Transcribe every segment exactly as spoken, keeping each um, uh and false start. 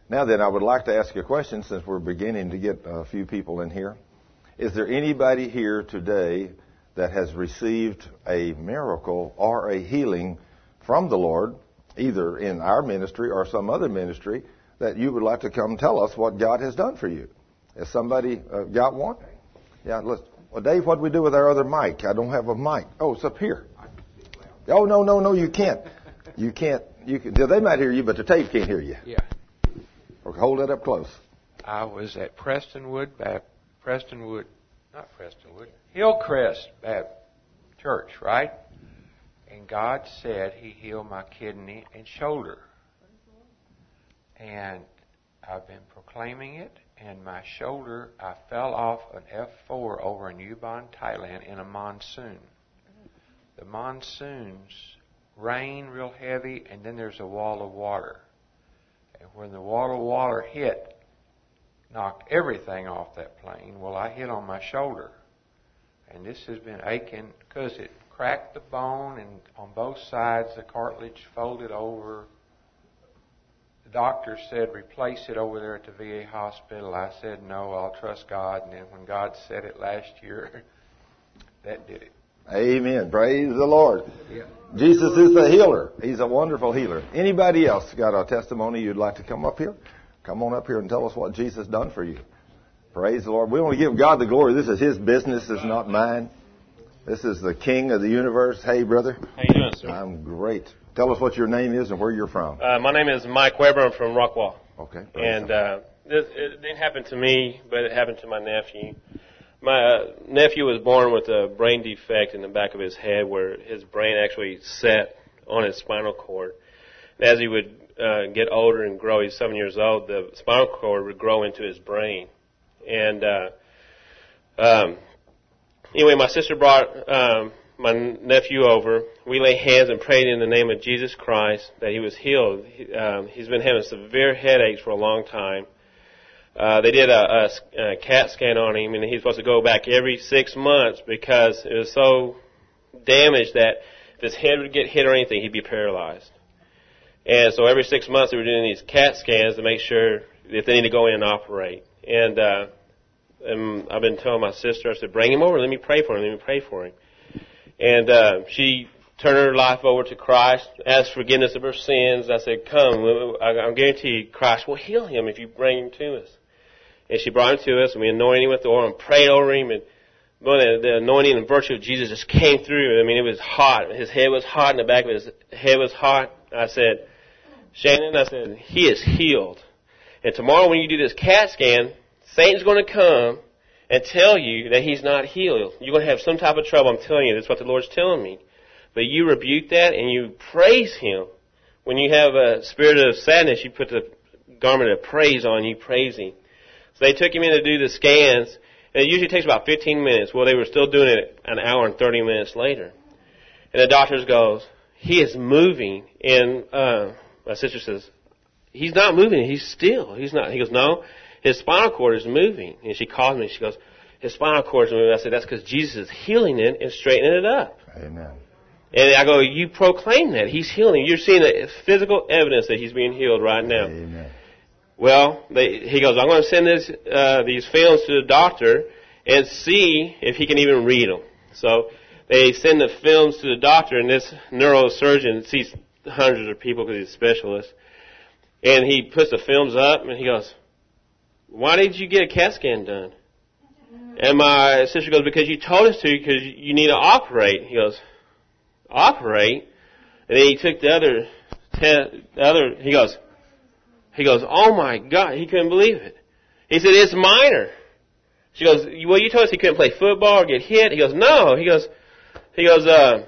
Now then, I would like to ask you a question since we're beginning to get a few people in here. Is there anybody here today that has received a miracle or a healing from the Lord, either in our ministry or some other ministry, that you would like to come tell us what God has done for you? Has somebody uh, got one? Yeah, let's, well, Dave, what do we do with our other mic? I don't have a mic. Oh, it's up here. Oh, no, no, no, you can't. You can't. You can, they might hear you, but the tape can't hear you. Yeah. Okay, hold that up close. I was at Prestonwood, Baptist, Prestonwood, not Prestonwood, Hillcrest Baptist Church, right? And God said He healed my kidney and shoulder. And I've been proclaiming it, and my shoulder, I fell off an F four over in Ubon, Thailand in a monsoon. The monsoons rain real heavy, and then there's a wall of water. And when the wall of water hit, knocked everything off that plane. Well, I hit on my shoulder. And this has been aching because it cracked the bone, and on both sides the cartilage folded over. The doctor said, replace it over there at the V A hospital. I said, no, I'll trust God. And then when God said it last year, that did it. Amen. Praise the Lord. Yeah. Jesus is the healer. He's a wonderful healer. Anybody else got a testimony you'd like to come up here? Come on up here and tell us what Jesus done for you. Praise the Lord. We want to give God the glory. This is His business. This is not mine. This is the King of the universe. Hey, brother. How you doing, sir? I'm great. Tell us what your name is and where you're from. Uh, my name is Mike Weber. I'm from Rockwall. Okay. And uh, this, it didn't happen to me, but it happened to my nephew. My uh, nephew was born with a brain defect in the back of his head where his brain actually set on his spinal cord. And as he would uh, get older and grow, he's seven years old, the spinal cord would grow into his brain. And uh, um, anyway, my sister brought um, my nephew over. We laid hands and prayed in the name of Jesus Christ that he was healed. He, um, he's been having severe headaches for a long time. Uh, they did a, a, a CAT scan on him, and he's supposed to go back every six months because it was so damaged that if his head would get hit or anything, he'd be paralyzed. And so every six months they were doing these CAT scans to make sure if they need to go in and operate. And, uh, and I've been telling my sister, I said, bring him over, let me pray for him, let me pray for him. And uh, she turned her life over to Christ, asked forgiveness of her sins. I said, come, I guarantee you Christ will heal him if you bring him to us. And she brought him to us, and we anointed him with the oil and prayed over him, and the, the anointing and virtue of Jesus just came through. I mean, it was hot. His head was hot, and the back of his head was hot. I said, Shannon, I said, he is healed. And tomorrow when you do this CAT scan, Satan's going to come and tell you that he's not healed. You're going to have some type of trouble. I'm telling you, that's what the Lord's telling me. But you rebuke that and you praise him. When you have a spirit of sadness, you put the garment of praise on, you praise him. So they took him in to do the scans, and it usually takes about fifteen minutes. Well, they were still doing it an hour and thirty minutes later. And the doctor goes, he is moving. And uh, my sister says, he's not moving. He's still. He's not. He goes, no, his spinal cord is moving. And she calls me. She goes, his spinal cord is moving. I said, that's because Jesus is healing it and straightening it up. Amen. And I go, you proclaim that. He's healing. You're seeing the physical evidence that he's being healed right now. Amen. Well, they, he goes, I'm going to send this, uh, these films to the doctor and see if he can even read them. So they send the films to the doctor, and this neurosurgeon sees hundreds of people because he's a specialist. And he puts the films up, and he goes, why did you get a CAT scan done? And my sister goes, because you told us to, because you need to operate. He goes, operate? And then he took the other, te- the other, he goes, he goes, oh my God, he couldn't believe it. He said, it's minor. She goes, well, you told us he couldn't play football or get hit. He goes, no. He goes, he goes, uh,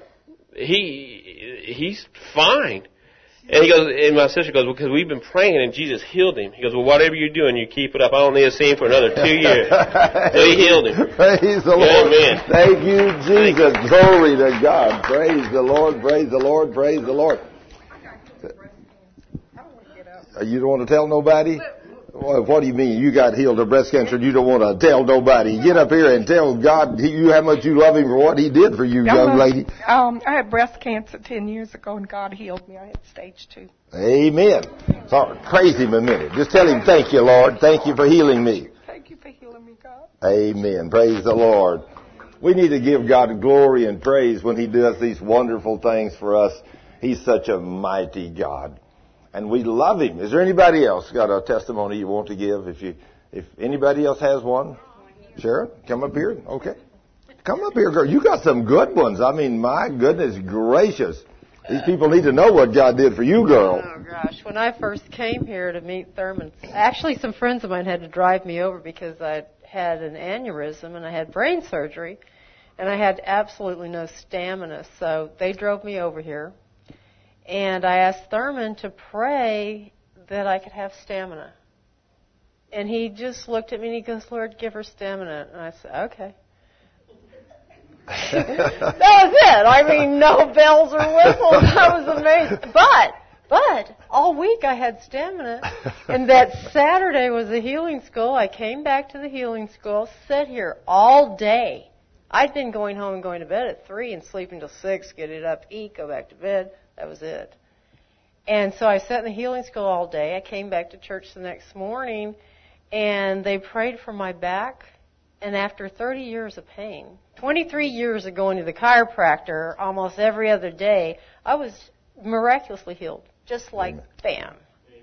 he, he's fine. And he goes, and my sister goes, well, because we've been praying and Jesus healed him. He goes, well, whatever you're doing, you keep it up. I don't need to see him for another two years. So he healed him. Praise the Lord. Amen. Thank you, Jesus. Glory to God. Praise the Lord. Praise the Lord. Praise the Lord. You don't want to tell nobody? Well, what do you mean? You got healed of breast cancer and you don't want to tell nobody. Get up here and tell God you how much you love Him for what He did for you, young lady. Um, I had breast cancer ten years ago, and God healed me. I had stage two. Amen. So, praise Him a minute. Just tell Him, thank you, Lord. Thank you for healing me. Thank you for healing me, God. Amen. Praise the Lord. We need to give God glory and praise when He does these wonderful things for us. He's such a mighty God. And we love Him. Is there anybody else got a testimony you want to give? If you, if anybody else has one, Sharon, come up here. Okay. Come up here, girl. You got some good ones. I mean, my goodness gracious. These people need to know what God did for you, girl. Oh, gosh. When I first came here to meet Thurman, actually some friends of mine had to drive me over because I had an aneurysm and I had brain surgery. And I had absolutely no stamina. So they drove me over here. And I asked Thurman to pray that I could have stamina. And he just looked at me and he goes, Lord, give her stamina. And I said, okay. That was it. I mean, no bells or whistles. I was amazed. But, but, all week I had stamina. And that Saturday was the healing school. I came back to the healing school, sat here all day. I'd been going home and going to bed at three and sleeping till six, get it up, eat, go back to bed. That was it. And so I sat in the healing school all day. I came back to church the next morning, and they prayed for my back. And after thirty years of pain, twenty-three years of going to the chiropractor almost every other day, I was miraculously healed. Just like, bam.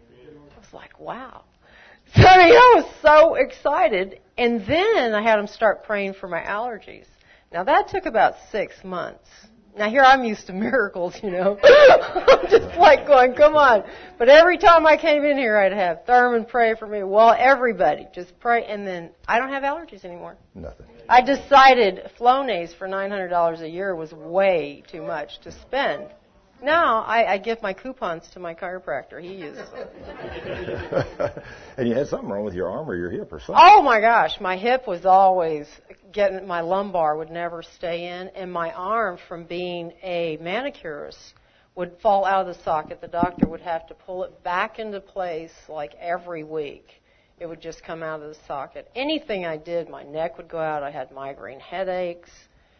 I was like, wow. So I mean, I was so excited. And then I had them start praying for my allergies. Now, that took about six months. Now, here I'm used to miracles, you know. I'm just like going, come on. But every time I came in here, I'd have Thurman pray for me. Well, everybody just pray. And then I don't have allergies anymore. Nothing. I decided Flonase for nine hundred dollars a year was way too much to spend. Now, I, I give my coupons to my chiropractor. He uses them. And you had something wrong with your arm or your hip or something. Oh, my gosh. My hip was always getting, my lumbar would never stay in, and my arm from being a manicurist would fall out of the socket. The doctor would have to pull it back into place like every week. It would just come out of the socket. Anything I did, my neck would go out. I had migraine headaches.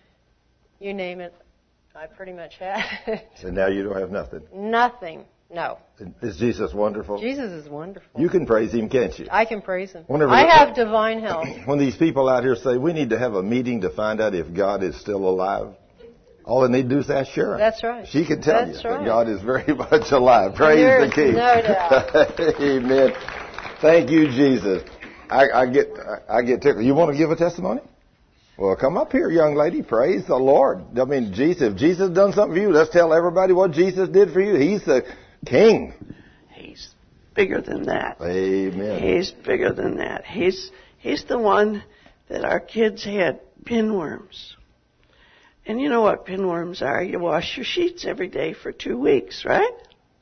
You name it. I pretty much had it. And now you don't have nothing? Nothing. No. Is Jesus wonderful? Jesus is wonderful. You can praise Him, can't you? I can praise Him. Whenever I the, have divine health. When these people out here say, we need to have a meeting to find out if God is still alive, all they need to do is ask Sharon. That's right. She can tell That's you right. that God is very much alive. Praise There's the King. no doubt. Amen. Thank you, Jesus. I, I get I, I get tickled. You want to give a testimony? Well, come up here, young lady. Praise the Lord. I mean, Jesus, if Jesus done something for you, let's tell everybody what Jesus did for you. He's the King. He's bigger than that. Amen. He's bigger than that. He's he's the one that our kids had pinworms. And you know what pinworms are? You wash your sheets every day for two weeks, right?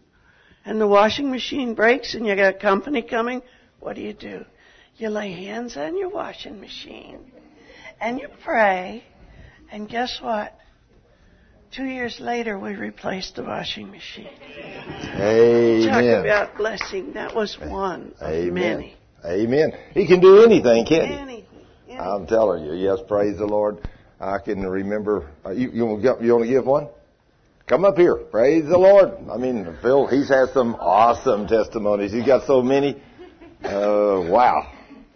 And the washing machine breaks and you got company coming. What do you do? You lay hands on your washing machine. And you pray, and guess what? Two years later, we replaced the washing machine. Amen. Talk about blessing. That was one of Amen. many. Amen. He can do anything, can't he? Anything. anything. I'm telling you. Yes, praise the Lord. I can remember. Uh, you, you, want to, you want to give one? Come up here. Praise the Lord. I mean, Phil, he's had some awesome testimonies. He's got so many. Uh, wow.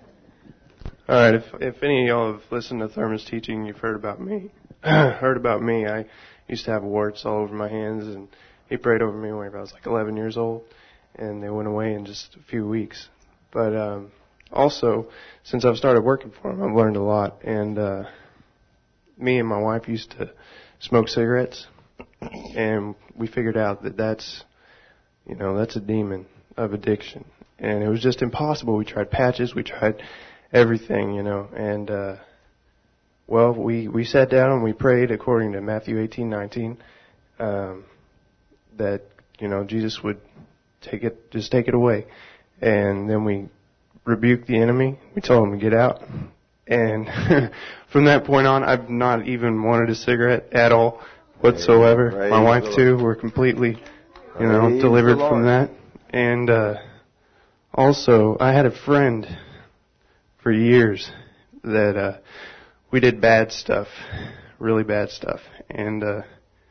All right, if if any of y'all have listened to Thurman's teaching, you've heard about me. heard about me. I used to have warts all over my hands, and he prayed over me when I was like eleven years old, and they went away in just a few weeks. But um, also, since I've started working for him, I've learned a lot. And uh, me and my wife used to smoke cigarettes, and we figured out that that's, you know, that's a demon of addiction, and it was just impossible. We tried patches, we tried everything, you know, and, uh, well, we, we sat down and we prayed according to Matthew eighteen nineteen, um, that, you know, Jesus would take it, just take it away. And then we rebuked the enemy. We told him to get out. And from that point on, I've not even wanted a cigarette at all whatsoever. Praise My wife too, we're completely, you know, Praise delivered from that. And, uh, Also, I had a friend for years that uh, we did bad stuff, really bad stuff. And uh,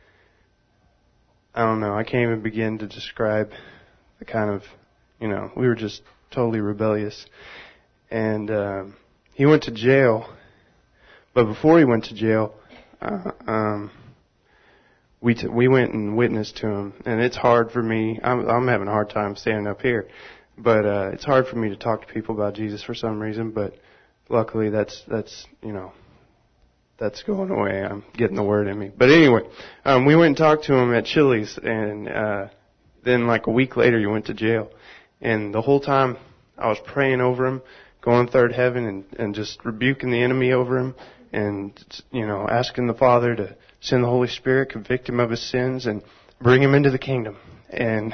I don't know, I can't even begin to describe the kind of, you know, we were just totally rebellious. And uh, he went to jail. But before he went to jail, uh, um, we t- we went and witnessed to him. And it's hard for me. I'm, I'm having a hard time standing up here. But uh, it's hard for me to talk to people about Jesus for some reason. But luckily, that's that's you know, that's going away. I'm getting the word in me. But anyway, um, we went and talked to him at Chili's, and uh, then like a week later, he went to jail. And the whole time, I was praying over him, going third heaven, and, and just rebuking the enemy over him, and you know, asking the Father to send the Holy Spirit, convict him of his sins, and bring him into the kingdom. And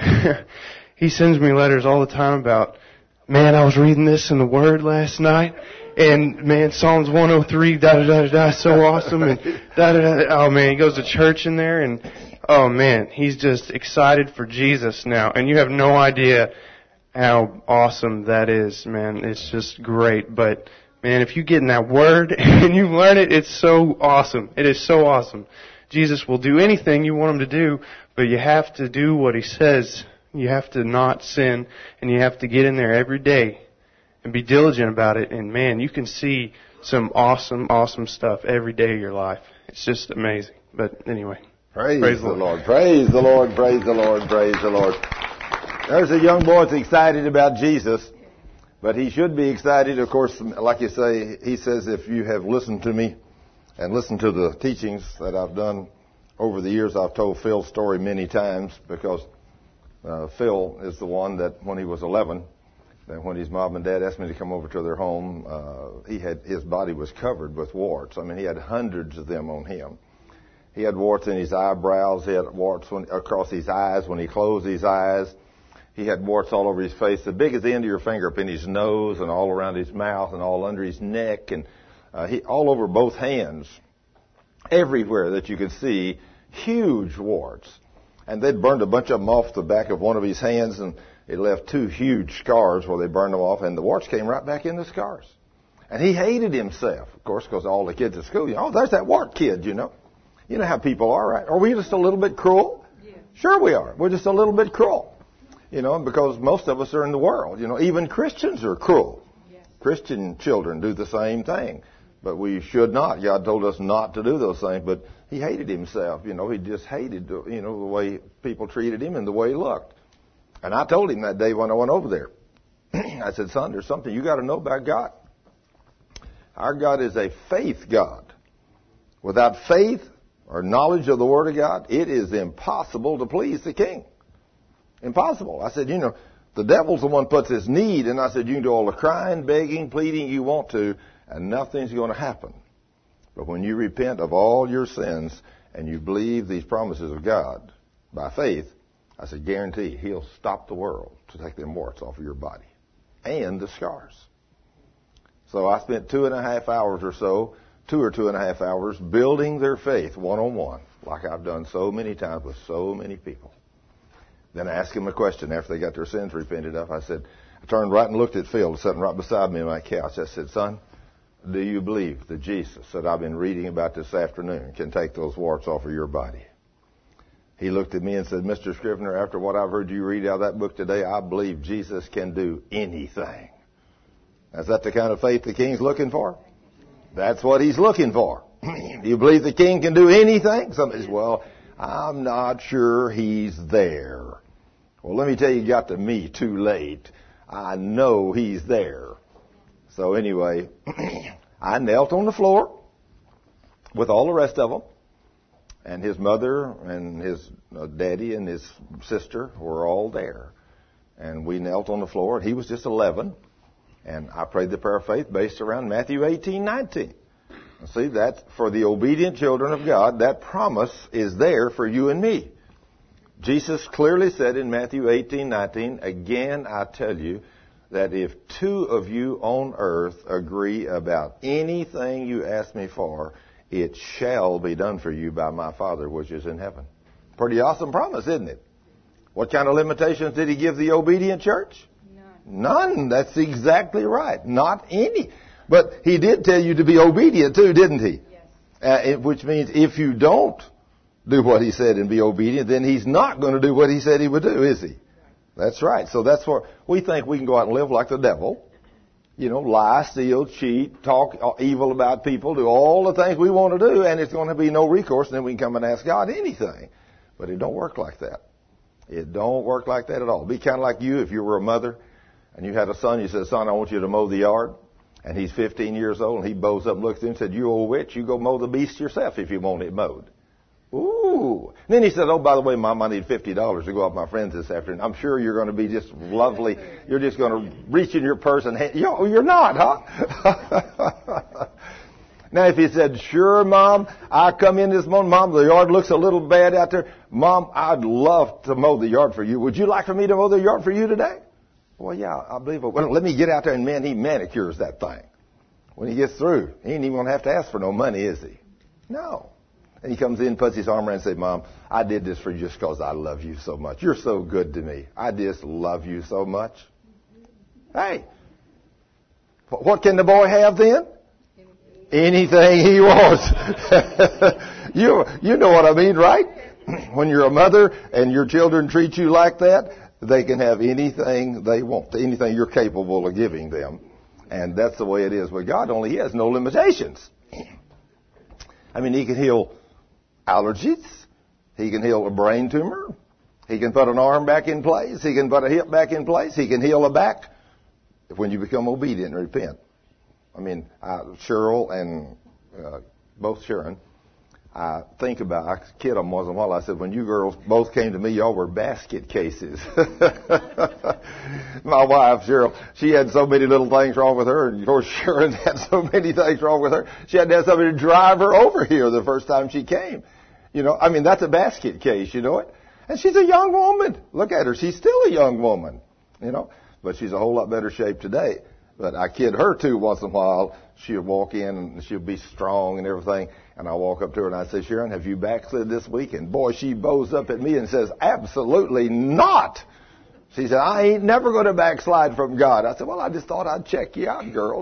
he sends me letters all the time about, man, I was reading this in the Word last night, and man, Psalms one oh three, da da da da, so awesome, and da da da. Oh man, he goes to church in there, and oh man, he's just excited for Jesus now, and you have no idea how awesome that is, man. It's just great. But man, if you get in that Word and you learn it, it's so awesome. It is so awesome. Jesus will do anything you want Him to do, but you have to do what He says. You have to not sin, and you have to get in there every day and be diligent about it. And man, you can see some awesome, awesome stuff every day of your life. It's just amazing. But anyway, praise, praise the the Lord. Lord. Praise the Lord. Praise the Lord. Praise the Lord. There's a young boy that's excited about Jesus, but he should be excited. Of course, like you say, he says, if you have listened to me and listened to the teachings that I've done over the years, I've told Phil's story many times, because Uh, Phil is the one that when he was eleven, that when his mom and dad asked me to come over to their home, uh, he had his body was covered with warts. I mean, he had hundreds of them on him. He had warts in his eyebrows. He had warts when, across his eyes when he closed his eyes. He had warts all over his face, the big as the end of your finger, up in his nose and all around his mouth and all under his neck, and uh, he all over both hands, everywhere that you could see, huge warts. And they'd burned a bunch of them off the back of one of his hands, and it left two huge scars where they burned them off, and the warts came right back in the scars. And he hated himself, of course, because all the kids at school, you know, oh, there's that wart kid, you know. You know how people are, right? Are we just a little bit cruel? Yeah. Sure we are. We're just a little bit cruel, you know, because most of us are in the world. You know, even Christians are cruel. Yes. Christian children do the same thing. But we should not. God told us not to do those things. But he hated himself. You know, he just hated, you know, the way people treated him and the way he looked. And I told him that day when I went over there, I said, son, there's something you got to know about God. Our God is a faith God. Without faith or knowledge of the Word of God, it is impossible to please the King. Impossible. I said, you know, the devil's the one who puts his need. And I said, you can do all the crying, begging, pleading you want to, and nothing's going to happen. But when you repent of all your sins and you believe these promises of God by faith, I said, guarantee He'll stop the world to take them warts off of your body and the scars. So I spent two and a half hours or so, two or two and a half hours, building their faith one-on-one, like I've done so many times with so many people. Then I asked them a question after they got their sins repented of. I said, I turned right and looked at Phil, sitting right beside me on my couch. I said, son, do you believe that Jesus that I've been reading about this afternoon can take those warts off of your body? He looked at me and said, Mister Scrivener, after what I've heard you read out of that book today, I believe Jesus can do anything. Is that the kind of faith the King's looking for? That's what He's looking for. Do you believe the King can do anything? Somebody says, well, I'm not sure He's there. Well, let me tell you, you got to me too late. I know He's there. So anyway, I knelt on the floor with all the rest of them. And his mother and his uh, daddy and his sister were all there. And we knelt on the floor, and he was just eleven. And I prayed the prayer of faith based around Matthew eighteen nineteen. And see, that for the obedient children of God, that promise is there for you and me. Jesus clearly said in Matthew eighteen nineteen, again I tell you, that if two of you on earth agree about anything you ask me for, it shall be done for you by my Father which is in heaven. Pretty awesome promise, isn't it? What kind of limitations did He give the obedient church? None. None. That's exactly right. Not any. But he did tell you to be obedient too, didn't he? Yes. Uh, it, which means if you don't do what he said and be obedient, then he's not going to do what he said he would do, is he? That's right. So that's what we think we can go out and live like the devil. You know, lie, steal, cheat, talk evil about people, do all the things we want to do, and it's going to be no recourse, and then we can come and ask God anything. But it don't work like that. It don't work like that at all. Be kind of like you if you were a mother and you had a son. You said, son, I want you to mow the yard. And he's fifteen years old, and he bows up and looks at him and said, you old witch, you go mow the beast yourself if you want it mowed. Ooh. And then he said, oh, by the way, Mom, I need fifty dollars to go out with my friends this afternoon. I'm sure you're going to be just lovely. You're just going to reach in your purse and hand. You're not, huh? Now, if he said, sure, Mom, I come in this morning. Mom, the yard looks a little bad out there. Mom, I'd love to mow the yard for you. Would you like for me to mow the yard for you today? Well, yeah, I believe it. Well, let me get out there, and man, he manicures that thing. When he gets through, he ain't even going to have to ask for no money, is he? No. And he comes in, puts his arm around and says, Mom, I did this for you just because I love you so much. You're so good to me. I just love you so much. Hey, what can the boy have then? Anything he wants. you, you know what I mean, right? When you're a mother and your children treat you like that, they can have anything they want, anything you're capable of giving them. And that's the way it is with God, only he has no limitations. I mean, he can heal allergies. He can heal a brain tumor. He can put an arm back in place. He can put a hip back in place. He can heal a back when you become obedient and repent. I mean, uh, Cheryl and uh, both Sharon, I think about, I kid them once in a while, I said, when you girls both came to me, y'all were basket cases. My wife, Cheryl, she had so many little things wrong with her, and of course Sharon had so many things wrong with her, she had to have somebody to drive her over here the first time she came. You know, I mean, that's a basket case, you know it? And she's a young woman. Look at her, she's still a young woman, you know, but she's a whole lot better shape today. But I kid her too once in a while. She'll walk in and she'll be strong and everything. And I walk up to her and I say, Sharon, have you backslid this week? And boy, she bows up at me and says, absolutely not. She said, I ain't never going to backslide from God. I said, well, I just thought I'd check you out, girl.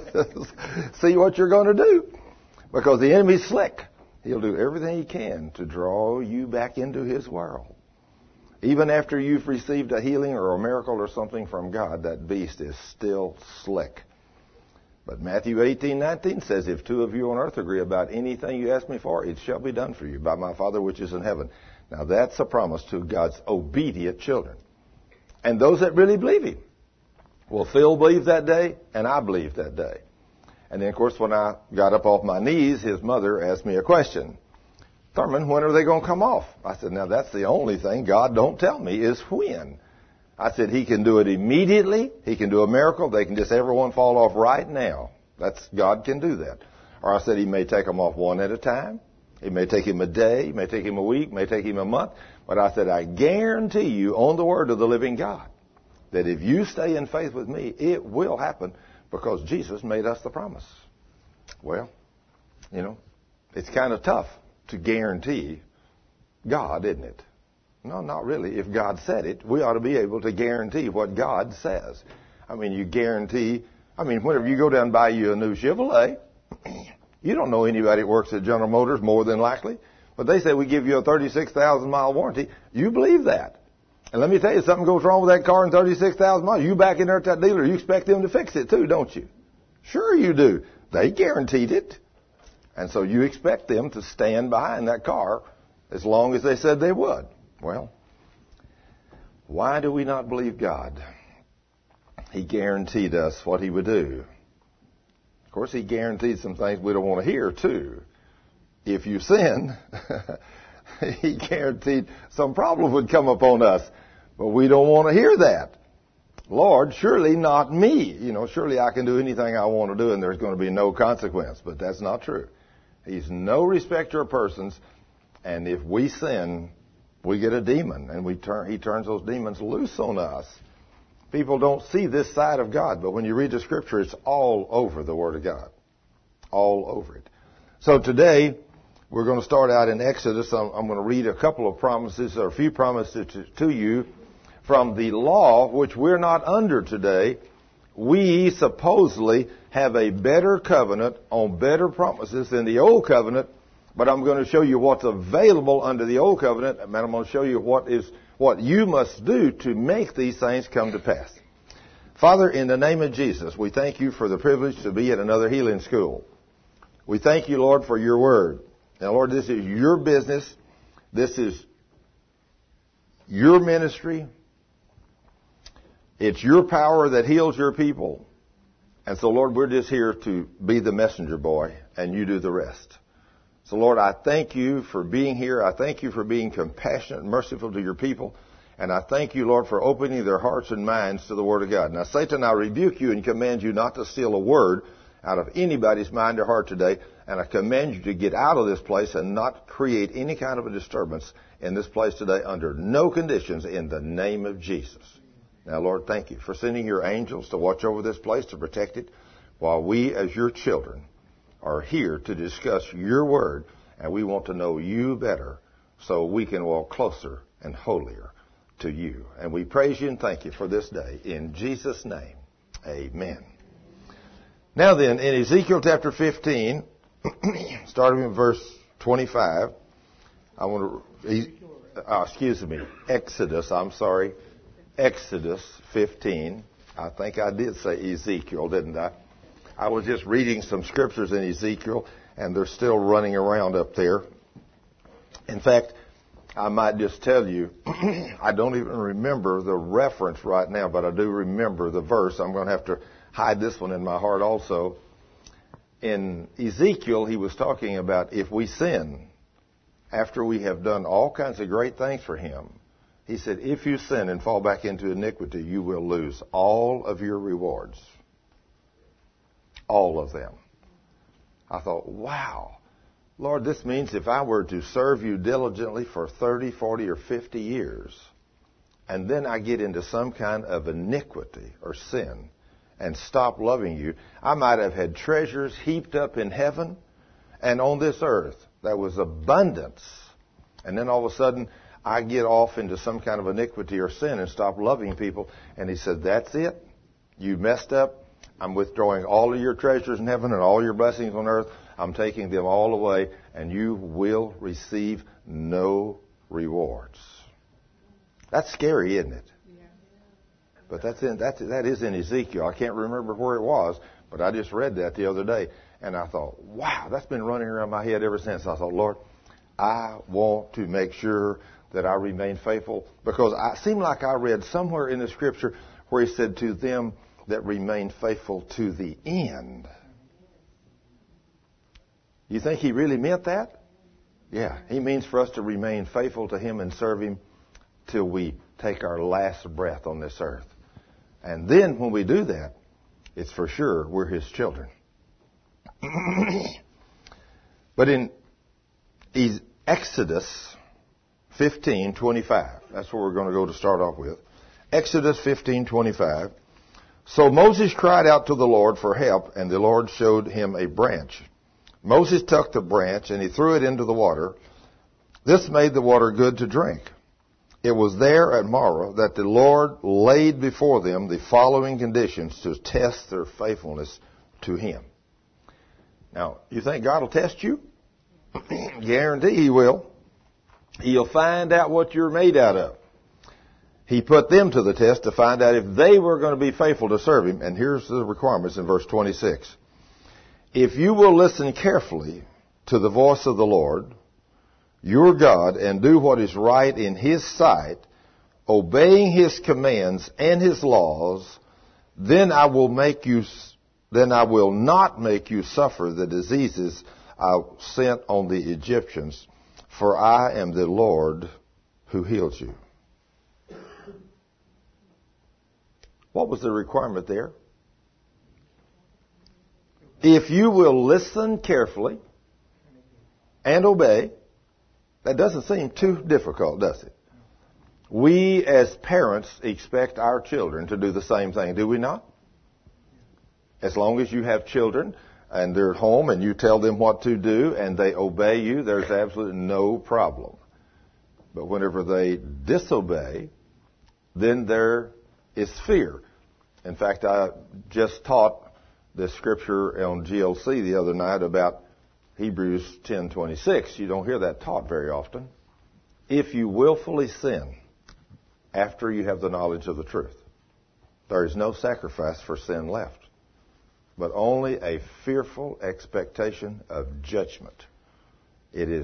See what you're going to do. Because the enemy's slick. He'll do everything he can to draw you back into his world. Even after you've received a healing or a miracle or something from God, that beast is still slick. But Matthew eighteen nineteen says, if two of you on earth agree about anything you ask me for, it shall be done for you by my Father which is in heaven. Now that's a promise to God's obedient children. And those that really believe him. Well, Phil believed that day, and I believed that day. And then, of course, when I got up off my knees, his mother asked me a question. Thurman, when are they going to come off? I said, now that's the only thing God don't tell me is when. I said, he can do it immediately. He can do a miracle. They can just everyone fall off right now. That's God can do that. Or I said he may take them off one at a time. It may take him a day. It may take him a week. It may take him a month. But I said, I guarantee you on the word of the living God that if you stay in faith with me, it will happen because Jesus made us the promise. Well, you know, it's kind of tough to guarantee God, isn't it? No, not really. If God said it, we ought to be able to guarantee what God says. I mean, you guarantee, I mean, whenever you go down and buy you a new Chevrolet, you don't know anybody that works at General Motors more than likely, but they say we give you a thirty-six thousand mile warranty. You believe that. And let me tell you, if something goes wrong with that car in thirty-six thousand miles, you back in there at that dealer, you expect them to fix it too, don't you? Sure you do. They guaranteed it. And so you expect them to stand behind that car as long as they said they would. Well, why do we not believe God? He guaranteed us what he would do. Of course, he guaranteed some things we don't want to hear, too. If you sin, he guaranteed some problem would come upon us. But we don't want to hear that. Lord, surely not me. You know, surely I can do anything I want to do and there's going to be no consequence. But that's not true. He's no respecter of persons. And if we sin, we get a demon. And we turn, he turns those demons loose on us. People don't see this side of God. But when you read the Scripture, it's all over the Word of God. All over it. So today, we're going to start out in Exodus. I'm, I'm going to read a couple of promises, or a few promises to, to you from the law, which we're not under today. We supposedly have a better covenant on better promises than the old covenant, but I'm going to show you what's available under the old covenant, and I'm going to show you what is what you must do to make these things come to pass. Father, in the name of Jesus, we thank you for the privilege to be at another healing school. We thank you, Lord, for your word. Now, Lord, this is your business. This is your ministry. It's your power that heals your people. And so, Lord, we're just here to be the messenger boy, and you do the rest. So, Lord, I thank you for being here. I thank you for being compassionate and merciful to your people. And I thank you, Lord, for opening their hearts and minds to the Word of God. Now, Satan, I rebuke you and command you not to steal a word out of anybody's mind or heart today. And I command you to get out of this place and not create any kind of a disturbance in this place today under no conditions in the name of Jesus. Now, Lord, thank you for sending your angels to watch over this place, to protect it, while we, as your children, are here to discuss your word, and we want to know you better so we can walk closer and holier to you. And we praise you and thank you for this day. In Jesus' name, amen. Now then, in Ezekiel chapter fifteen, starting in verse twenty-five, I want to, uh, excuse me, Exodus, I'm sorry, Exodus fifteen. I think I did say Ezekiel, didn't I? I was just reading some scriptures in Ezekiel, and they're still running around up there. In fact, I might just tell you, I don't even remember the reference right now, but I do remember the verse. I'm going to have to hide this one in my heart also. In Ezekiel, he was talking about if we sin after we have done all kinds of great things for him. He said, if you sin and fall back into iniquity, you will lose all of your rewards. All of them. I thought, wow, Lord, this means if I were to serve you diligently for thirty, forty, or fifty years, and then I get into some kind of iniquity or sin and stop loving you, I might have had treasures heaped up in heaven and on this earth. There was abundance. And then all of a sudden, I get off into some kind of iniquity or sin and stop loving people. And he said, that's it. You messed up. I'm withdrawing all of your treasures in heaven and all your blessings on earth. I'm taking them all away, and you will receive no rewards. That's scary, isn't it? Yeah. But that's in, that's, that is in Ezekiel. I can't remember where it was, but I just read that the other day. And I thought, wow, that's been running around my head ever since. I thought, Lord, I want to make sure that I remain faithful, because it seemed like I read somewhere in the Scripture where he said to them that remain faithful to the end. You think he really meant that? Yeah, he means for us to remain faithful to him and serve him till we take our last breath on this earth. And then when we do that, it's for sure we're his children. But in Exodus fifteen twenty-five, that's where we're going to go to start off with. Exodus fifteen twenty-five. So Moses cried out to the Lord for help, and the Lord showed him a branch. Moses took the branch, and he threw it into the water. This made the water good to drink. It was there at Marah that the Lord laid before them the following conditions to test their faithfulness to him. Now, you think God will test you? Guarantee he will. He'll find out what you're made out of. He put them to the test to find out if they were going to be faithful to serve him. And here's the requirements in verse twenty-six. If you will listen carefully to the voice of the Lord, your God, and do what is right in his sight, obeying his commands and his laws, then I will make you, then I will not make you suffer the diseases I sent on the Egyptians, for I am the Lord who heals you. What was the requirement there? If you will listen carefully and obey, that doesn't seem too difficult, does it? We as parents expect our children to do the same thing, do we not? As long as you have children and they're at home and you tell them what to do and they obey you, there's absolutely no problem. But whenever they disobey, then there is fear. In fact, I just taught this scripture on G L C the other night about Hebrews ten twenty-six. You don't hear that taught very often. If you willfully sin after you have the knowledge of the truth, there is no sacrifice for sin left, but only a fearful expectation of judgment. It is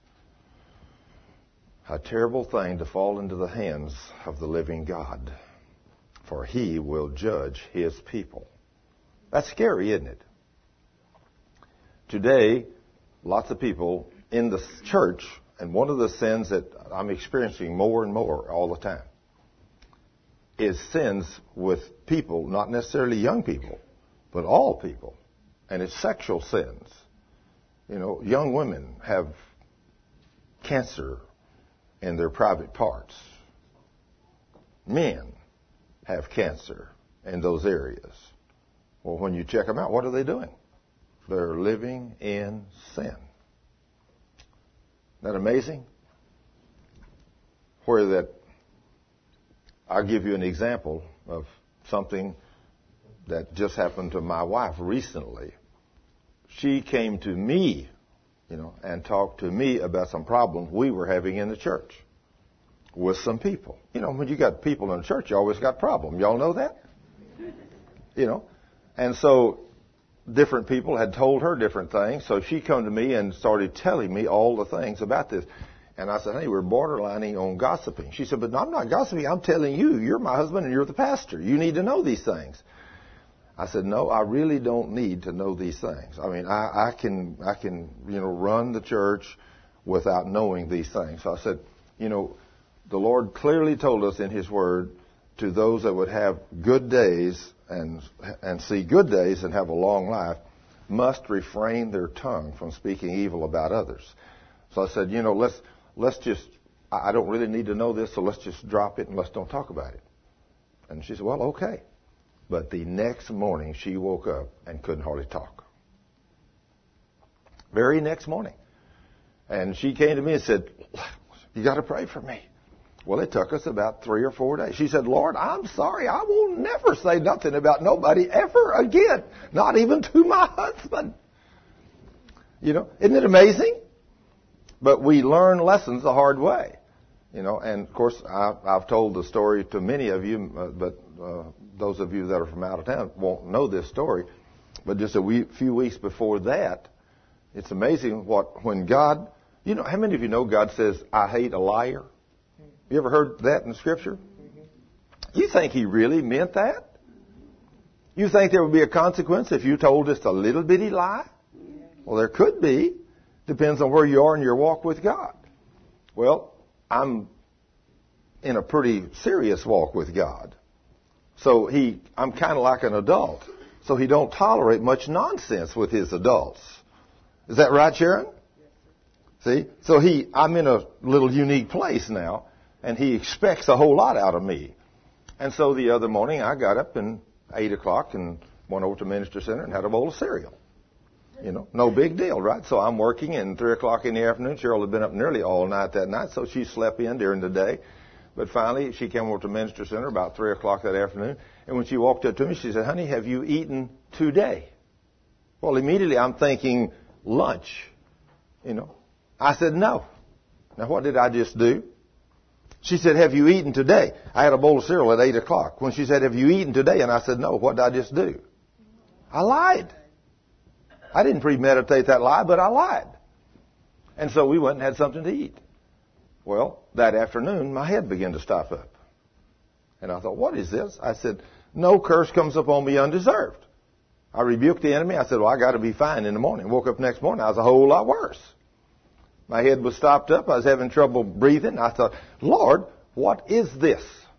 a terrible thing to fall into the hands of the living God, for He will judge His people. That's scary, isn't it? Today, lots of people in the church, and one of the sins that I'm experiencing more and more all the time is sins with people, not necessarily young people, but all people. And it's sexual sins. You know, young women have cancer in their private parts. Men have cancer in those areas. Well, when you check them out, what are they doing? They're living in sin. Isn't that amazing? Where that, I'll give you an example of something that just happened to my wife recently. She came to me, you know, and talked to me about some problems we were having in the church with some people. You know, when you got people in the church, you always got problems. Y'all know that? You know, and so different people had told her different things. So she come to me and started telling me all the things about this. And I said, hey, we're borderlining on gossiping. She said, but I'm not gossiping. I'm telling you, you're my husband and you're the pastor. You need to know these things. I said, no, I really don't need to know these things. I mean, I, I can, I can, you know, run the church without knowing these things. So I said, you know, the Lord clearly told us in His Word to those that would have good days and and see good days and have a long life must refrain their tongue from speaking evil about others. So I said, you know, let's let's just, I don't really need to know this, so let's just drop it and let's don't talk about it. And she said, well, okay. But the next morning she woke up and couldn't hardly talk. Very next morning. And she came to me and said, you got to pray for me. Well, it took us about three or four days. She said, Lord, I'm sorry. I will never say nothing about nobody ever again. Not even to my husband. You know, isn't it amazing? But we learn lessons the hard way. You know, and of course, I, I've told the story to many of you, uh, but uh, those of you that are from out of town won't know this story. But just a wee, few weeks before that, it's amazing what, when God, you know, how many of you know God says, I hate a liar? You ever heard that in Scripture? Mm-hmm. You think He really meant that? You think there would be a consequence if you told just a little bitty lie? Well, there could be. Depends on where you are in your walk with God. Well, I'm in a pretty serious walk with God. So he, I'm kind of like an adult. So He don't tolerate much nonsense with His adults. Is that right, Sharon? See? So he, I'm in a little unique place now. And He expects a whole lot out of me. And so the other morning I got up and eight o'clock and went over to Minister Center and had a bowl of cereal. You know, no big deal, right? So I'm working, and three o'clock in the afternoon, Cheryl had been up nearly all night that night, so she slept in during the day. But finally, she came over to Minister Center about three o'clock that afternoon, and when she walked up to me, she said, honey, have you eaten today? Well, immediately I'm thinking lunch, you know. I said, no. Now, what did I just do? She said, have you eaten today? I had a bowl of cereal at eight o'clock. When she said, have you eaten today? And I said, no. What did I just do? I lied. I didn't premeditate that lie, but I lied. And so we went and had something to eat. Well, that afternoon, my head began to stop up. And I thought, what is this? I said, no curse comes upon me undeserved. I rebuked the enemy. I said, well, I got to be fine in the morning. Woke up next morning, I was a whole lot worse. My head was stopped up. I was having trouble breathing. I thought, Lord, what is this?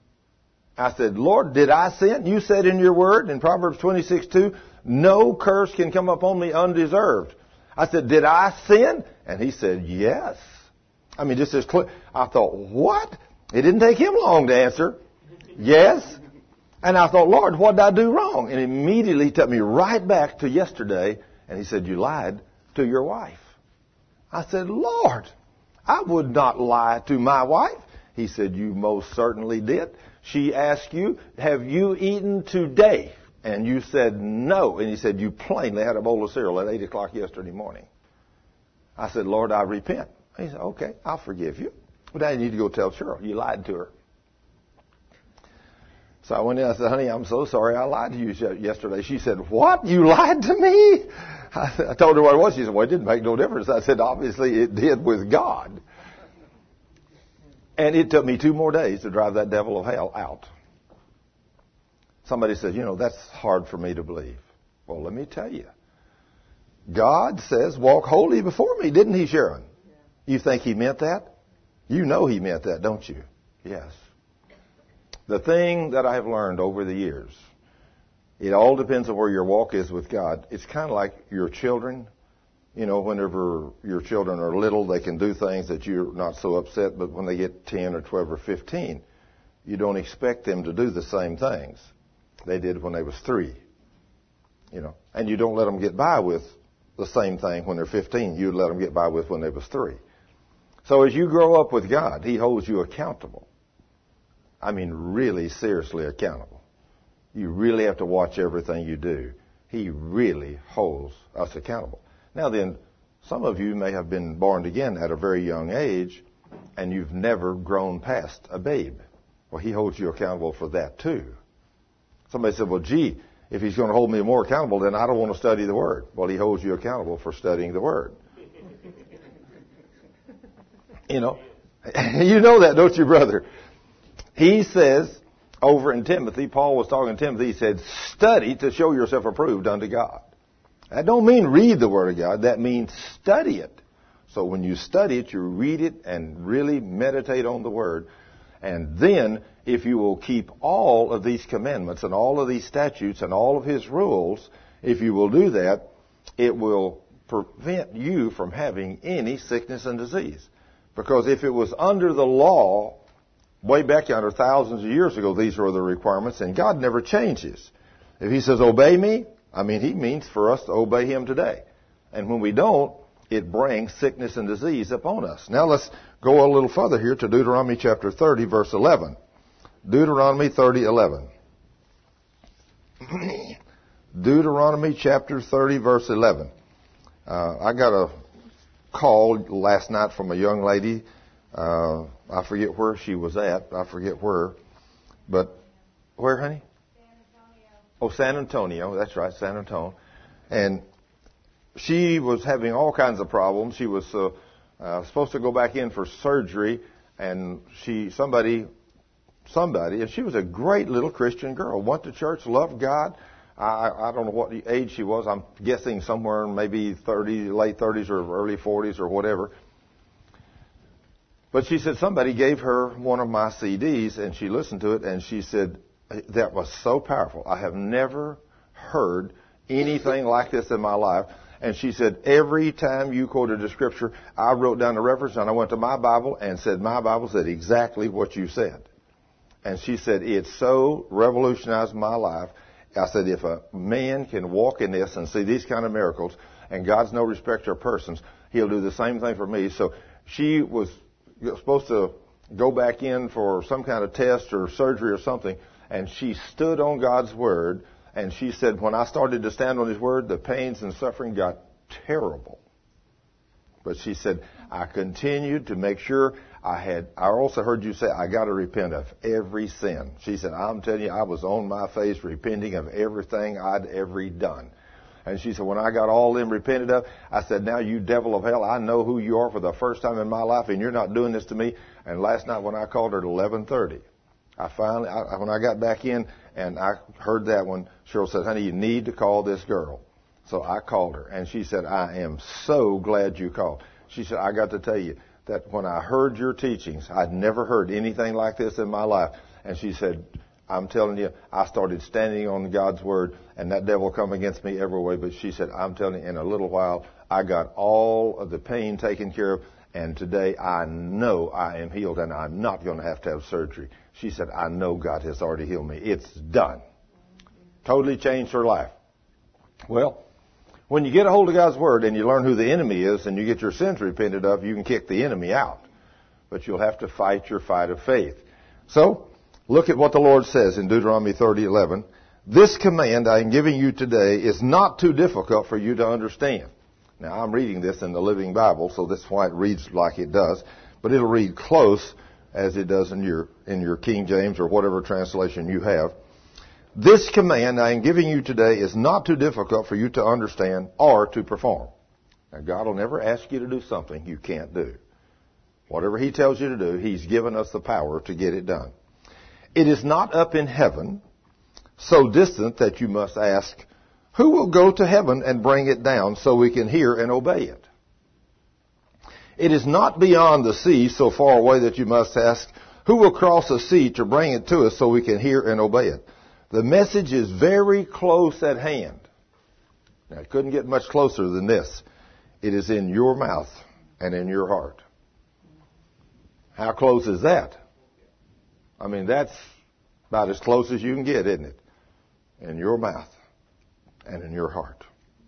I said, Lord, did I sin? You said in your word in Proverbs twenty-six two, no curse can come upon me undeserved. I said, did I sin? And He said, yes. I mean, just as clear. I thought, what? It didn't take Him long to answer. Yes. And I thought, Lord, what did I do wrong? And immediately He took me right back to yesterday. And He said, you lied to your wife. I said, Lord, I would not lie to my wife. He said, you most certainly did. She asked you, have you eaten today? And you said no. And he said, you plainly had a bowl of cereal at eight o'clock yesterday morning. I said, Lord, I repent. He said, okay, I'll forgive you. But now you need to go tell Cheryl. You lied to her. So I went in and I said, honey, I'm so sorry I lied to you yesterday. She said, what? You lied to me? I told her what it was. She said, well, it didn't make no difference. I said, obviously it did with God. And it took me two more days to drive that devil of hell out. Somebody said, you know, that's hard for me to believe. Well, let me tell you. God says, walk holy before me, didn't he, Sharon? Yeah. You think he meant that? You know he meant that, don't you? Yes. The thing that I've learned over the years, it all depends on where your walk is with God. It's kind of like your children. You know, whenever your children are little, they can do things that you're not so upset, but when they get ten or twelve or fifteen, you don't expect them to do the same things they did when they was three. You know, and you don't let them get by with the same thing when they're fifteen you'd let them get by with when they was three. So as you grow up with God, he holds you accountable. I mean, really seriously accountable. You really have to watch everything you do. He really holds us accountable. Now then, some of you may have been born again at a very young age, and you've never grown past a babe. Well, he holds you accountable for that too. Somebody said, well, gee, if he's going to hold me more accountable, then I don't want to study the Word. Well, he holds you accountable for studying the Word. You know, you know that, don't you, brother? He says over in Timothy, Paul was talking to Timothy, he said, study to show yourself approved unto God. That don't mean read the Word of God. That means study it. So when you study it, you read it and really meditate on the Word. And then, if you will keep all of these commandments and all of these statutes and all of His rules, if you will do that, it will prevent you from having any sickness and disease. Because if it was under the law, way back yonder, thousands of years ago, these were the requirements, and God never changes. If He says, obey me, I mean, He means for us to obey Him today. And when we don't, it brings sickness and disease upon us. Now let's go a little further here to Deuteronomy chapter thirty, verse eleven. Deuteronomy thirty, eleven. Deuteronomy chapter thirty, verse eleven. Uh, I got a call last night from a young lady. Uh, I forget where she was at. I forget where. But where, honey? San Antonio. Oh, San Antonio. That's right, San Antonio. And she was having all kinds of problems. She was uh, uh, supposed to go back in for surgery, and she somebody, somebody, and she was a great little Christian girl. Went to church, loved God. I, I don't know what age she was. I'm guessing somewhere maybe thirty, late thirties or early forties or whatever. But she said somebody gave her one of my C Ds, and she listened to it, and she said, that was so powerful. I have never heard anything like this in my life. And she said, every time you quoted a scripture, I wrote down the reference, and I went to my Bible and said, my Bible said exactly what you said. And she said, it so revolutionized my life. I said, if a man can walk in this and see these kind of miracles, and God's no respecter of persons, He'll do the same thing for me. So she was supposed to go back in for some kind of test or surgery or something, and she stood on God's Word, and she said, when I started to stand on His Word, the pains and suffering got terrible. But she said, I continued to make sure I had, I also heard you say, I got to repent of every sin. She said, I'm telling you, I was on my face repenting of everything I'd ever done. And she said, when I got all them repented of, I said, now you devil of hell, I know who you are for the first time in my life, and you're not doing this to me. And last night when I called her at eleven thirty, I finally, I, when I got back in and I heard that one, Cheryl said, honey, you need to call this girl. So I called her, and she said, I am so glad you called. She said, I got to tell you that when I heard your teachings, I'd never heard anything like this in my life. And she said, I'm telling you, I started standing on God's Word, and that devil come against me every way. But she said, I'm telling you, in a little while, I got all of the pain taken care of, and today I know I am healed, and I'm not going to have to have surgery. She said, I know God has already healed me. It's done. Totally changed her life. Well, when you get a hold of God's Word and you learn who the enemy is and you get your sins repented of, you can kick the enemy out. But you'll have to fight your fight of faith. So, Look at what the Lord says in Deuteronomy thirty eleven. This command I am giving you today is not too difficult for you to understand. Now, I'm reading this in the Living Bible, so that's why it reads like it does. But it'll read close as it does in your, in your King James or whatever translation you have. This command I am giving you today is not too difficult for you to understand or to perform. Now, God will never ask you to do something you can't do. Whatever He tells you to do, He's given us the power to get it done. It is not up in heaven, so distant that you must ask, who will go to heaven and bring it down so we can hear and obey it? It is not beyond the sea so far away that you must ask, who will cross the sea to bring it to us so we can hear and obey it? The message is very close at hand. Now, it couldn't get much closer than this. It is in your mouth and in your heart. How close is that? I mean, that's about as close as you can get, isn't it? In your mouth and in your heart.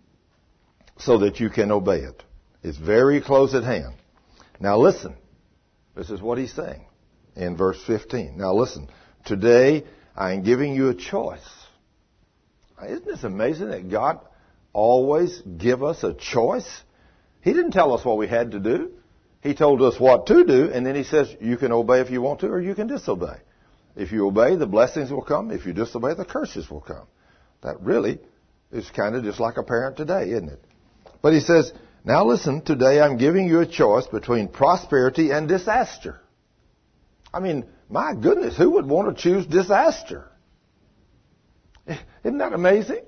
So that you can obey it. It's very close at hand. Now listen. This is what he's saying in verse fifteen. Now listen. Today I am giving you a choice. Isn't this amazing that God always give us a choice? He didn't tell us what we had to do. He told us what to do, and then he says you can obey if you want to or you can disobey. If you obey, the blessings will come. If you disobey, the curses will come. That really is kind of just like a parent today, isn't it? But he says, now listen, today I'm giving you a choice between prosperity and disaster. I mean, my goodness, who would want to choose disaster? Isn't that amazing?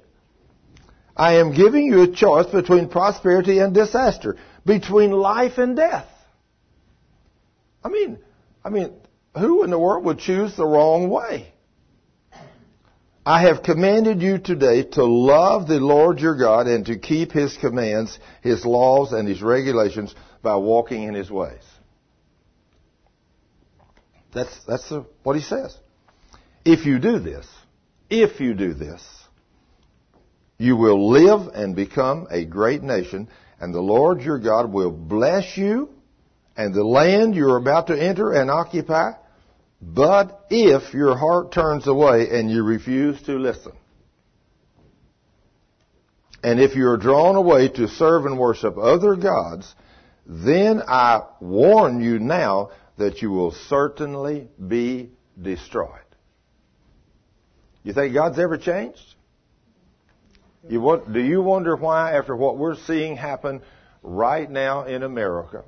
I am giving you a choice between prosperity and disaster, between life and death. I mean, I mean, who in the world would choose the wrong way? I have commanded you today to love the Lord your God and to keep His commands, His laws, and His regulations by walking in His ways. That's, that's the, what He says. If you do this, if you do this, you will live and become a great nation, and the Lord your God will bless you and the land you're about to enter and occupy. But if your heart turns away and you refuse to listen, and if you're drawn away to serve and worship other gods, then I warn you now that you will certainly be destroyed. You think God's ever changed? You want, do you wonder why, after what we're seeing happen right now in America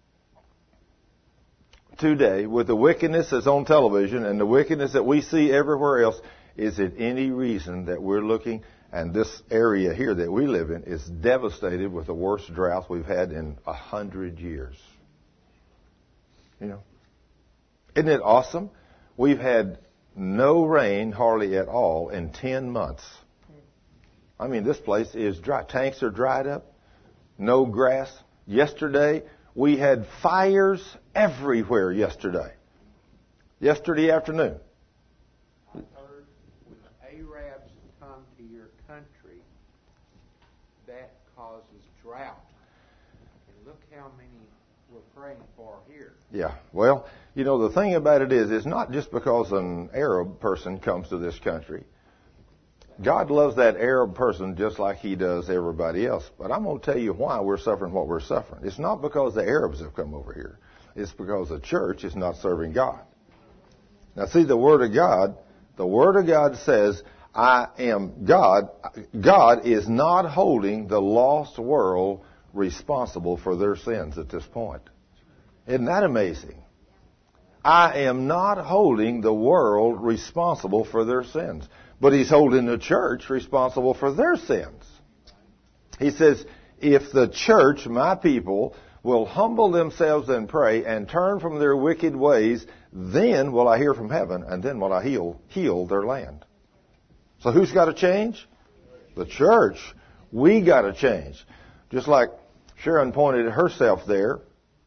today, with the wickedness that's on television and the wickedness that we see everywhere else, is it any reason that we're looking, and this area here that we live in is devastated with the worst drought we've had in a hundred years? You know, isn't it awesome? We've had no rain hardly at all in ten months. I mean, this place is dry. Tanks are dried up. No grass. Yesterday, we had fires everywhere yesterday. Yesterday afternoon. I heard when the Arabs come to your country, that causes drought. And look how many we're praying for here. Yeah. Well, you know, the thing about it is, it's not just because an Arab person comes to this country. God loves that Arab person just like He does everybody else. But I'm going to tell you why we're suffering what we're suffering. It's not because the Arabs have come over here. It's because the church is not serving God. Now see, the Word of God, the Word of God says, I am God. God is not holding the lost world responsible for their sins at this point. Isn't that amazing? I am not holding the world responsible for their sins. But He's holding the church responsible for their sins. He says, if the church, my people, will humble themselves and pray and turn from their wicked ways, then will I hear from heaven, and then will I heal, heal their land. So who's got to change? The church. We got to change. Just like Sharon pointed herself there.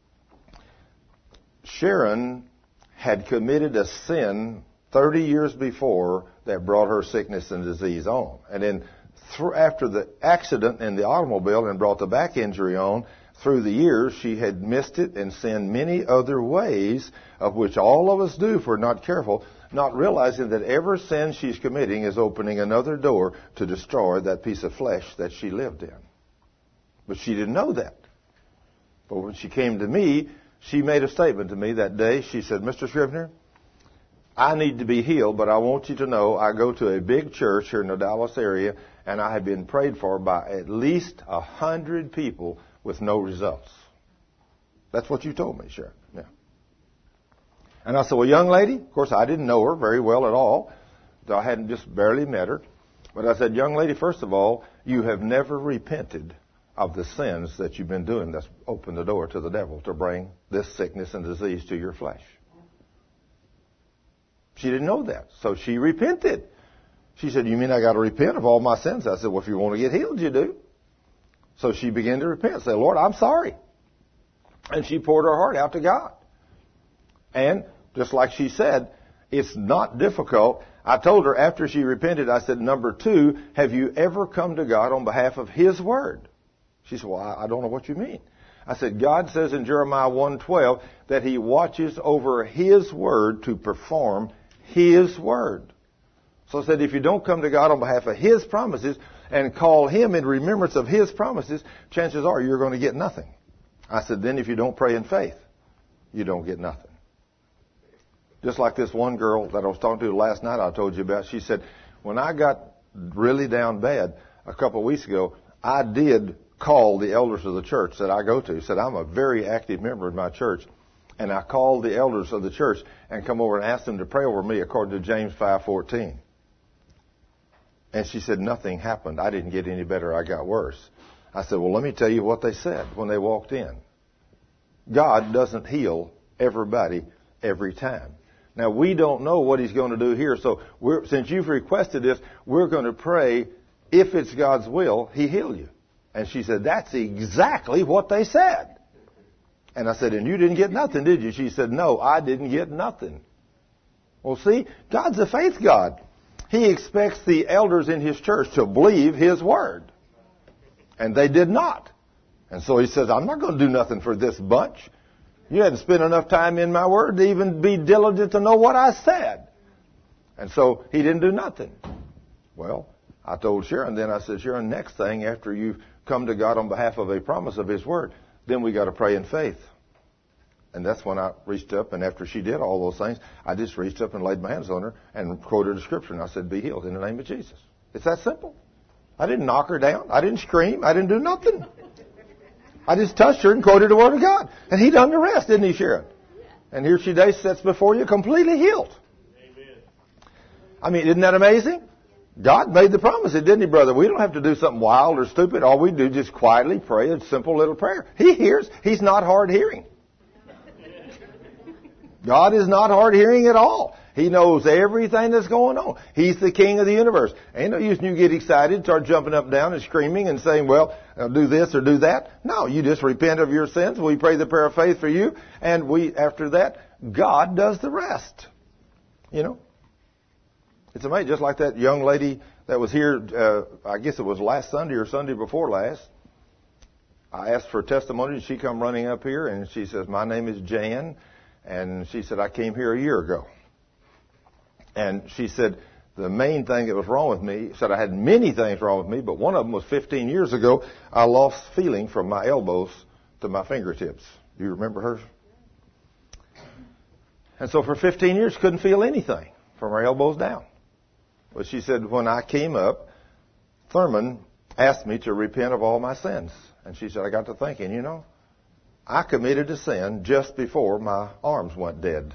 Sharon had committed a sin thirty years before that brought her sickness and disease on. And then th- after the accident in the automobile and brought the back injury on, through the years she had missed it and sinned many other ways, of which all of us do if we're not careful. not realizing that every sin she's committing is opening another door to destroy that piece of flesh that she lived in. But she didn't know that. But when she came to me, she made a statement to me that day. She said, Mister Scrivener, I need to be healed, but I want you to know I go to a big church here in the Dallas area, and I have been prayed for by at least a hundred people with no results. That's what you told me, Sharon. Yeah. And I said, well, young lady, of course, I didn't know her very well at all. I hadn't just barely met her. But I said, young lady, first of all, you have never repented of the sins that you've been doing that's opened the door to the devil to bring this sickness and disease to your flesh. She didn't know that. So she repented. She said, you mean I got to repent of all my sins? I said, well, if you want to get healed, you do. So she began to repent. Say, Lord, I'm sorry. And she poured her heart out to God. And just like she said, it's not difficult. I told her after she repented, I said, number two, have you ever come to God on behalf of His Word? She said, well, I don't know what you mean. I said, God says in Jeremiah one twelve that He watches over His Word to perform His Word. So I said, if you don't come to God on behalf of His promises and call Him in remembrance of His promises, chances are you're going to get nothing. I said, then if you don't pray in faith, you don't get nothing. Just like this one girl that I was talking to last night I told you about, she said, when I got really down bad a couple of weeks ago, I did call the elders of the church that I go to. Said, I'm a very active member of my church. And I called the elders of the church and come over and asked them to pray over me according to James five fourteen. And she said, nothing happened. I didn't get any better. I got worse. I said, well, let me tell you what they said when they walked in. God doesn't heal everybody every time. Now, we don't know what He's going to do here. So we're, since you've requested this, we're going to pray, if it's God's will, He heal you. And she said, that's exactly what they said. And I said, and you didn't get nothing, did you? She said, no, I didn't get nothing. Well, see, God's a faith God. He expects the elders in His church to believe His Word. And they did not. And so He says, I'm not going to do nothing for this bunch. You hadn't spent enough time in my Word to even be diligent to know what I said. And so He didn't do nothing. Well, I told Sharon then, I said, Sharon, next thing after you come to God on behalf of a promise of His Word, then we got to pray in faith. And that's when I reached up, and after she did all those things, I just reached up and laid my hands on her and quoted a scripture, and I said, be healed in the name of Jesus. It's that simple. I didn't knock her down. I didn't scream. I didn't do nothing. I just touched her and quoted the Word of God. And He done the rest, didn't He, Sharon? And here she sits before you completely healed. Amen. I mean, isn't that amazing? God made the promise, didn't He, brother? We don't have to do something wild or stupid. All we do is just quietly pray a simple little prayer. He hears. He's not hard hearing. God is not hard hearing at all. He knows everything that's going on. He's the King of the universe. Ain't no use in you get excited, start jumping up and down and screaming and saying, well, I'll do this or do that. No, you just repent of your sins. We pray the prayer of faith for you. And we, after that, God does the rest. You know? It's amazing. Just like that young lady that was here, uh, I guess it was last Sunday or Sunday before last. I asked for a testimony, and she come running up here, and she says, my name is Jan. And she said, I came here a year ago. And she said, the main thing that was wrong with me, said I had many things wrong with me, but one of them was fifteen years ago, I lost feeling from my elbows to my fingertips. Do you remember her? And so for fifteen years, couldn't feel anything from her elbows down. But she said, when I came up, Thurman asked me to repent of all my sins. And she said, I got to thinking, you know, I committed a sin just before my arms went dead.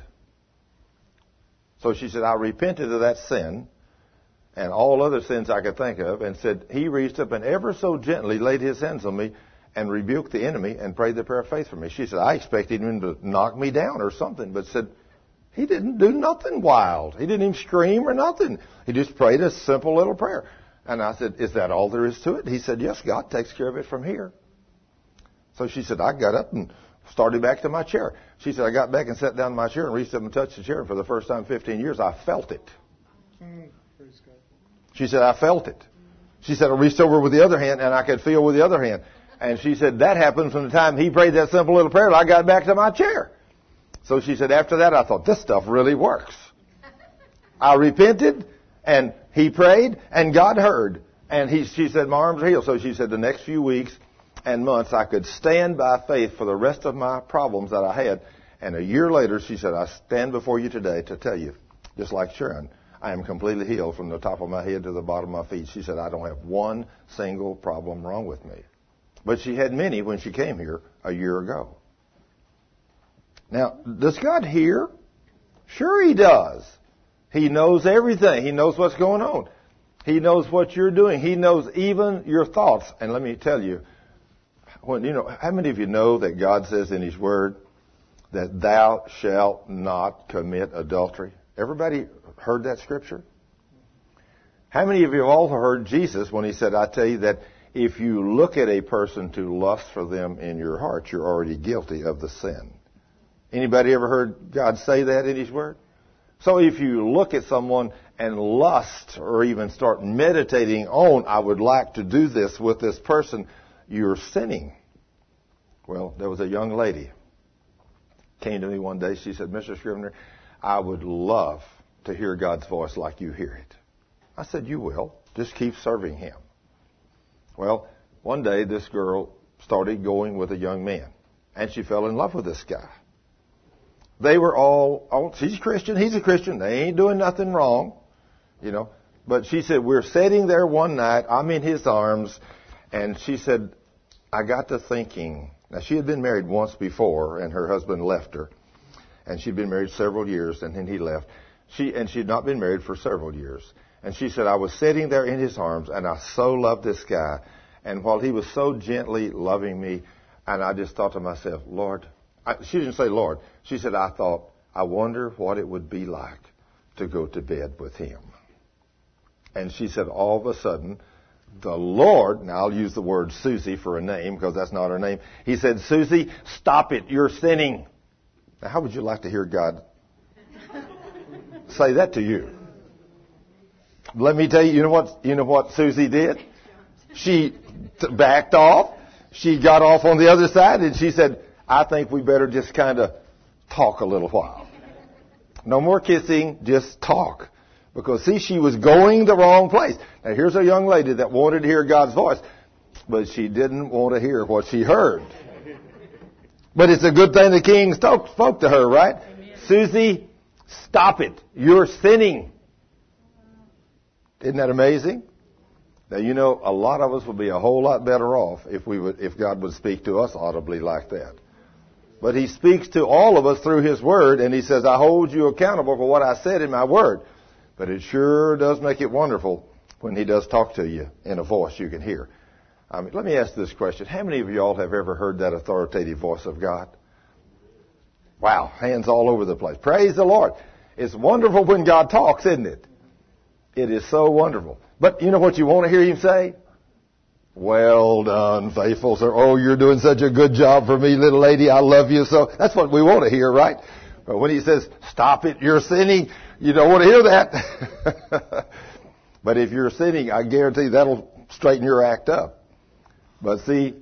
So she said, I repented of that sin and all other sins I could think of, and said, He reached up and ever so gently laid His hands on me and rebuked the enemy and prayed the prayer of faith for me. She said, I expected Him to knock me down or something, but said, He didn't do nothing wild. He didn't even scream or nothing. He just prayed a simple little prayer. And I said, is that all there is to it? He said, yes, God takes care of it from here. So she said, I got up and started back to my chair. She said, I got back and sat down in my chair and reached up and touched the chair. And for the first time in fifteen years, I felt it. She said, I felt it. She said, I reached over with the other hand and I could feel with the other hand. And she said, that happened from the time he prayed that simple little prayer till I got back to my chair. So she said, after that, I thought, this stuff really works. I repented, and he prayed, and God heard. And he, she said, my arms are healed. So she said the next few weeks and months I could stand by faith for the rest of my problems that I had. And a year later, she said, I stand before you today to tell you, just like Sharon, I am completely healed from the top of my head to the bottom of my feet. She said, I don't have one single problem wrong with me. But she had many when she came here a year ago. Now, does God hear? Sure He does. He knows everything. He knows what's going on. He knows what you're doing. He knows even your thoughts. And let me tell you, when you know, how many of you know that God says in His Word that thou shalt not commit adultery? Everybody heard that scripture? How many of you have all heard Jesus when He said, I tell you that if you look at a person to lust for them in your heart, you're already guilty of the sin. Anybody ever heard God say that in His Word? So if you look at someone and lust or even start meditating on, I would like to do this with this person, you're sinning. Well, there was a young lady came to me one day. She said, Mister Scrivener, I would love to hear God's voice like you hear it. I said, you will. Just keep serving Him. Well, one day this girl started going with a young man, and she fell in love with this guy. They were all, oh, she's a Christian, he's a Christian, they ain't doing nothing wrong, you know. But she said, we're sitting there one night, I'm in his arms, and she said, I got to thinking. Now, she had been married once before, and her husband left her. And she'd been married several years, and then he left. She And she'd not been married for several years. And she said, I was sitting there in his arms, and I so loved this guy. And while he was so gently loving me, and I just thought to myself, Lord, I, she didn't say Lord. She said, I thought, I wonder what it would be like to go to bed with him. And she said, all of a sudden, the Lord, now I'll use the word Susie for a name because that's not her name. He said, Susie, stop it. You're sinning. Now, how would you like to hear God say that to you? Let me tell you, you know what, you know what Susie did? She t- backed off. She got off on the other side and she said, I think we better just kind of talk a little while. No more kissing, just talk. Because, see, she was going the wrong place. Now, here's a young lady that wanted to hear God's voice, but she didn't want to hear what she heard. But it's a good thing the king spoke, spoke to her, right? Amen. Susie, stop it. You're sinning. Isn't that amazing? Now, you know, a lot of us would be a whole lot better off if we would, if God would speak to us audibly like that. But He speaks to all of us through His Word, and He says, I hold you accountable for what I said in my Word. But it sure does make it wonderful when He does talk to you in a voice you can hear. I mean, let me ask this question. How many of y'all have ever heard that authoritative voice of God? Wow, hands all over the place. Praise the Lord. It's wonderful when God talks, isn't it? It is so wonderful. But you know what you want to hear Him say? Well done, faithful sir. Oh, you're doing such a good job for me, little lady. I love you so. That's what we want to hear, right? But when He says, stop it, you're sinning, you don't want to hear that. But if you're sinning, I guarantee that'll straighten your act up. But see,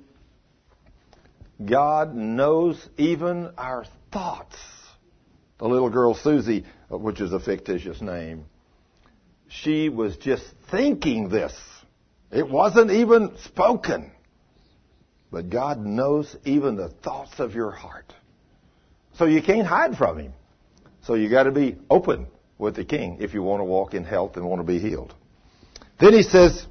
God knows even our thoughts. The little girl Susie, which is a fictitious name, she was just thinking this. It wasn't even spoken. But God knows even the thoughts of your heart. So you can't hide from Him. So you got to be open with the King if you want to walk in health and want to be healed. Then He says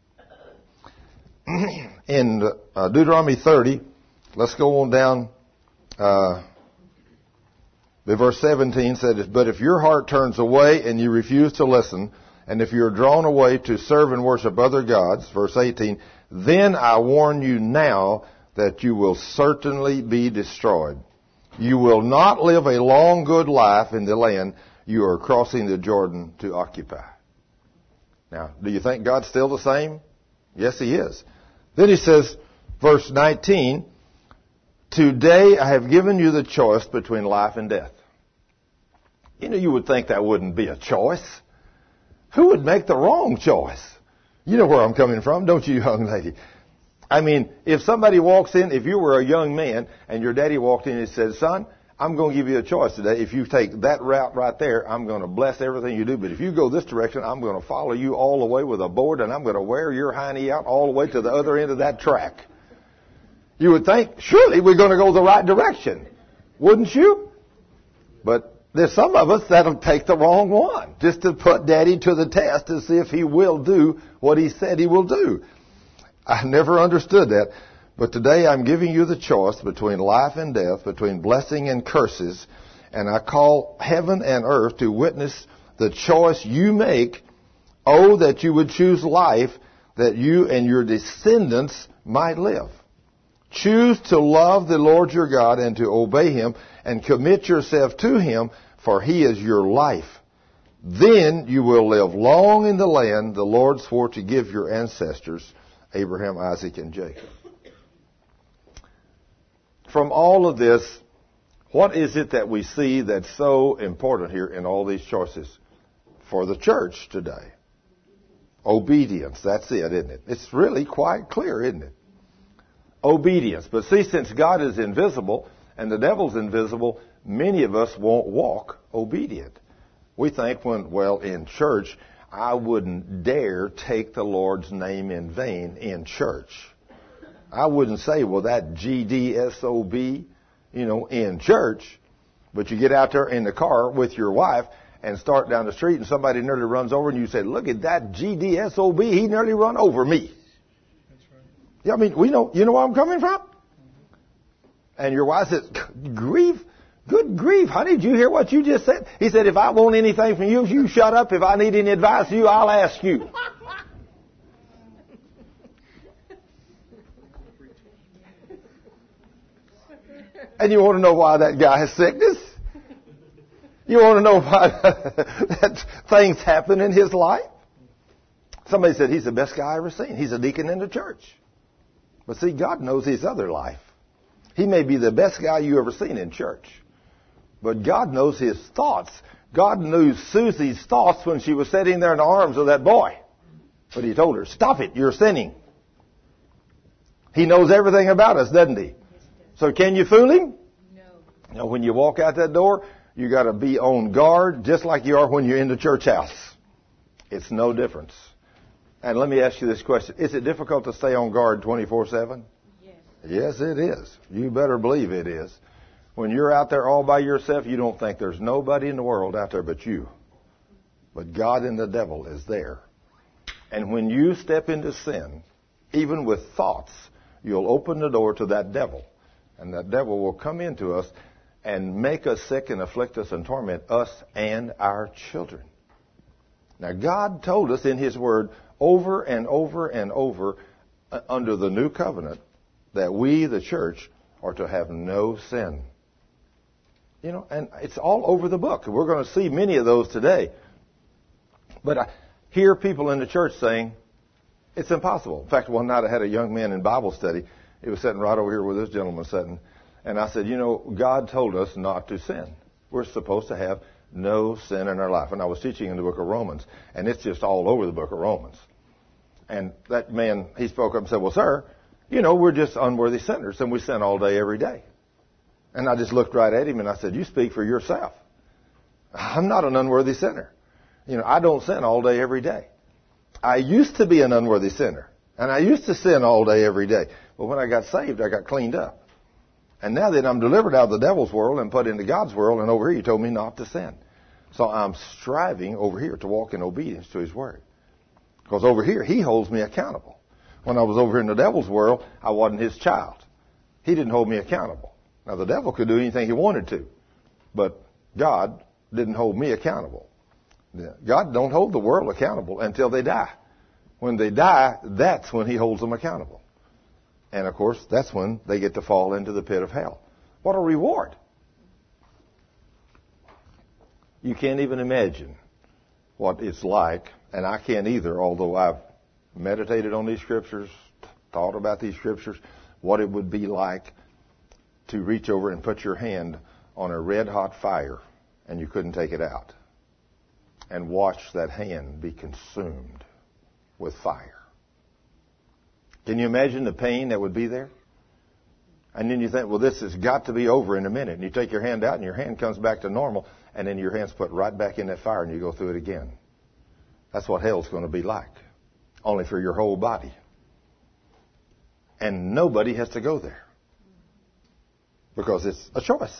in uh, Deuteronomy thirty, let's go on down. Uh, the verse seventeen said, but if your heart turns away and you refuse to listen, and if you're drawn away to serve and worship other gods, verse eighteen, then I warn you now that you will certainly be destroyed. You will not live a long, good life in the land you are crossing the Jordan to occupy. Now, do you think God's still the same? Yes, He is. Then He says, verse nineteen, today I have given you the choice between life and death. You know, you would think that wouldn't be a choice. Who would make the wrong choice? You know where I'm coming from, don't you, young lady? I mean, if somebody walks in, if you were a young man and your daddy walked in and said, son, I'm going to give you a choice today. If you take that route right there, I'm going to bless everything you do. But if you go this direction, I'm going to follow you all the way with a board, and I'm going to wear your hiney out all the way to the other end of that track. You would think, surely we're going to go the right direction. Wouldn't you? But there's some of us that'll take the wrong one, just to put Daddy to the test to see if he will do what he said he will do. I never understood that. But today I'm giving you the choice between life and death, between blessing and curses, and I call heaven and earth to witness the choice you make. Oh, that you would choose life, that you and your descendants might live. Choose to love the Lord your God and to obey Him and commit yourself to Him, for He is your life. Then you will live long in the land the Lord swore to give your ancestors, Abraham, Isaac, and Jacob. From all of this, what is it that we see that's so important here in all these choices for the church today? Obedience. That's it, isn't it? It's really quite clear, isn't it? Obedience. But see, since God is invisible and the devil's invisible, many of us won't walk obedient. We think when, well, in church, I wouldn't dare take the Lord's name in vain in church. I wouldn't say, well, that G D S O B, you know, in church. But you get out there in the car with your wife and start down the street and somebody nearly runs over and you say, look at that G D S O B, he nearly run over me. That's right. Yeah, I mean, we know, you know where I'm coming from? And your wife says, grief, good grief, honey, did you hear what you just said? He said, if I want anything from you, you shut up. If I need any advice from you, I'll ask you. And you want to know why that guy has sickness? You want to know why that things happen in his life? Somebody said he's the best guy I ever seen. He's a deacon in the church. But see, God knows his other life. He may be the best guy you ever seen in church. But God knows his thoughts. God knew Susie's thoughts when she was sitting there in the arms of that boy. But he told her, stop it, you're sinning. He knows everything about us, doesn't he? So can you fool him? No. You know, when you walk out that door, you got to be on guard just like you are when you're in the church house. It's no difference. And let me ask you this question. Is it difficult to stay on guard twenty-four seven? Yes. Yes, it is. You better believe it is. When you're out there all by yourself, you don't think there's nobody in the world out there but you. But God and the devil is there. And when you step into sin, even with thoughts, you'll open the door to that devil. And that devil will come into us and make us sick and afflict us and torment us and our children. Now, God told us in His Word over and over and over uh, under the new covenant that we, the church, are to have no sin. You know, and it's all over the book. We're going to see many of those today. But I hear people in the church saying, it's impossible. In fact, one night I had a young man in Bible study. He was sitting right over here where this gentleman sitting. And I said, you know, God told us not to sin. We're supposed to have no sin in our life. And I was teaching in the book of Romans, and it's just all over the book of Romans. And that man, he spoke up and said, well, sir, you know, we're just unworthy sinners, and we sin all day, every day. And I just looked right at him, and I said, you speak for yourself. I'm not an unworthy sinner. You know, I don't sin all day, every day. I used to be an unworthy sinner, and I used to sin all day, every day. But when I got saved, I got cleaned up. And now that I'm delivered out of the devil's world and put into God's world, and over here He told me not to sin. So I'm striving over here to walk in obedience to His Word. Because over here, He holds me accountable. When I was over in the devil's world, I wasn't His child. He didn't hold me accountable. Now, the devil could do anything he wanted to. But God didn't hold me accountable. God don't hold the world accountable until they die. When they die, that's when He holds them accountable. And, of course, that's when they get to fall into the pit of hell. What a reward. You can't even imagine what it's like, and I can't either, although I've meditated on these scriptures, thought about these scriptures, what it would be like to reach over and put your hand on a red-hot fire and you couldn't take it out, and watch that hand be consumed with fire. Can you imagine the pain that would be there? And then you think, well, this has got to be over in a minute. And you take your hand out and your hand comes back to normal. And then your hand's put right back in that fire and you go through it again. That's what hell's going to be like. Only for your whole body. And nobody has to go there. Because it's a choice.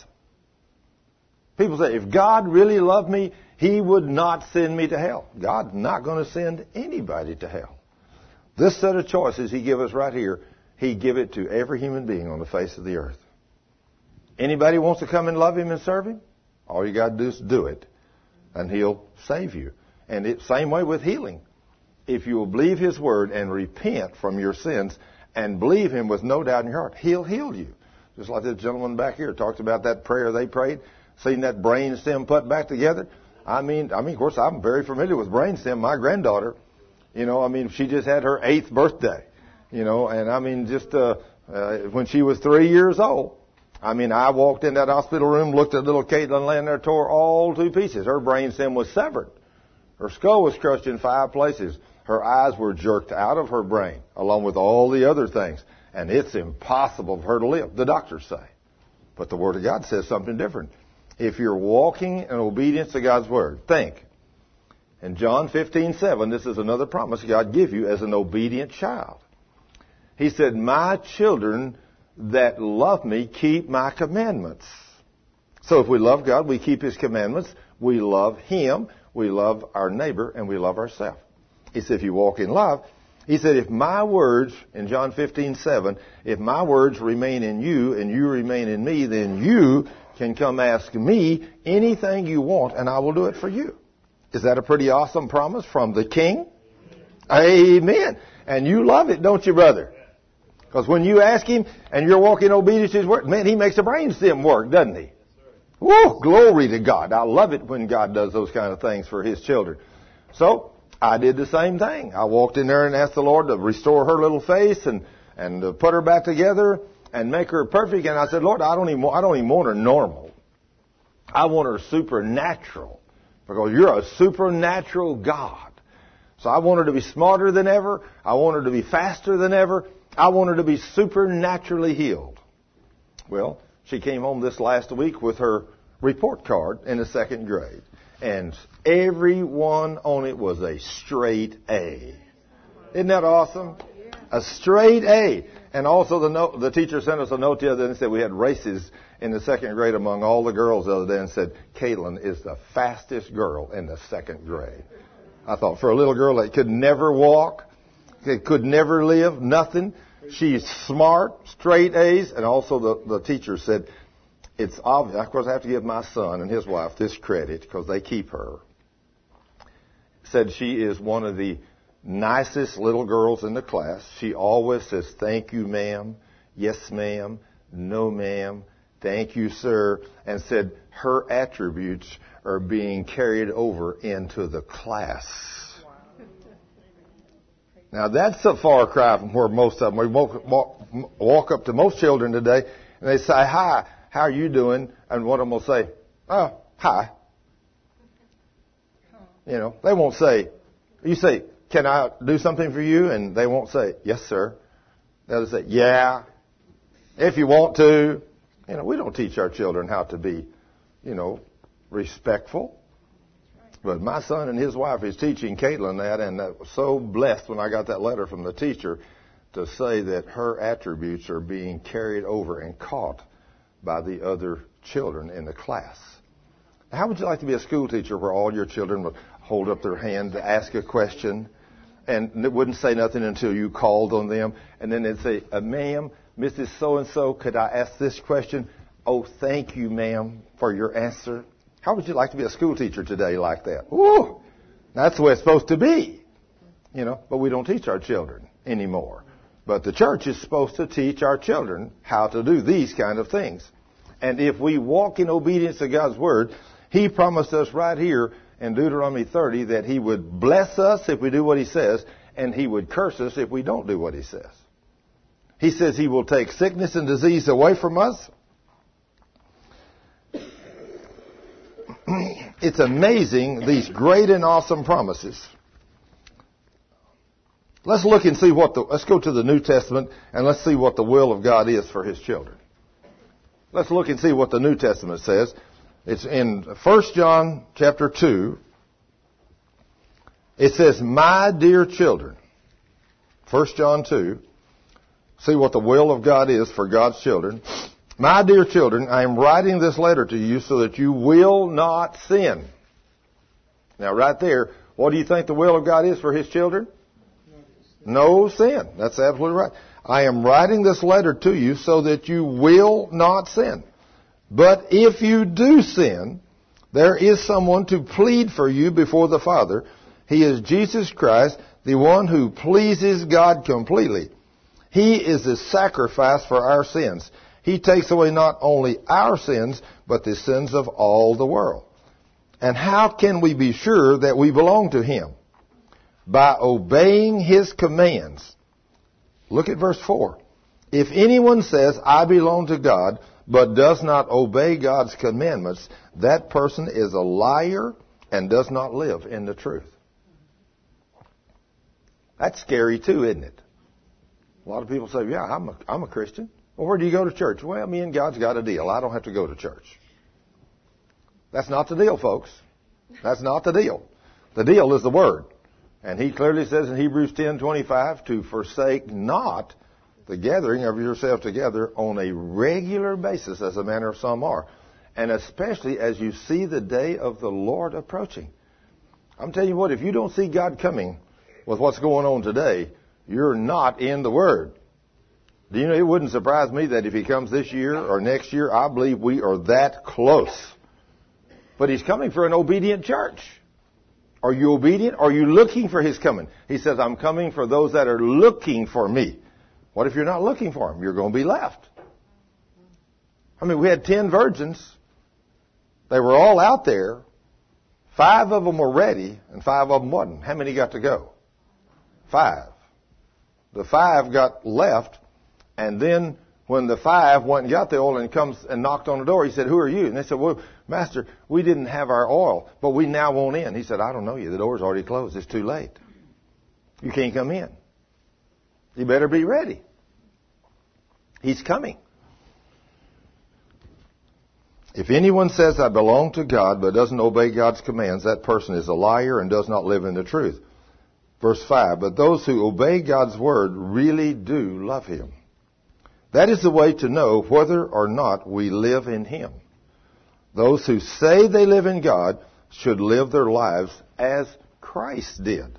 People say, if God really loved me, He would not send me to hell. God's not going to send anybody to hell. This set of choices He give us right here, He give it to every human being on the face of the earth. Anybody wants to come and love Him and serve Him? All you got to do is do it. And He'll save you. And it's same way with healing. If you will believe His word and repent from your sins and believe Him with no doubt in your heart, He'll heal you. Just like this gentleman back here talked about that prayer they prayed, seeing that brain stem put back together. I mean, I mean, of course, I'm very familiar with brain stem. My granddaughter, you know, I mean, she just had her eighth birthday, you know, and I mean, just uh, uh, when she was three years old, I mean, I walked in that hospital room, looked at little Caitlin laying there, tore all to pieces. Her brain stem was severed. Her skull was crushed in five places. Her eyes were jerked out of her brain, along with all the other things. And it's impossible for her to live, the doctors say. But the Word of God says something different. If you're walking in obedience to God's Word, think. In John fifteen seven, this is another promise God give you as an obedient child. He said, my children that love me keep my commandments. So if we love God, we keep His commandments. We love Him. We love our neighbor. And we love ourselves. He said, if you walk in love, He said, if my words, in John fifteen seven, if my words remain in you and you remain in me, then you can come ask me anything you want and I will do it for you. Is that a pretty awesome promise from the King? Amen. And you love it, don't you, brother? Because when you ask Him and you're walking in obedience to His word, man, He makes the brain stem work, doesn't He? Woo, glory to God. I love it when God does those kind of things for His children. So, I did the same thing. I walked in there and asked the Lord to restore her little face and, and to put her back together and make her perfect. And I said, Lord, I don't even, I don't even want her normal. I want her supernatural. Because you're a supernatural God. So I want her to be smarter than ever. I want her to be faster than ever. I want her to be supernaturally healed. Well, she came home this last week with her report card in the second grade. And everyone on it was a straight A. Isn't that awesome? A straight A. And also the note, the teacher sent us a note the other day and said we had races in the second grade among all the girls the other day and said, Caitlin is the fastest girl in the second grade. I thought, for a little girl that could never walk, that could never live, nothing, she's smart, straight A's. And also the, the teacher said, it's obvious. Of course, I have to give my son and his wife this credit because they keep her. Said she is one of the nicest little girls in the class. She always says, thank you, ma'am. Yes, ma'am. No, ma'am. Thank you, sir. And said her attributes are being carried over into the class. Now, that's a far cry from where most of them, we walk, walk, walk up to most children today and they say, hi. How are you doing? And one of them will say, oh, hi. You know, they won't say, you say, can I do something for you? And they won't say, yes, sir. They'll say, yeah, if you want to. You know, we don't teach our children how to be, you know, respectful. But my son and his wife is teaching Caitlin that, and I was so blessed when I got that letter from the teacher to say that her attributes are being carried over and caught by the other children in the class. How would you like to be a school teacher where all your children would hold up their hand to ask a question and it wouldn't say nothing until you called on them, and then they'd say, uh, ma'am, Missus So-and-so, could I ask this question? Oh, thank you, ma'am, for your answer. How would you like to be a school teacher today like that? Ooh, that's the way it's supposed to be. You know, but we don't teach our children anymore. But the church is supposed to teach our children how to do these kind of things. And if we walk in obedience to God's Word, He promised us right here in Deuteronomy thirty that He would bless us if we do what He says, and He would curse us if we don't do what He says. He says He will take sickness and disease away from us. It's amazing, these great and awesome promises. Let's look and see what the, let's go to the New Testament and let's see what the will of God is for His children. Let's look and see what the New Testament says. It's in First John chapter two. It says, my dear children, First John two, see what the will of God is for God's children. My dear children, I am writing this letter to you so that you will not sin. Now right there, what do you think the will of God is for His children? No sin. That's absolutely right. I am writing this letter to you so that you will not sin. But if you do sin, there is someone to plead for you before the Father. He is Jesus Christ, the one who pleases God completely. He is the sacrifice for our sins. He takes away not only our sins, but the sins of all the world. And how can we be sure that we belong to Him? By obeying His commands. Look at verse four. If anyone says, I belong to God, but does not obey God's commandments, that person is a liar and does not live in the truth. That's scary too, isn't it? A lot of people say, yeah, I'm a, I'm a Christian. Well, where do you go to church? Well, me and God's got a deal. I don't have to go to church. That's not the deal, folks. That's not the deal. The deal is the Word. And He clearly says in Hebrews ten twenty-five to forsake not the gathering of yourself together on a regular basis, as the manner of some are. And especially as you see the day of the Lord approaching. I'm telling you what, if you don't see God coming with what's going on today, you're not in the Word. Do you know, it wouldn't surprise me that if He comes this year or next year, I believe we are that close. But He's coming for an obedient church. Are you obedient? Are you looking for His coming? He says, I'm coming for those that are looking for me. What if you're not looking for Him? You're going to be left. I mean, we had ten virgins. They were all out there. Five of them were ready, and five of them wasn't. How many got to go? Five. The five got left, and then when the five went and got the oil and comes and knocked on the door, He said, who are you? And they said, well, Master, we didn't have our oil, but we now want in. He said, I don't know you. The door's already closed. It's too late. You can't come in. You better be ready. He's coming. If anyone says, I belong to God, but doesn't obey God's commands, that person is a liar and does not live in the truth. Verse five, but those who obey God's word really do love Him. That is the way to know whether or not we live in Him. Those who say they live in God should live their lives as Christ did.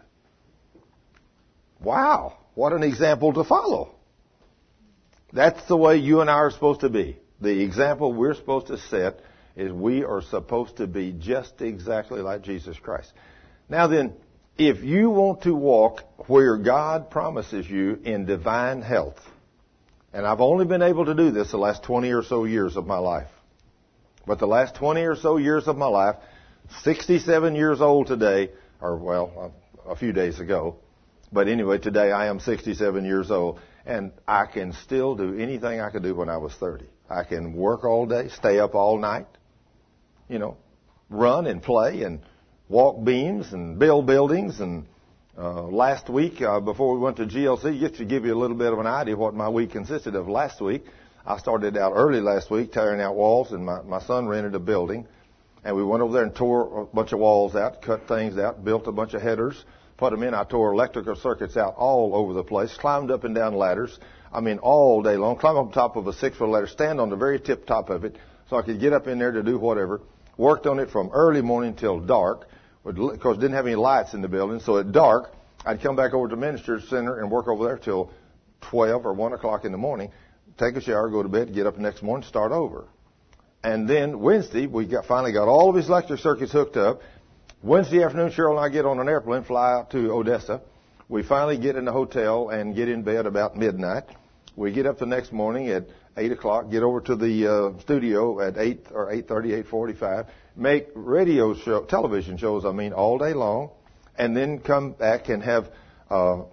Wow, what an example to follow. That's the way you and I are supposed to be. The example we're supposed to set is we are supposed to be just exactly like Jesus Christ. Now then, if you want to walk where God promises you in divine health, and I've only been able to do this the last twenty or so years of my life, but the last twenty or so years of my life, sixty-seven years old today, or well, a few days ago, but anyway, today I am sixty-seven years old, and I can still do anything I could do when I was thirty. I can work all day, stay up all night, you know, run and play and walk beams and build buildings. And uh, last week, uh, before we went to G L C, just to give you a little bit of an idea of what my week consisted of last week, I started out early last week tearing out walls, and my, my son rented a building. And we went over there and tore a bunch of walls out, cut things out, built a bunch of headers, put them in. I tore electrical circuits out all over the place, climbed up and down ladders. I mean, all day long. Climb up top of a six-foot ladder, stand on the very tip top of it so I could get up in there to do whatever. Worked on it from early morning till dark. Of course, didn't have any lights in the building, so at dark, I'd come back over to Minister's Center and work over there till twelve or one o'clock in the morning, take a shower, go to bed, get up the next morning, start over. And then Wednesday, we got, finally got all of his electric circuits hooked up. Wednesday afternoon, Cheryl and I get on an airplane, fly out to Odessa. We finally get in the hotel and get in bed about midnight. We get up the next morning at eight o'clock, get over to the uh, studio at eight or eight thirty, eight forty-five, make radio show, television shows, I mean, all day long, and then come back and have uh,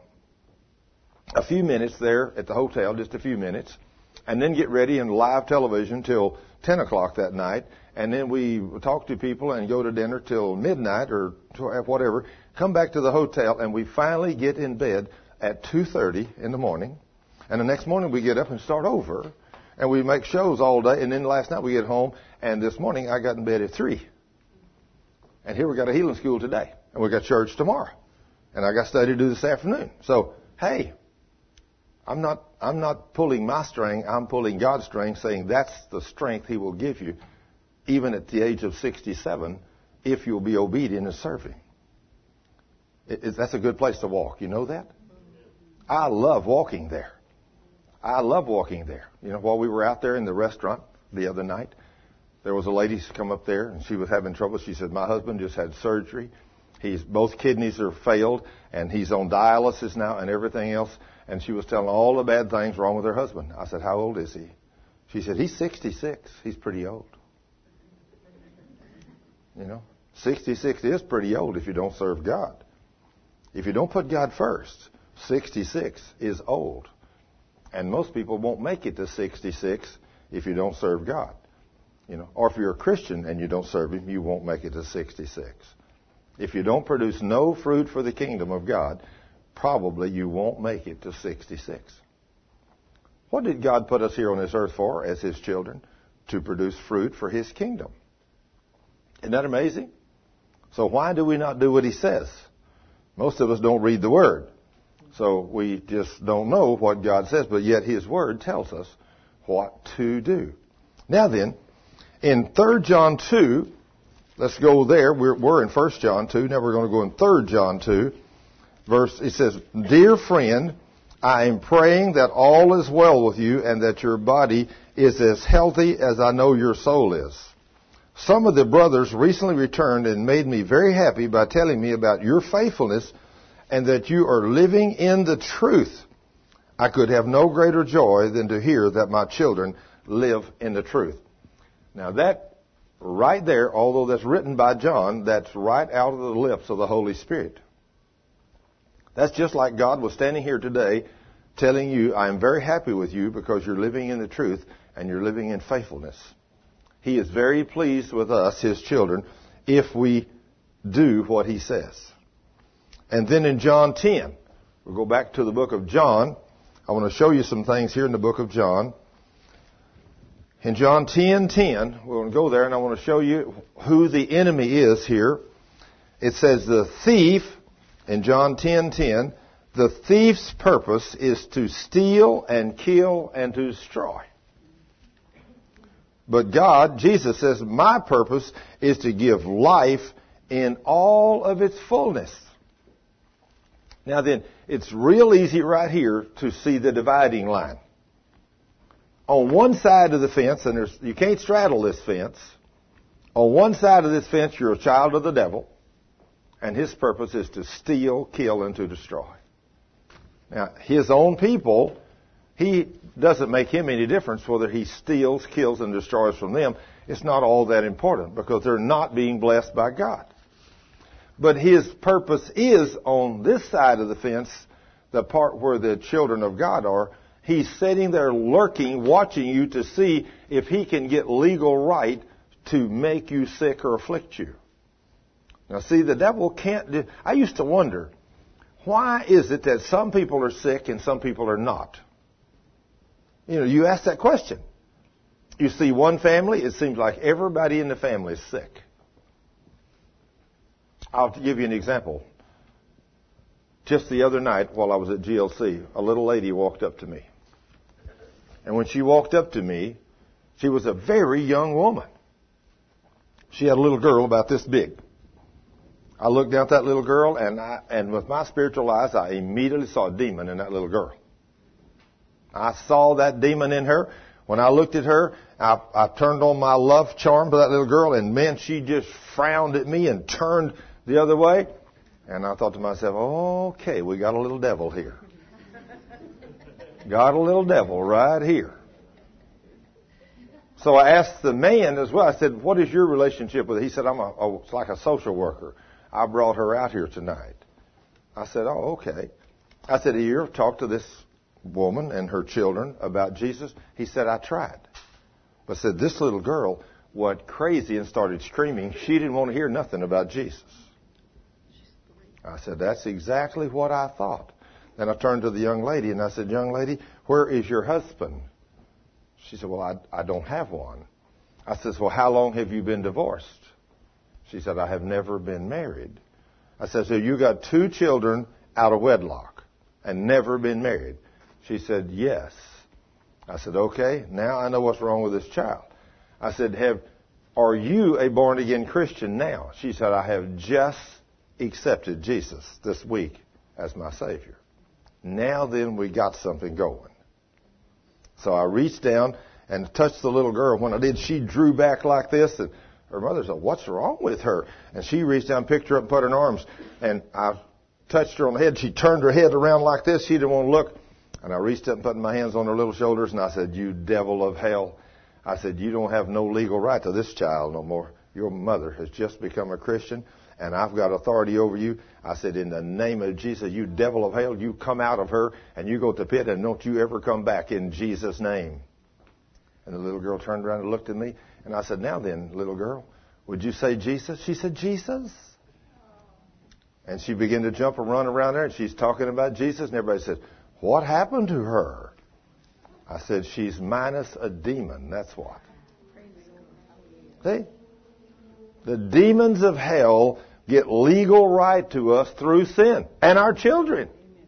a few minutes there at the hotel, just a few minutes, and then get ready and live television till ten o'clock that night, and then we talk to people and go to dinner till midnight or whatever, come back to the hotel, and we finally get in bed at two thirty in the morning. And the next morning we get up and start over. and we make shows all day. And then last night we get home, and this morning I got in bed at three. And here we got a healing school today, and we got church tomorrow, and I got study to do this afternoon. So hey, I'm not I'm not pulling my string. I'm pulling God's string, saying that's the strength He will give you, even at the age of sixty-seven, if you'll be obedient and serving. It, it, that's a good place to walk. You know that? I love walking there. I love walking there. You know, while we were out there in the restaurant the other night, there was a lady who come up there, and she was having trouble. She said, my husband just had surgery. He's both kidneys are failed, and he's on dialysis now and everything else. And she was telling all the bad things wrong with her husband. I said, how old is he? She said, he's sixty-six. He's pretty old. You know, sixty-six is pretty old if you don't serve God. If you don't put God first, sixty-six is old. And most people won't make it to sixty-six if you don't serve God. You know, or if you're a Christian and you don't serve Him, you won't make it to sixty-six. If you don't produce no fruit for the kingdom of God, probably you won't make it to sixty-six. What did God put us here on this earth for as His children? To produce fruit for His kingdom. Isn't that amazing? So why do we not do what He says? Most of us don't read the Word. So we just don't know what God says, but yet His Word tells us what to do. Now then, in Third John two, let's go there. We're, we're in First John two. Now we're going to go in Third John two. Verse, it says, dear friend, I am praying that all is well with you and that your body is as healthy as I know your soul is. Some of the brothers recently returned and made me very happy by telling me about your faithfulness and that you are living in the truth. I could have no greater joy than to hear that my children live in the truth. Now that right there, although that's written by John, that's right out of the lips of the Holy Spirit. That's just like God was standing here today telling you, I am very happy with you because you're living in the truth and you're living in faithfulness. He is very pleased with us, His children, if we do what He says. And then in John ten, we'll go back to the book of John. I want to show you some things here in the book of John. In John ten ten, we're going to go there and I want to show you who the enemy is here. It says the thief, in John ten ten, the thief's purpose is to steal and kill and to destroy. But God, Jesus says, my purpose is to give life in all of its fullness. Now then, it's real easy right here to see the dividing line. On one side of the fence, and there's, you can't straddle this fence. On one side of this fence, you're a child of the devil, and his purpose is to steal, kill, and to destroy. Now, his own people, he doesn't make him any difference whether he steals, kills, and destroys from them. It's not all that important because they're not being blessed by God. But his purpose is on this side of the fence, the part where the children of God are. He's sitting there lurking, watching you to see if he can get legal right to make you sick or afflict you. Now see, the devil can't do... I used to wonder, why is it that some people are sick and some people are not? You know, you ask that question. You see one family, it seems like everybody in the family is sick. I'll give you an example. Just the other night while I was at G L C, a little lady walked up to me. And when she walked up to me, she was a very young woman. She had a little girl about this big. I looked down at that little girl, and I, and with my spiritual eyes, I immediately saw a demon in that little girl. I saw that demon in her. When I looked at her, I, I turned on my love charm for that little girl, and man, she just frowned at me and turned the other way. And I thought to myself, okay, we got a little devil here. Got a little devil right here. So I asked the man as well, I said, what is your relationship with her? He said, I'm a, a, it's like a social worker. I brought her out here tonight. I said, oh, okay. I said, have you ever talked to this woman and her children about Jesus? He said, I tried. But said, this little girl went crazy and started screaming. She didn't want to hear nothing about Jesus. I said, that's exactly what I thought. Then I turned to the young lady and I said, young lady, where is your husband? She said, well, I, I don't have one. I said, well, how long have you been divorced? She said, I have never been married. I said, so you got two children out of wedlock and never been married? She said, yes. I said, okay, now I know what's wrong with this child. I said, have, are you a born-again Christian now? She said, I have just accepted Jesus this week as my Savior. Now then, we got something going. So I reached down and touched the little girl. When I did, she drew back like this, and her mother said, what's wrong with her? And she reached down, picked her up, and put her in her arms. And I touched her on the head. She turned her head around like this. She didn't want to look. And I reached up and put my hands on her little shoulders, and I said, you devil of hell. I said, you don't have no legal right to this child no more. Your mother has just become a Christian, and I've got authority over you. I said, in the name of Jesus, you devil of hell, you come out of her, and you go to the pit, and don't you ever come back in Jesus' name. And the little girl turned around and looked at me, and I said, now then, little girl, would you say Jesus? She said, Jesus. And she began to jump and run around there, and she's talking about Jesus, and everybody said, what happened to her? I said, she's minus a demon, that's what. See? The demons of hell get legal right to us through sin and our children.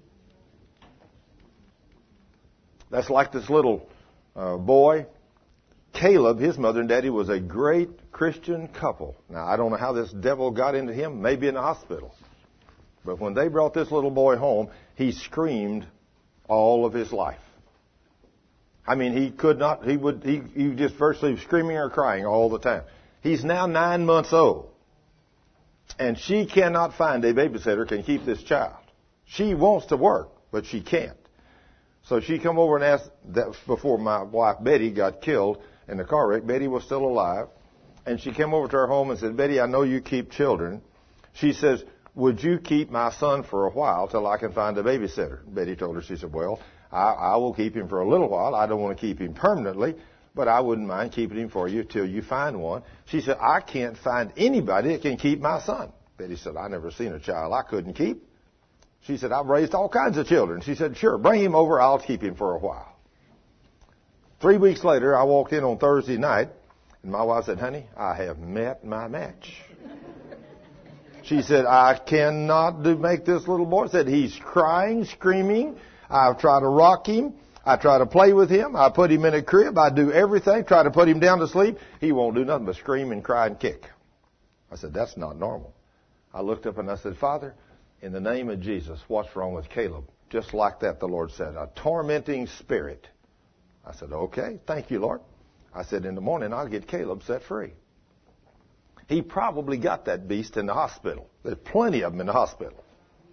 That's like this little uh, boy, Caleb. His mother and daddy was a great Christian couple. Now, I don't know how this devil got into him, maybe in the hospital. But when they brought this little boy home, he screamed all of his life. I mean, he could not, he would, he, he just virtually was screaming or crying all the time. He's now nine months old. And she cannot find a babysitter can keep this child. She wants to work, but she can't. So she come over and asked, that before my wife Betty got killed in the car wreck, Betty was still alive. And she came over to her home and said, Betty, I know you keep children. She says, would you keep my son for a while till I can find a babysitter? Betty told her, she said, well, I, I will keep him for a little while. I don't want to keep him permanently, but I wouldn't mind keeping him for you till you find one. She said, I can't find anybody that can keep my son. Betty said, I never seen a child I couldn't keep. She said, I've raised all kinds of children. She said, sure, bring him over. I'll keep him for a while. Three weeks later, I walked in on Thursday night, and my wife said, honey, I have met my match. She said, I cannot do, make this little boy. Said he's crying, screaming. I've tried to rock him. I try to play with him. I put him in a crib. I do everything. Try to put him down to sleep. He won't do nothing but scream and cry and kick. I said, that's not normal. I looked up and I said, Father, in the name of Jesus, what's wrong with Caleb? Just like that, the Lord said, a tormenting spirit. I said, okay, thank you, Lord. I said, in the morning, I'll get Caleb set free. He probably got that beast in the hospital. There's plenty of them in the hospital.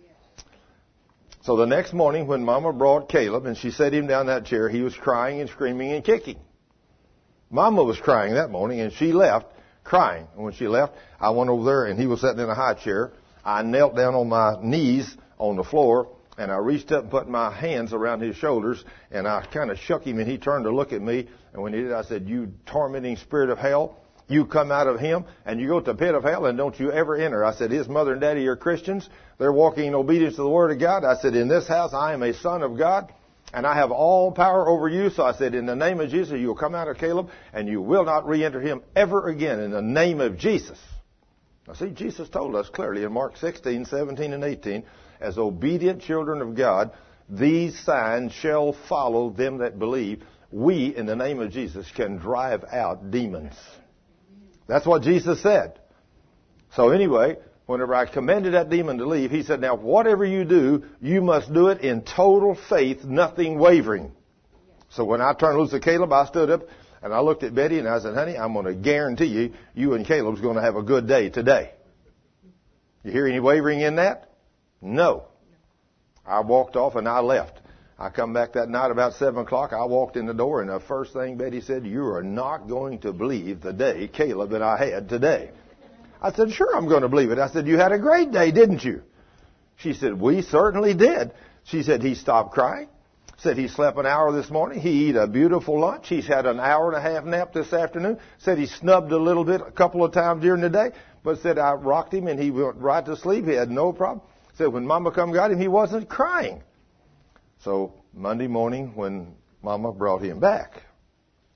So the next morning when Mama brought Caleb and she set him down in that chair, he was crying and screaming and kicking. Mama was crying that morning and she left crying. And when she left, I went over there and he was sitting in a high chair. I knelt down on my knees on the floor and I reached up and put my hands around his shoulders and I kind of shook him and he turned to look at me. And when he did, I said, you tormenting spirit of hell, you come out of him and you go to the pit of hell and don't you ever enter. I said, his mother and daddy are Christians. They're walking in obedience to the Word of God. I said, in this house, I am a son of God and I have all power over you. So I said, in the name of Jesus, you'll come out of Caleb and you will not re-enter him ever again in the name of Jesus. Now see, Jesus told us clearly in Mark sixteen, seventeen, and eighteen, as obedient children of God, these signs shall follow them that believe. We, in the name of Jesus, can drive out demons. That's what Jesus said. So anyway, whenever I commanded that demon to leave, he said, now whatever you do, you must do it in total faith, nothing wavering. So when I turned loose of Caleb, I stood up and I looked at Betty and I said, honey, I'm going to guarantee you, you and Caleb's going to have a good day today. You hear any wavering in that? No. I walked off and I left. I come back that night about seven o'clock. I walked in the door, and the first thing Betty said, you are not going to believe the day Caleb and I had today. I said, sure, I'm going to believe it. I said, you had a great day, didn't you? She said, we certainly did. She said, he stopped crying. Said he slept an hour this morning. He ate a beautiful lunch. He's had an hour and a half nap this afternoon. Said he snubbed a little bit a couple of times during the day. But said I rocked him, and he went right to sleep. He had no problem. Said when Mama come got him, he wasn't crying. So Monday morning when Mama brought him back,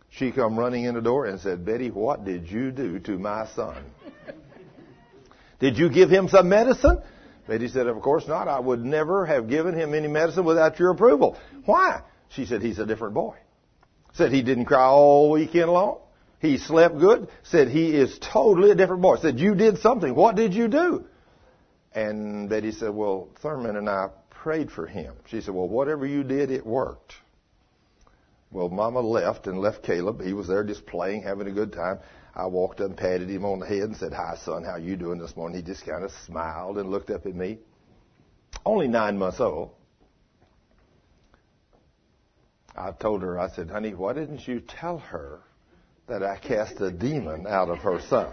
She come running in the door and said, Betty, what did you do to my son? Did you give him some medicine? Betty said, of course not. I would never have given him any medicine without your approval. Why? She said, he's a different boy. Said he didn't cry all weekend long. He slept good. Said he is totally a different boy. Said, you did something. What did you do? And Betty said, well, Thurman and I prayed for him. She said, well, whatever you did, it worked. Well, Mama left and left Caleb. He was there just playing, having a good time. I walked up and patted him on the head and said, hi, son, how you doing this morning? He just kind of smiled and looked up at me. Only nine months old. I told her, I said, honey, why didn't you tell her that I cast a demon out of her son?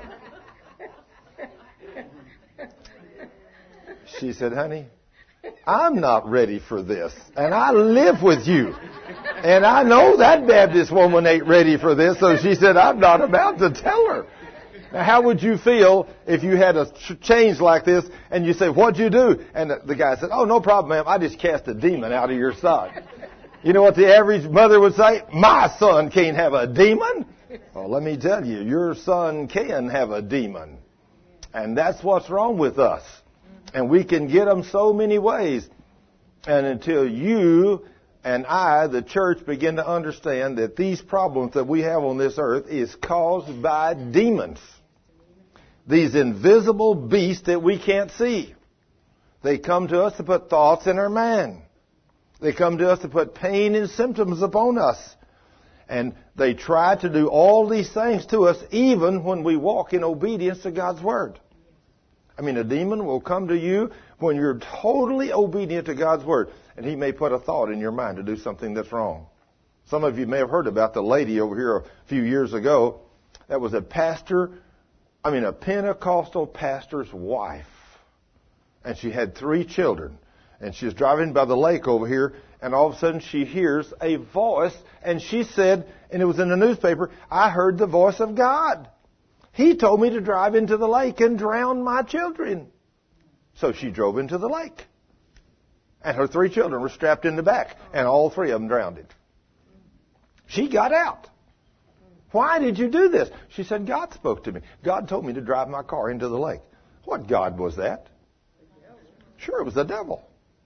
She said, honey, I'm not ready for this, and I live with you. And I know that Baptist woman ain't ready for this, so she said, I'm not about to tell her. Now, how would you feel if you had a change like this, and you say, what'd you do? And the, the guy said, oh, no problem, ma'am, I just cast a demon out of your son. You know what the average mother would say? My son can't have a demon. Well, let me tell you, your son can have a demon. And that's what's wrong with us. And we can get them so many ways. And until you and I, the church, begin to understand that these problems that we have on this earth is caused by demons. These invisible beasts that we can't see. They come to us to put thoughts in our mind. They come to us to put pain and symptoms upon us. And they try to do all these things to us even when we walk in obedience to God's Word. I mean, a demon will come to you when you're totally obedient to God's Word. And he may put a thought in your mind to do something that's wrong. Some of you may have heard about the lady over here a few years ago that was a pastor, I mean a Pentecostal pastor's wife. And she had three children. And she was driving by the lake over here, and all of a sudden she hears a voice, and she said, and it was in the newspaper, I heard the voice of God. He told me to drive into the lake and drown my children. So she drove into the lake. And her three children were strapped in the back, and all three of them drowned. She got out. Why did you do this? She said, God spoke to me. God told me to drive my car into the lake. What God was that? Sure, it was the devil.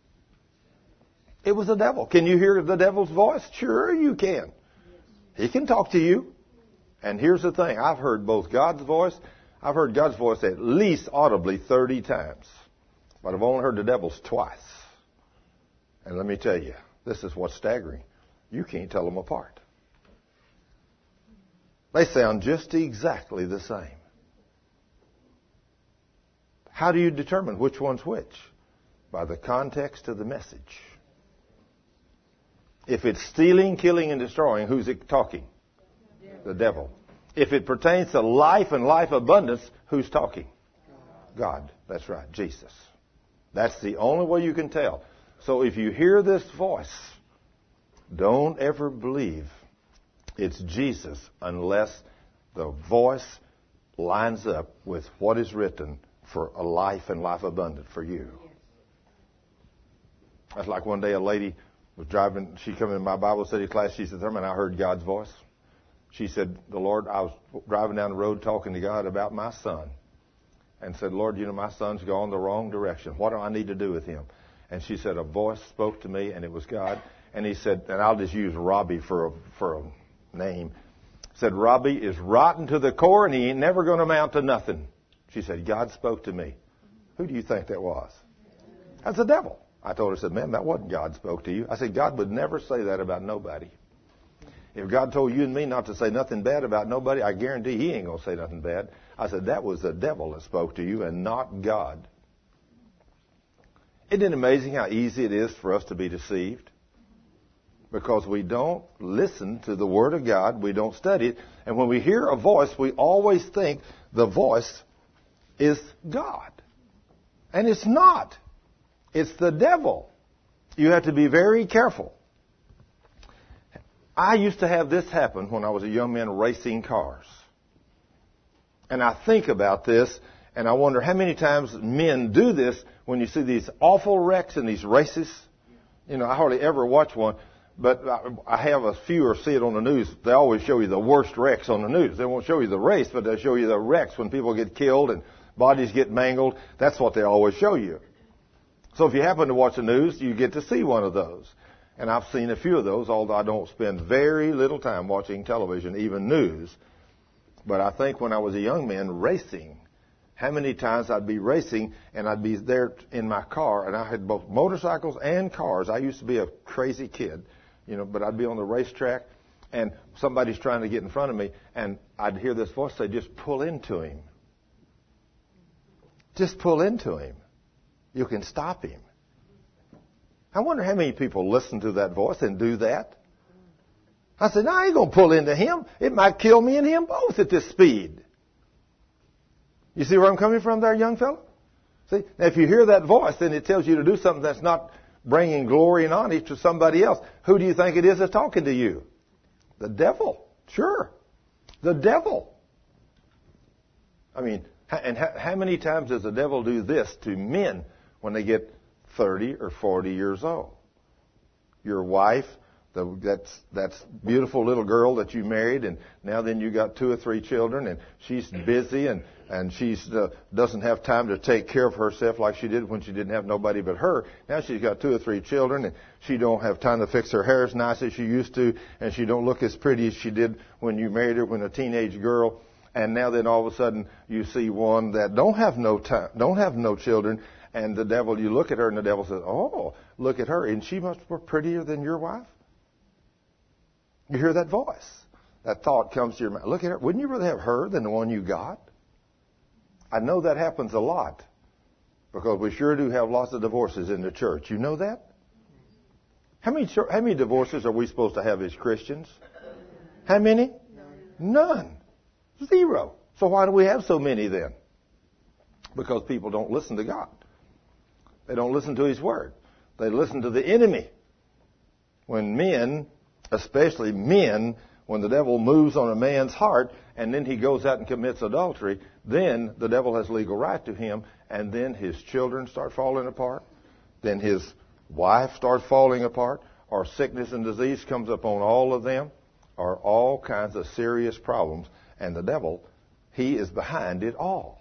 It was the devil. Can you hear the devil's voice? Sure, you can. He can talk to you. And here's the thing. I've heard both God's voice. I've heard God's voice at least audibly thirty times. But I've only heard the devil's twice. And let me tell you, this is what's staggering. You can't tell them apart. They sound just exactly the same. How do you determine which one's which? By the context of the message. If it's stealing, killing, and destroying, who's it talking? The devil. If it pertains to life and life abundance, who's talking? God. That's right, Jesus. That's the only way you can tell. So if you hear this voice, don't ever believe it's Jesus unless the voice lines up with what is written for a life and life abundant for you. That's like one day a lady was driving, she came in my Bible study class, she said, Thurman, I heard God's voice. She said, the Lord, I was driving down the road talking to God about my son. And said, Lord, you know, my son's gone the wrong direction. What do I need to do with him? And she said, a voice spoke to me, and it was God. And he said, and I'll just use Robbie for a, for a name. Said, Robbie is rotten to the core, and he ain't never going to amount to nothing. She said, God spoke to me. Who do you think that was? That's the devil. I told her, I said, man, that wasn't God spoke to you. I said, God would never say that about nobody. If God told you and me not to say nothing bad about nobody, I guarantee he ain't going to say nothing bad. I said, that was the devil that spoke to you and not God. Isn't it amazing how easy it is for us to be deceived? Because we don't listen to the Word of God, we don't study it, and when we hear a voice, we always think the voice is God. And it's not. It's the devil. You have to be very careful. I used to have this happen when I was a young man racing cars. And I think about this, and I wonder how many times men do this when you see these awful wrecks in these races. You know, I hardly ever watch one. But I have a few or see it on the news. They always show you the worst wrecks on the news. They won't show you the race, but they'll show you the wrecks when people get killed and bodies get mangled. That's what they always show you. So if you happen to watch the news, you get to see one of those. And I've seen a few of those, although I don't spend very little time watching television, even news. But I think when I was a young man racing, how many times I'd be racing and I'd be there in my car, and I had both motorcycles and cars. I used to be a crazy kid. You know, but I'd be on the racetrack, and somebody's trying to get in front of me, and I'd hear this voice say, just pull into him. Just pull into him. You can stop him. I wonder how many people listen to that voice and do that. I said, no, I ain't going to pull into him. It might kill me and him both at this speed. You see where I'm coming from there, young fellow? See, now if you hear that voice, then it tells you to do something that's not bringing glory and honor to somebody else. Who do you think it is that's talking to you? The devil. Sure. The devil. I mean, and how many times does the devil do this to men when they get thirty or forty years old? Your wife, the, that's that's beautiful little girl that you married, and now then you got two or three children, and she's busy, and and she uh, doesn't have time to take care of herself like she did when she didn't have nobody but her. Now she's got two or three children, and she don't have time to fix her hair as nice as she used to, and she don't look as pretty as she did when you married her when a teenage girl. And now then all of a sudden you see one that don't have no time, don't have no children, and the devil, you look at her and the devil says, oh, look at her, isn't she much more prettier than your wife? You hear that voice. That thought comes to your mind. Look at her. Wouldn't you rather have her than the one you got? I know that happens a lot because we sure do have lots of divorces in the church. You know that? How many, how many divorces are we supposed to have as Christians? How many? None. Zero. So why do we have so many then? Because people don't listen to God. They don't listen to His Word. They listen to the enemy. When men, especially men, when the devil moves on a man's heart and then he goes out and commits adultery, then the devil has legal right to him, and then his children start falling apart. Then his wife starts falling apart, or sickness and disease comes upon all of them, or all kinds of serious problems. And the devil, he is behind it all.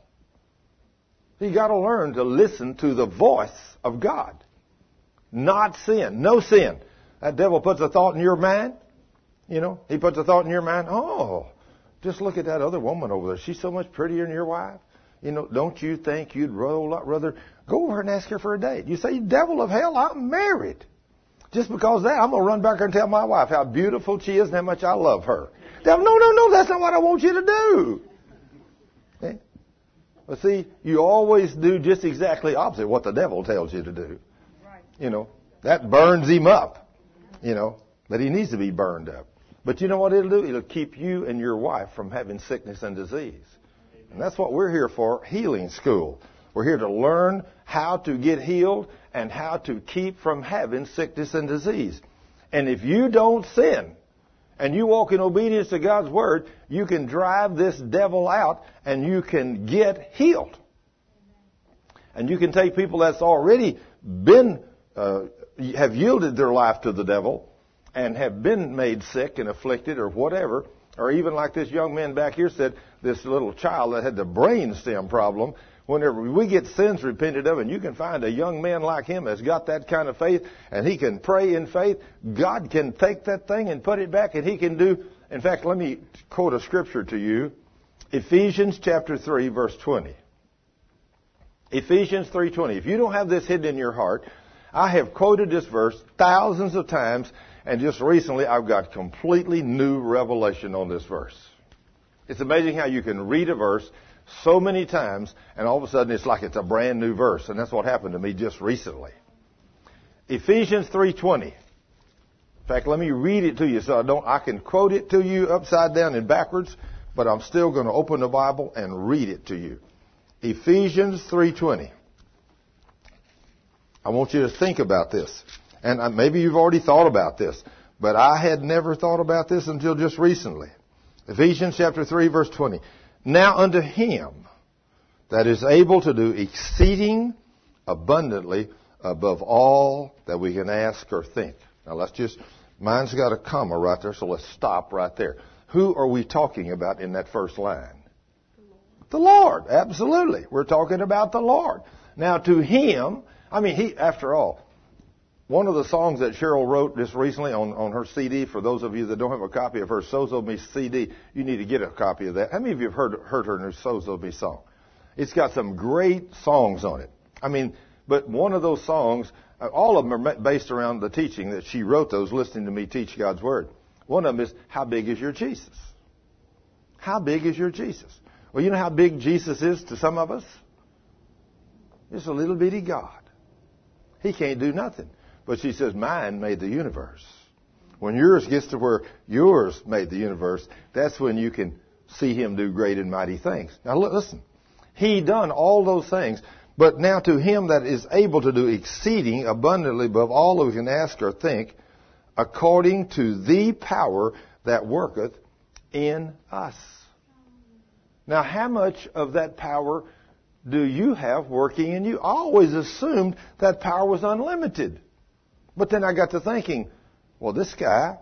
You got to learn to listen to the voice of God. Not sin. No sin. That devil puts a thought in your mind. You know, he puts a thought in your mind. Oh, just look at that other woman over there. She's so much prettier than your wife. You know, don't you think you'd rather, rather go over and ask her for a date? You say, devil of hell, I'm married. Just because of that, I'm going to run back there and tell my wife how beautiful she is and how much I love her. Devil, no, no, no, that's not what I want you to do. Okay? But see, you always do just exactly opposite what the devil tells you to do. Right. You know, that burns him up. You know, but he needs to be burned up. But you know what it'll do? It'll keep you and your wife from having sickness and disease. And that's what we're here for, healing school. We're here to learn how to get healed and how to keep from having sickness and disease. And if you don't sin and you walk in obedience to God's Word, you can drive this devil out and you can get healed. And you can take people that's already been, uh, have yielded their life to the devil and have been made sick and afflicted or whatever, or even like this young man back here said, this little child that had the brain stem problem. Whenever we get sins repented of, and you can find a young man like him that's got that kind of faith, and he can pray in faith, God can take that thing and put it back, and he can do. In fact, let me quote a scripture to you. Ephesians chapter three, verse twenty. Ephesians three twenty. If you don't have this hidden in your heart, I have quoted this verse thousands of times, and just recently I've got completely new revelation on this verse. It's amazing how you can read a verse so many times, and all of a sudden it's like it's a brand new verse, and that's what happened to me just recently. Ephesians three twenty. In fact, let me read it to you so I don't. I can quote it to you upside down and backwards, but I'm still going to open the Bible and read it to you. Ephesians three twenty. I want you to think about this, and maybe you've already thought about this, but I had never thought about this until just recently. Ephesians chapter three, verse twenty. Now unto Him that is able to do exceeding abundantly above all that we can ask or think. Now let's just Mine's got a comma right there, so let's stop right there. Who are we talking about in that first line? The Lord. The Lord. Absolutely. We're talking about the Lord. Now, to Him, I mean, He, after all, one of the songs that Cheryl wrote just recently on, on her C D, for those of you that don't have a copy of her Sozo Me C D, you need to get a copy of that. How many of you have heard, heard her new Sozo Me song? It's got some great songs on it. I mean, but one of those songs, all of them are based around the teaching that she wrote those, listening to me teach God's Word. One of them is, how big is your Jesus? How big is your Jesus? Well, you know how big Jesus is to some of us? Just a little bitty God. He can't do nothing. But she says, mine made the universe. When yours gets to where yours made the universe, that's when you can see Him do great and mighty things. Now listen, He done all those things, but now to Him that is able to do exceeding abundantly above all that we can ask or think, according to the power that worketh in us. Now, how much of that power do you have working in you? I always assumed that power was unlimited. But then I got to thinking, well, this guy,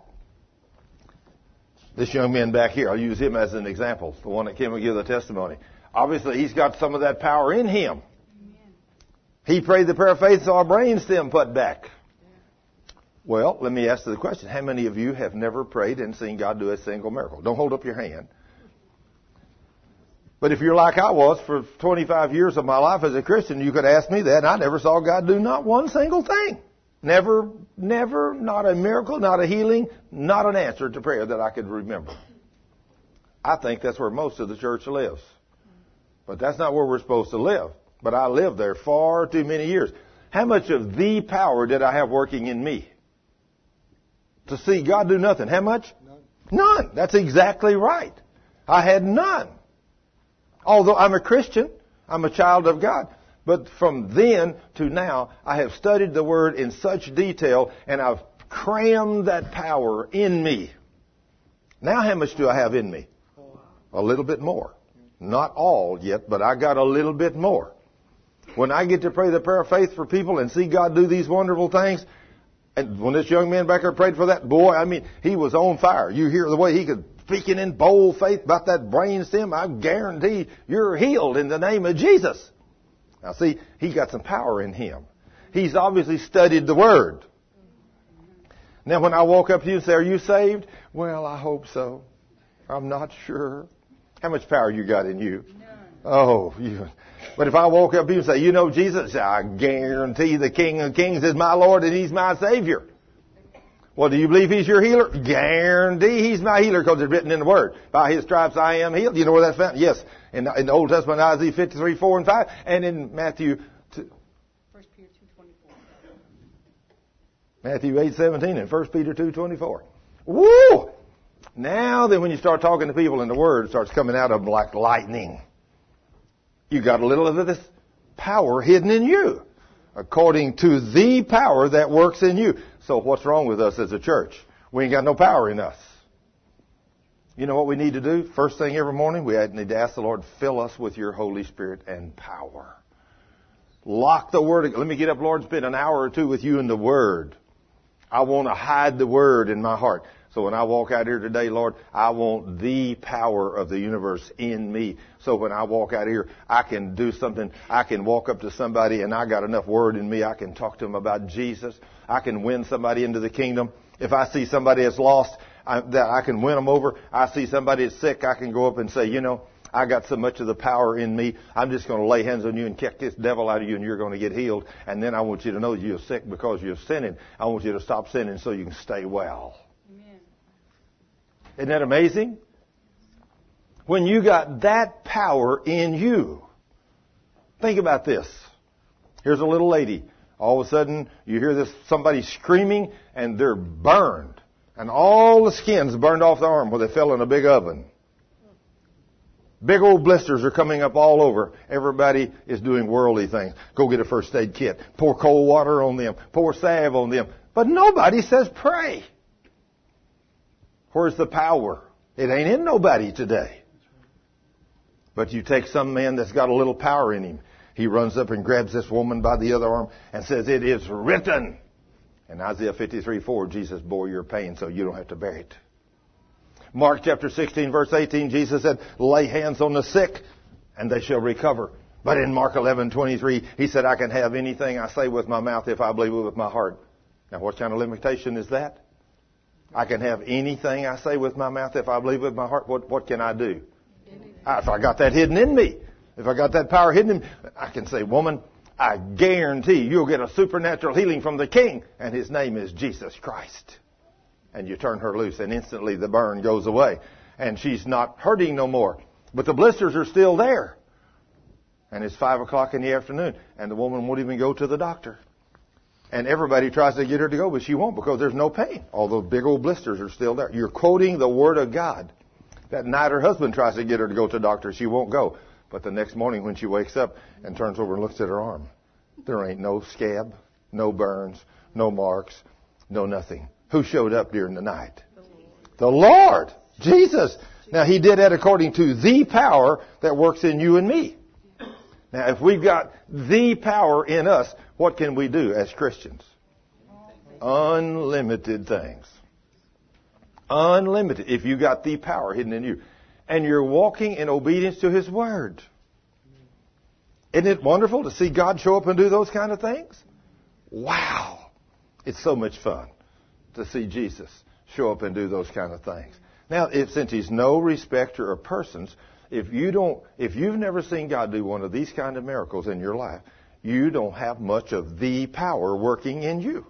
this young man back here, I'll use him as an example, the one that came and gave the testimony. Obviously, he's got some of that power in him. Amen. He prayed the prayer of faith, saw a brain stem put back. Yeah. Well, let me ask you the question. How many of you have never prayed and seen God do a single miracle? Don't hold up your hand. But if you're like I was for twenty-five years of my life as a Christian, you could ask me that, and I never saw God do not one single thing. Never, never, not a miracle, not a healing, not an answer to prayer that I could remember. I think that's where most of the church lives. But that's not where we're supposed to live. But I lived there far too many years. How much of the power did I have working in me? To see God do nothing. How much? None. None. That's exactly right. I had none. Although I'm a Christian, I'm a child of God. But from then to now, I have studied the Word in such detail, and I've crammed that power in me. Now how much do I have in me? A little bit more. Not all yet, but I got a little bit more. When I get to pray the prayer of faith for people and see God do these wonderful things, and when this young man back there prayed for that boy, I mean, he was on fire. You hear the way he could, speaking in bold faith about that brain stem, I guarantee you're healed in the name of Jesus. Now see, he's got some power in him. He's obviously studied the Word. Now when I walk up to you and say, are you saved? Well, I hope so. I'm not sure. How much power you got in you? None. Oh, you. But if I walk up to you and say, you know Jesus, I guarantee the King of Kings is my Lord and He's my Savior. Well, do you believe He's your healer? Guarantee He's my healer because it's written in the Word. By His stripes I am healed. You know where that's found? Yes. In, in the Old Testament, Isaiah fifty-three, four and five. And in Matthew two. First Peter two twenty-four. Matthew eight seventeen and First Peter two twenty-four. Woo! Now then when you start talking to people in the Word, it starts coming out of them like lightning. You got a little of this power hidden in you. According to the power that works in you. So what's wrong with us as a church? We ain't got no power in us. You know what we need to do? First thing every morning, we need to ask the Lord, fill us with your Holy Spirit and power. Lock the Word. Let me get up, Lord, spend an hour or two with you in the Word. I want to hide the Word in my heart. So when I walk out here today, Lord, I want the power of the universe in me. So when I walk out here, I can do something. I can walk up to somebody and I got enough Word in me. I can talk to them about Jesus. I can win somebody into the kingdom. If I see somebody that's lost, I, that I can win them over. I see somebody that's sick, I can go up and say, you know, I got so much of the power in me, I'm just going to lay hands on you and kick this devil out of you and you're going to get healed. And then I want you to know you're sick because you're sinning. I want you to stop sinning so you can stay well. Amen. Isn't that amazing? When you got that power in you. Think about this. Here's a little lady. All of a sudden, you hear this somebody screaming and they're burned. And all the skin's burned off the arm where they fell in a big oven. Big old blisters are coming up all over. Everybody is doing worldly things. Go get a first aid kit. Pour cold water on them. Pour salve on them. But nobody says pray. Where's the power? It ain't in nobody today. But you take some man that's got a little power in him. He runs up and grabs this woman by the other arm and says, it is written. And Isaiah fifty-three four, Jesus bore your pain so you don't have to bear it. Mark chapter sixteen, verse eighteen, Jesus said, lay hands on the sick and they shall recover. But in Mark eleven twenty-three, he said, I can have anything I say with my mouth if I believe it with my heart. Now, what kind of limitation is that? I can have anything I say with my mouth if I believe with my heart. What, what can I do? I, if I got that hidden in me, if I got that power hidden in me, I can say, woman, I guarantee you'll get a supernatural healing from the King, and his name is Jesus Christ. And you turn her loose, and instantly the burn goes away. And she's not hurting no more. But the blisters are still there. And it's five o'clock in the afternoon, and the woman won't even go to the doctor. And everybody tries to get her to go, but she won't because there's no pain. All those big old blisters are still there. You're quoting the Word of God. That night her husband tries to get her to go to the doctor. She won't go. But the next morning when she wakes up and turns over and looks at her arm, there ain't no scab, no burns, no marks, no nothing. Who showed up during the night? The Lord. Jesus. Now, he did that according to the power that works in you and me. Now, if we've got the power in us, what can we do as Christians? Unlimited things. Unlimited. If you got the power hidden in you. And you're walking in obedience to His Word. Isn't it wonderful to see God show up and do those kind of things? Wow. It's so much fun to see Jesus show up and do those kind of things. Now, if, since He's no respecter of persons, if you don't, if you've never seen God do one of these kind of miracles in your life, you don't have much of the power working in you.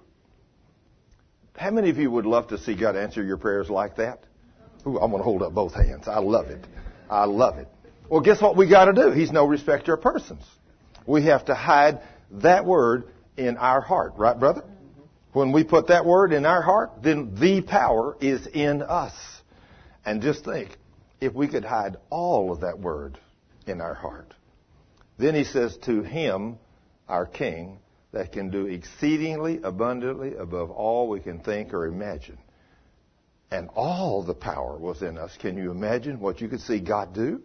How many of you would love to see God answer your prayers like that? Ooh, I'm going to hold up both hands. I love it. I love it. Well, guess what we got to do? He's no respecter of persons. We have to hide that word in our heart. Right, brother? When we put that word in our heart, then the power is in us. And just think, if we could hide all of that word in our heart. Then he says, to Him, our King, that can do exceedingly abundantly above all we can think or imagine. And all the power was in us. Can you imagine what you could see God do?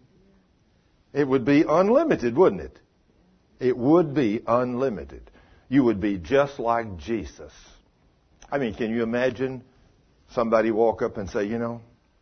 It would be unlimited, wouldn't it? It would be unlimited. You would be just like Jesus. I mean, can you imagine somebody walk up and say, you know,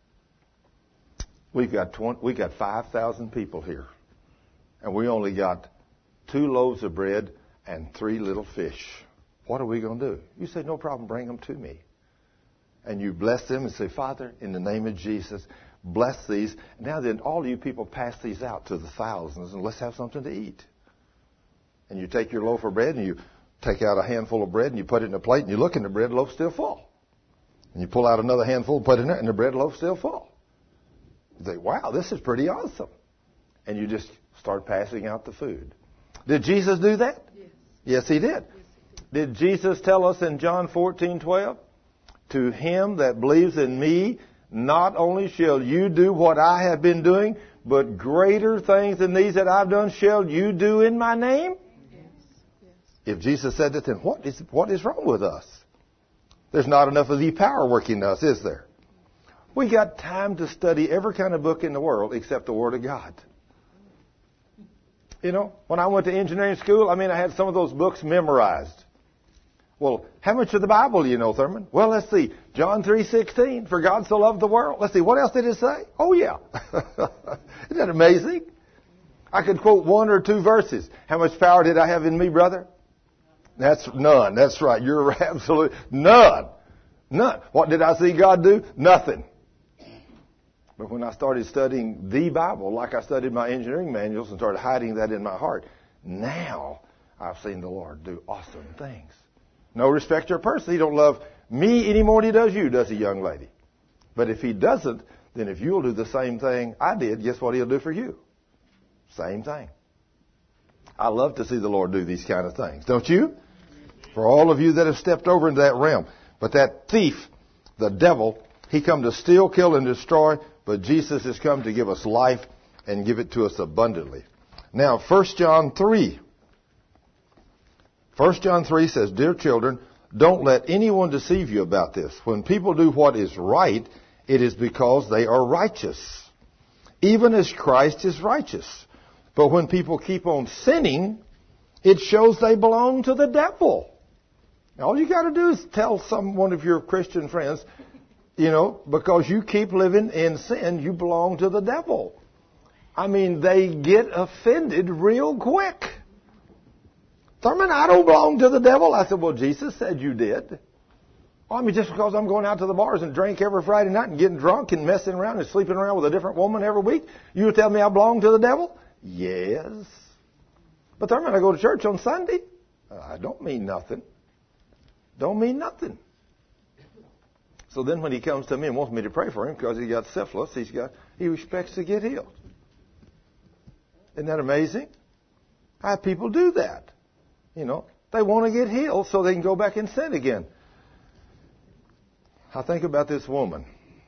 we've got twenty, we got five thousand people here, and we only got two loaves of bread and three little fish. What are we going to do? You say, no problem, bring them to me. And you bless them and say, Father, in the name of Jesus, bless these. Now then, all you people pass these out to the thousands, and let's have something to eat. And you take your loaf of bread, and you take out a handful of bread, and you put it in a plate, and you look, and the bread loaf's still full. And you pull out another handful, put it in there, and the bread loaf's still full. You think, wow, this is pretty awesome. And you just start passing out the food. Did Jesus do that? Yes. Yes, He did. Yes, He did. Did Jesus tell us in John fourteen twelve? To him that believes in me, not only shall you do what I have been doing, but greater things than these that I've done shall you do in my name? Yes. Yes. If Jesus said that, then what is, what is wrong with us? There's not enough of the power working in us, is there? We got time to study every kind of book in the world except the Word of God. You know, when I went to engineering school, I mean, I had some of those books memorized. Well, how much of the Bible do you know, Thurman? Well, let's see. John three sixteen, for God so loved the world. Let's see, what else did it say? Oh, yeah. Isn't that amazing? I could quote one or two verses. How much power did I have in me, brother? That's none. That's right. You're absolute none. None. What did I see God do? Nothing. But when I started studying the Bible, like I studied my engineering manuals and started hiding that in my heart, now I've seen the Lord do awesome things. No respecter of person. He don't love me any more than He does you, does He, young lady? But if He doesn't, then if you'll do the same thing I did, guess what He'll do for you? Same thing. I love to see the Lord do these kind of things. Don't you? For all of you that have stepped over into that realm. But that thief, the devil, he come to steal, kill, and destroy. But Jesus has come to give us life and give it to us abundantly. Now, First John three. First John three says, dear children, don't let anyone deceive you about this. When people do what is right, it is because they are righteous, even as Christ is righteous. But when people keep on sinning, it shows they belong to the devil. All you got to do is tell some one of your Christian friends, you know, because you keep living in sin, you belong to the devil. I mean, they get offended real quick. Thurman, I don't belong to the devil. I said, well, Jesus said you did. Well, I mean, just because I'm going out to the bars and drink every Friday night and getting drunk and messing around and sleeping around with a different woman every week, you tell me I belong to the devil? Yes. But Thurman, I go to church on Sunday. I don't mean nothing. Don't mean nothing. So then when he comes to me and wants me to pray for him because he got syphilis, he's got, he expects to get healed. Isn't that amazing? How people do that? You know, they want to get healed so they can go back and sin again. I think about this woman.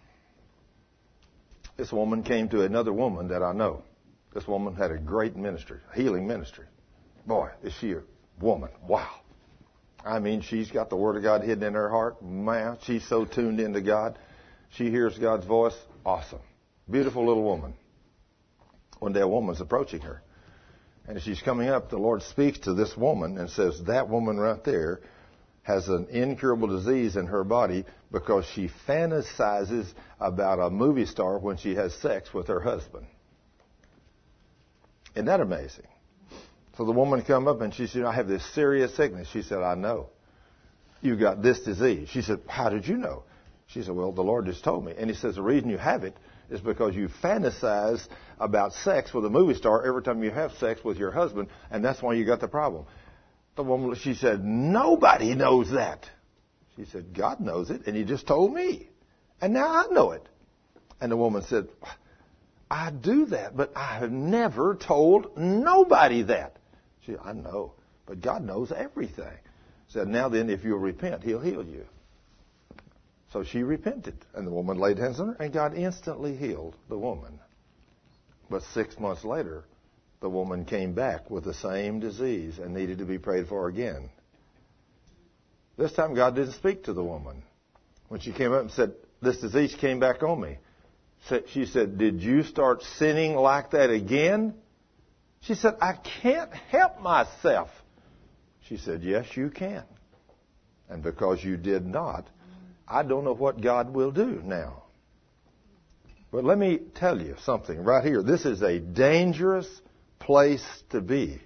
This woman came to another woman that I know. This woman had a great ministry, healing ministry. Boy, is she a woman. Wow. I mean, she's got the Word of God hidden in her heart. Man, she's so tuned into God. She hears God's voice. Awesome. Beautiful little woman. One day a woman's approaching her. And as she's coming up, the Lord speaks to this woman and says, that woman right there has an incurable disease in her body because she fantasizes about a movie star when she has sex with her husband. Isn't that amazing? So the woman come up and she said, I have this serious sickness. She said, I know. You got this disease. She said, how did you know? She said, well, the Lord just told me. And he says, the reason you have it is because you fantasize about sex with a movie star every time you have sex with your husband, and that's why you got the problem. The woman, she said, nobody knows that. She said, God knows it, and he just told me. And now I know it. And the woman said, I do that, but I have never told nobody that. She said, I know, but God knows everything. Said, now then, if you'll repent, he'll heal you. So she repented, and the woman laid hands on her, and God instantly healed the woman. But six months later, the woman came back with the same disease and needed to be prayed for again. This time, God didn't speak to the woman. When she came up and said, this disease came back on me, she said, did you start sinning like that again? She said, I can't help myself. She said, yes, you can. And because you did not, I don't know what God will do now. But let me tell you something right here. This is a dangerous place to be.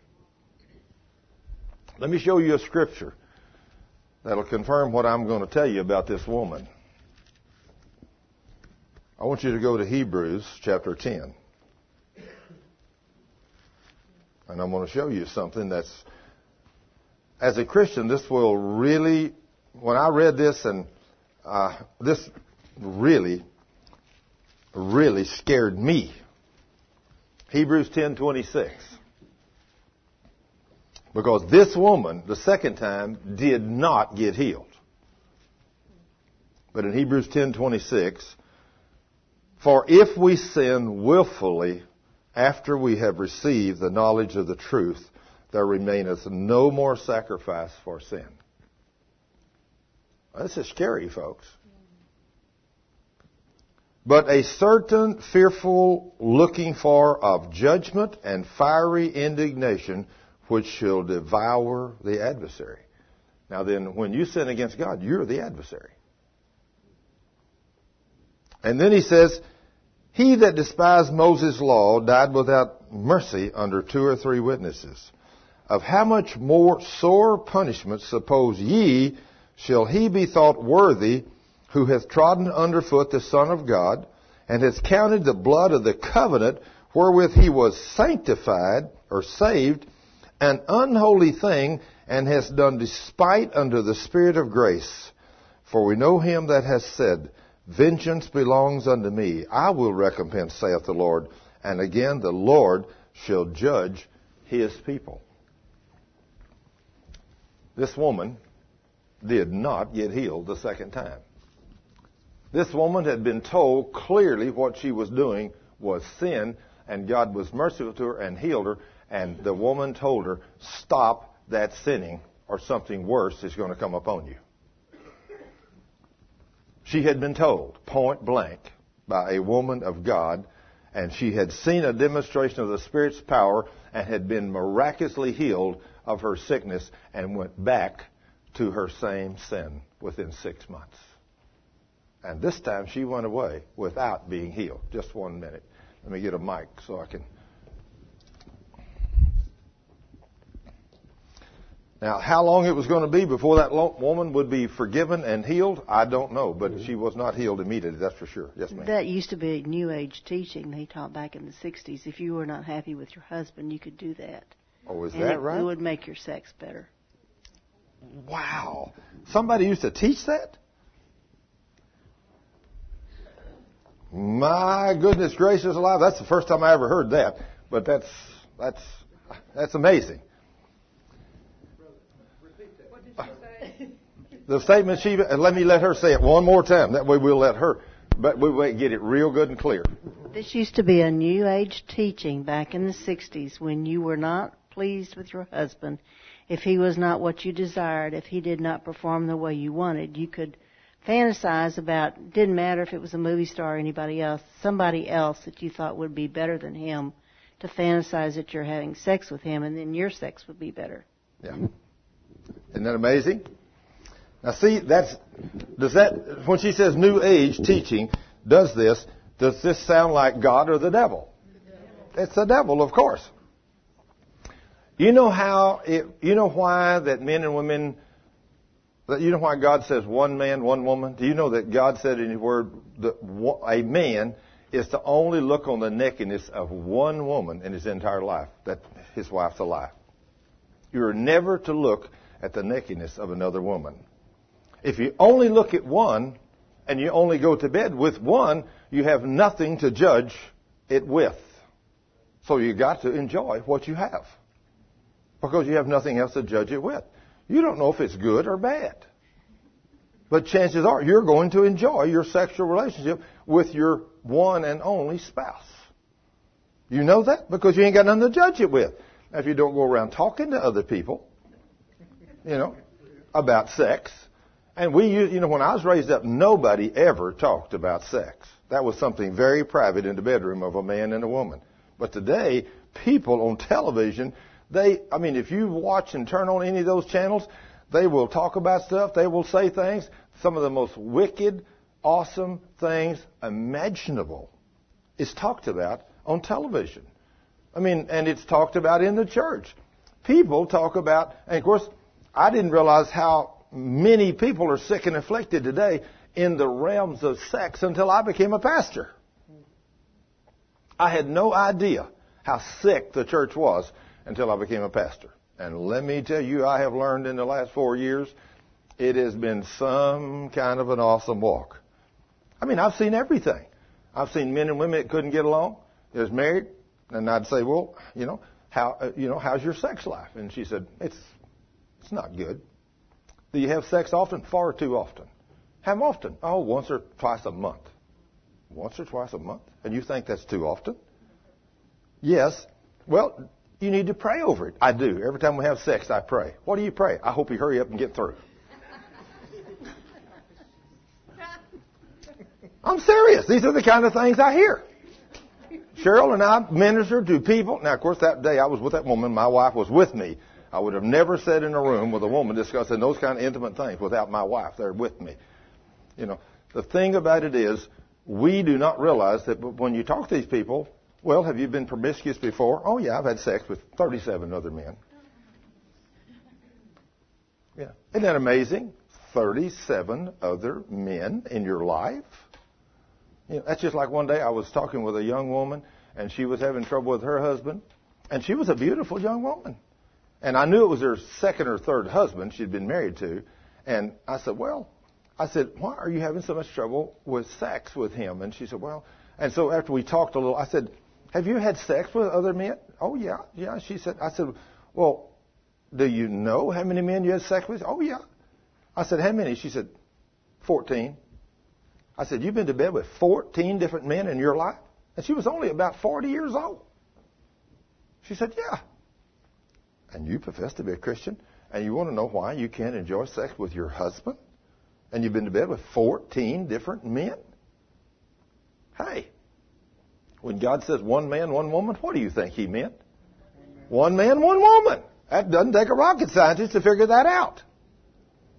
Let me show you a scripture that'll confirm what I'm going to tell you about this woman. I want you to go to Hebrews chapter ten. And I'm going to show you something that's, as a Christian, this will really, when I read this, and uh, this really, really scared me. Hebrews ten twenty-six. Because this woman, the second time, did not get healed. But in Hebrews ten twenty-six, for if we sin willfully after we have received the knowledge of the truth, there remaineth no more sacrifice for sin. This is scary, folks. But a certain fearful looking for of judgment and fiery indignation which shall devour the adversary. Now then, when you sin against God, you're the adversary. And then he says, he that despised Moses' law died without mercy under two or three witnesses. Of how much more sore punishment, suppose ye, shall he be thought worthy who hath trodden under foot the Son of God, and hath counted the blood of the covenant wherewith he was sanctified, or saved, an unholy thing, and has done despite unto the Spirit of grace. For we know him that hath said, vengeance belongs unto me, I will recompense, saith the Lord. And again, the Lord shall judge his people. This woman did not get healed the second time. This woman had been told clearly what she was doing was sin, and God was merciful to her and healed her, and the woman told her, stop that sinning or something worse is going to come upon you. She had been told point blank by a woman of God, and she had seen a demonstration of the Spirit's power and had been miraculously healed of her sickness and went back to her same sin within six months. And this time she went away without being healed. Just one minute. Let me get a mic so I can. Now, how long it was going to be before that woman would be forgiven and healed, I don't know. But mm-hmm. she was not healed immediately, that's for sure. Yes, ma'am. That used to be New Age teaching they taught back in the sixties. If you were not happy with your husband, you could do that. Oh, is and that it, right? It would make your sex better. Wow. Somebody used to teach that? My goodness gracious alive. That's the first time I ever heard that. But that's that's that's amazing. What did she say? The statement she, and let me let her say it one more time. That way we'll let her, but we will get it real good and clear. This used to be a New Age teaching back in the sixties when you were not pleased with your husband. If he was not what you desired, if he did not perform the way you wanted, you could fantasize about, didn't matter if it was a movie star or anybody else, somebody else that you thought would be better than him, to fantasize that you're having sex with him, and then your sex would be better. Yeah. Isn't that amazing? Now see, that's, does that, when she says New Age teaching does this, does this sound like God or the devil? The devil. It's the devil, of course. You know how, it, you know why that men and women, you know why God says one man, one woman? Do you know that God said in His Word that a man is to only look on the nakedness of one woman in his entire life, that his wife's alive? You're never to look at the nakedness of another woman. If you only look at one and you only go to bed with one, you have nothing to judge it with. So you got to enjoy what you have, because you have nothing else to judge it with. You don't know if it's good or bad. But chances are you're going to enjoy your sexual relationship with your one and only spouse. You know that because you ain't got nothing to judge it with. Now, if you don't go around talking to other people, you know, about sex. And we, you know, when I was raised up, nobody ever talked about sex. That was something very private in the bedroom of a man and a woman. But today, people on television, They, I mean, if you watch and turn on any of those channels, they will talk about stuff. They will say things, some of the most wicked, awesome things imaginable is talked about on television. I mean, and it's talked about in the church. People talk about, and of course, I didn't realize how many people are sick and afflicted today in the realms of sex until I became a pastor. I had no idea how sick the church was until I became a pastor. And let me tell you, I have learned in the last four years, it has been some kind of an awesome walk. I mean, I've seen everything. I've seen men and women that couldn't get along. They was married, and I'd say, well, you know, how, uh, you know, how's your sex life? And she said, it's, it's not good. Do you have sex often? Far too often. How often? Oh, once or twice a month. Once or twice a month? And you think that's too often? Yes. Well, you need to pray over it. I do. Every time we have sex, I pray. What do you pray? I hope you hurry up and get through. I'm serious. These are the kind of things I hear. Cheryl and I minister to people. Now, of course, that day I was with that woman. My wife was with me. I would have never sat in a room with a woman discussing those kind of intimate things without my wife there with me. You know, the thing about it is, we do not realize that when you talk to these people, well, have you been promiscuous before? Oh, yeah, I've had sex with thirty-seven other men. Yeah. Isn't that amazing? thirty-seven other men in your life? You know, that's just like one day I was talking with a young woman, and she was having trouble with her husband, and she was a beautiful young woman. And I knew it was her second or third husband she'd been married to. And I said, well, I said, why are you having so much trouble with sex with him? And she said, well, and so after we talked a little, I said, have you had sex with other men? Oh, yeah, yeah. She said, I said, well, do you know how many men you had sex with? Oh, yeah. I said, how many? She said, fourteen. I said, you've been to bed with fourteen different men in your life? And she was only about forty years old. She said, yeah. And you profess to be a Christian, and you want to know why you can't enjoy sex with your husband? And you've been to bed with fourteen different men? Hey, when God says one man, one woman, what do you think He meant? One man, one woman. That doesn't take a rocket scientist to figure that out.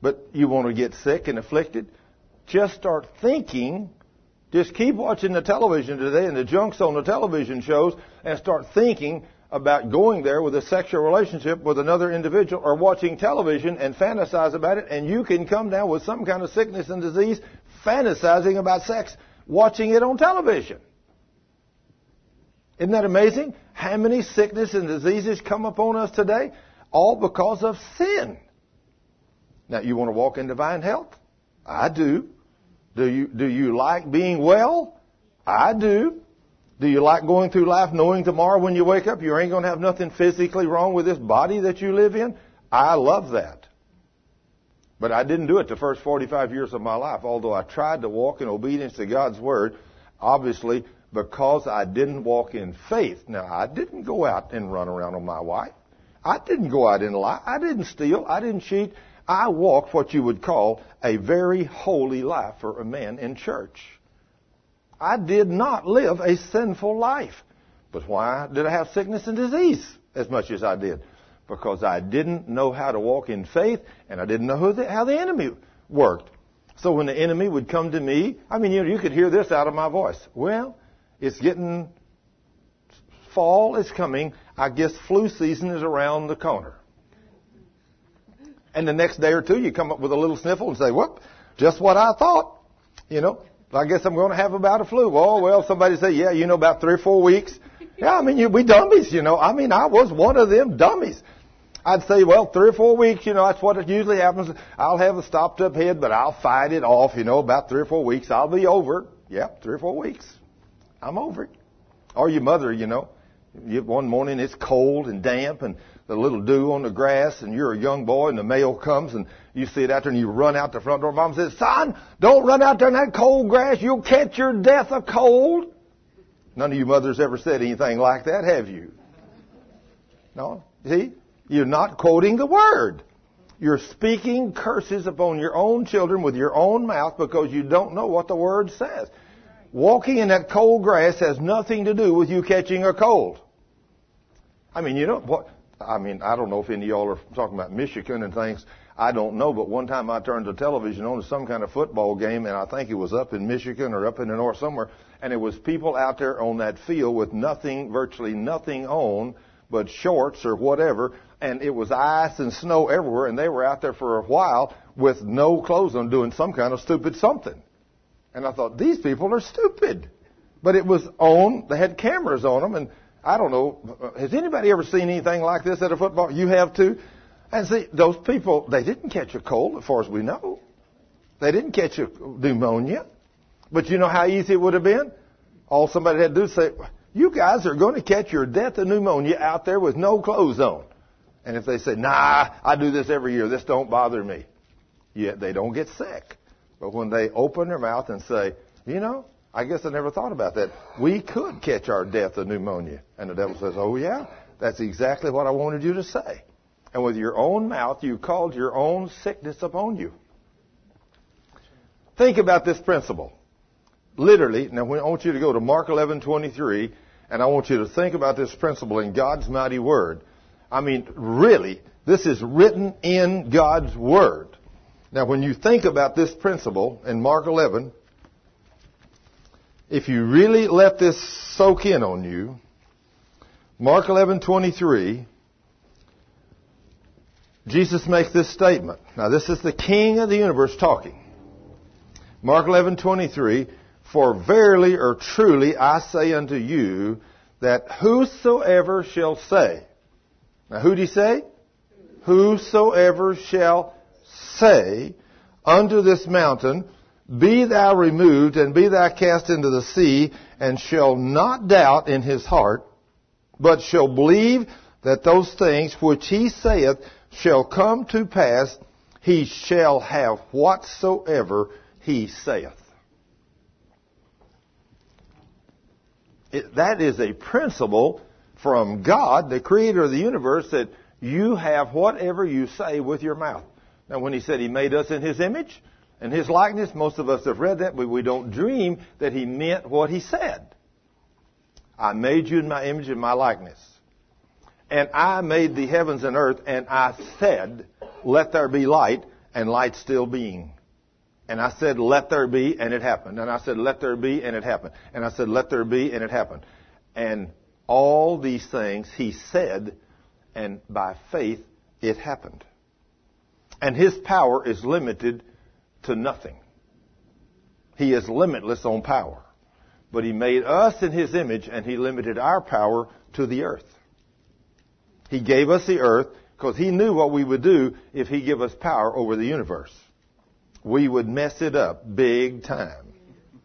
but you want to get sick and afflicted, just start thinking. Just keep watching the television today and the junks on the television shows and start thinking about going there with a sexual relationship with another individual or watching television and fantasize about it, and you can come down with some kind of sickness and disease fantasizing about sex, watching it on television. Isn't that amazing? How many sickness and diseases come upon us today? All because of sin. Now, you want to walk in divine health? I do. Do you, do you like being well? I do. Do you like going through life knowing tomorrow when you wake up you ain't going to have nothing physically wrong with this body that you live in? I love that. But I didn't do it the first forty-five years of my life, although I tried to walk in obedience to God's Word, obviously because I didn't walk in faith. Now, I didn't go out and run around on my wife. I didn't go out and lie. I didn't steal. I didn't cheat. I walked what you would call a very holy life for a man in church. I did not live a sinful life. But why did I have sickness and disease as much as I did? Because I didn't know how to walk in faith, and I didn't know who the, how the enemy worked. So when the enemy would come to me, I mean, you know, you could hear this out of my voice. Well, it's getting, fall is coming. I guess flu season is around the corner. And the next day or two, you come up with a little sniffle and say, whoop, just what I thought. You know, I guess I'm going to have about a flu. Oh, well, somebody say, yeah, you know, about three or four weeks. Yeah, I mean, you, we dummies, you know. I mean, I was one of them dummies. I'd say, well, three or four weeks, you know, that's what it usually happens. I'll have a stopped up head, but I'll fight it off, you know, about three or four weeks. I'll be over. Yep, three or four weeks. I'm over it. Or your mother, you know. You, one morning it's cold and damp and the little dew on the grass, and you're a young boy, and the mail comes, and you see it out there, and you run out the front door. Mom says, son, don't run out there in that cold grass. You'll catch your death of cold. None of you mothers ever said anything like that, have you? No? See? You're not quoting the Word. You're speaking curses upon your own children with your own mouth because you don't know what the Word says. Walking in that cold grass has nothing to do with you catching a cold. I mean, you know what? I mean, I don't know if any of y'all are talking about Michigan and things. I don't know, but one time I turned the television on to some kind of football game, and I think it was up in Michigan or up in the north somewhere, and it was people out there on that field with nothing, virtually nothing on but shorts or whatever, and it was ice and snow everywhere, and they were out there for a while with no clothes on doing some kind of stupid something. And I thought, these people are stupid. But it was on, they had cameras on them, and I don't know, has anybody ever seen anything like this at a football? You have too? And see, those people, they didn't catch a cold as far as we know. They didn't catch a pneumonia. But you know how easy it would have been? All somebody had to do is say, you guys are going to catch your death of pneumonia out there with no clothes on. And if they say, nah, I do this every year, this don't bother me. Yet they don't get sick. But when they open their mouth and say, you know, I guess I never thought about that. We could catch our death of pneumonia. And the devil says, oh, yeah, that's exactly what I wanted you to say. And with your own mouth, you called your own sickness upon you. Think about this principle. Literally, now I want you to go to Mark eleven twenty-three, and I want you to think about this principle in God's mighty word. I mean, really, this is written in God's word. Now, when you think about this principle in Mark eleven, if you really let this soak in on you, Mark eleven twenty-three, Jesus makes this statement. Now, this is the King of the universe talking. Mark eleven twenty-three, for verily or truly I say unto you, that whosoever shall say. Now, who did he say? Whosoever shall say unto this mountain, be thou removed, and be thou cast into the sea, and shall not doubt in his heart, but shall believe that those things which he saith shall come to pass, he shall have whatsoever he saith. It, that is a principle from God, the creator of the universe, that you have whatever you say with your mouth. Now, when he said he made us in his image and his likeness, most of us have read that, but we don't dream that he meant what he said. I made you in my image and my likeness. And I made the heavens and earth, and I said, let there be light, and light still being. And I said, let there be, and it happened. And I said, let there be, and it happened. And I said, let there be, and it happened. And all these things he said, and by faith it happened. And his power is limited to nothing. He is limitless on power. But he made us in his image, and he limited our power to the earth. He gave us the earth because he knew what we would do if he gave us power over the universe. We would mess it up big time.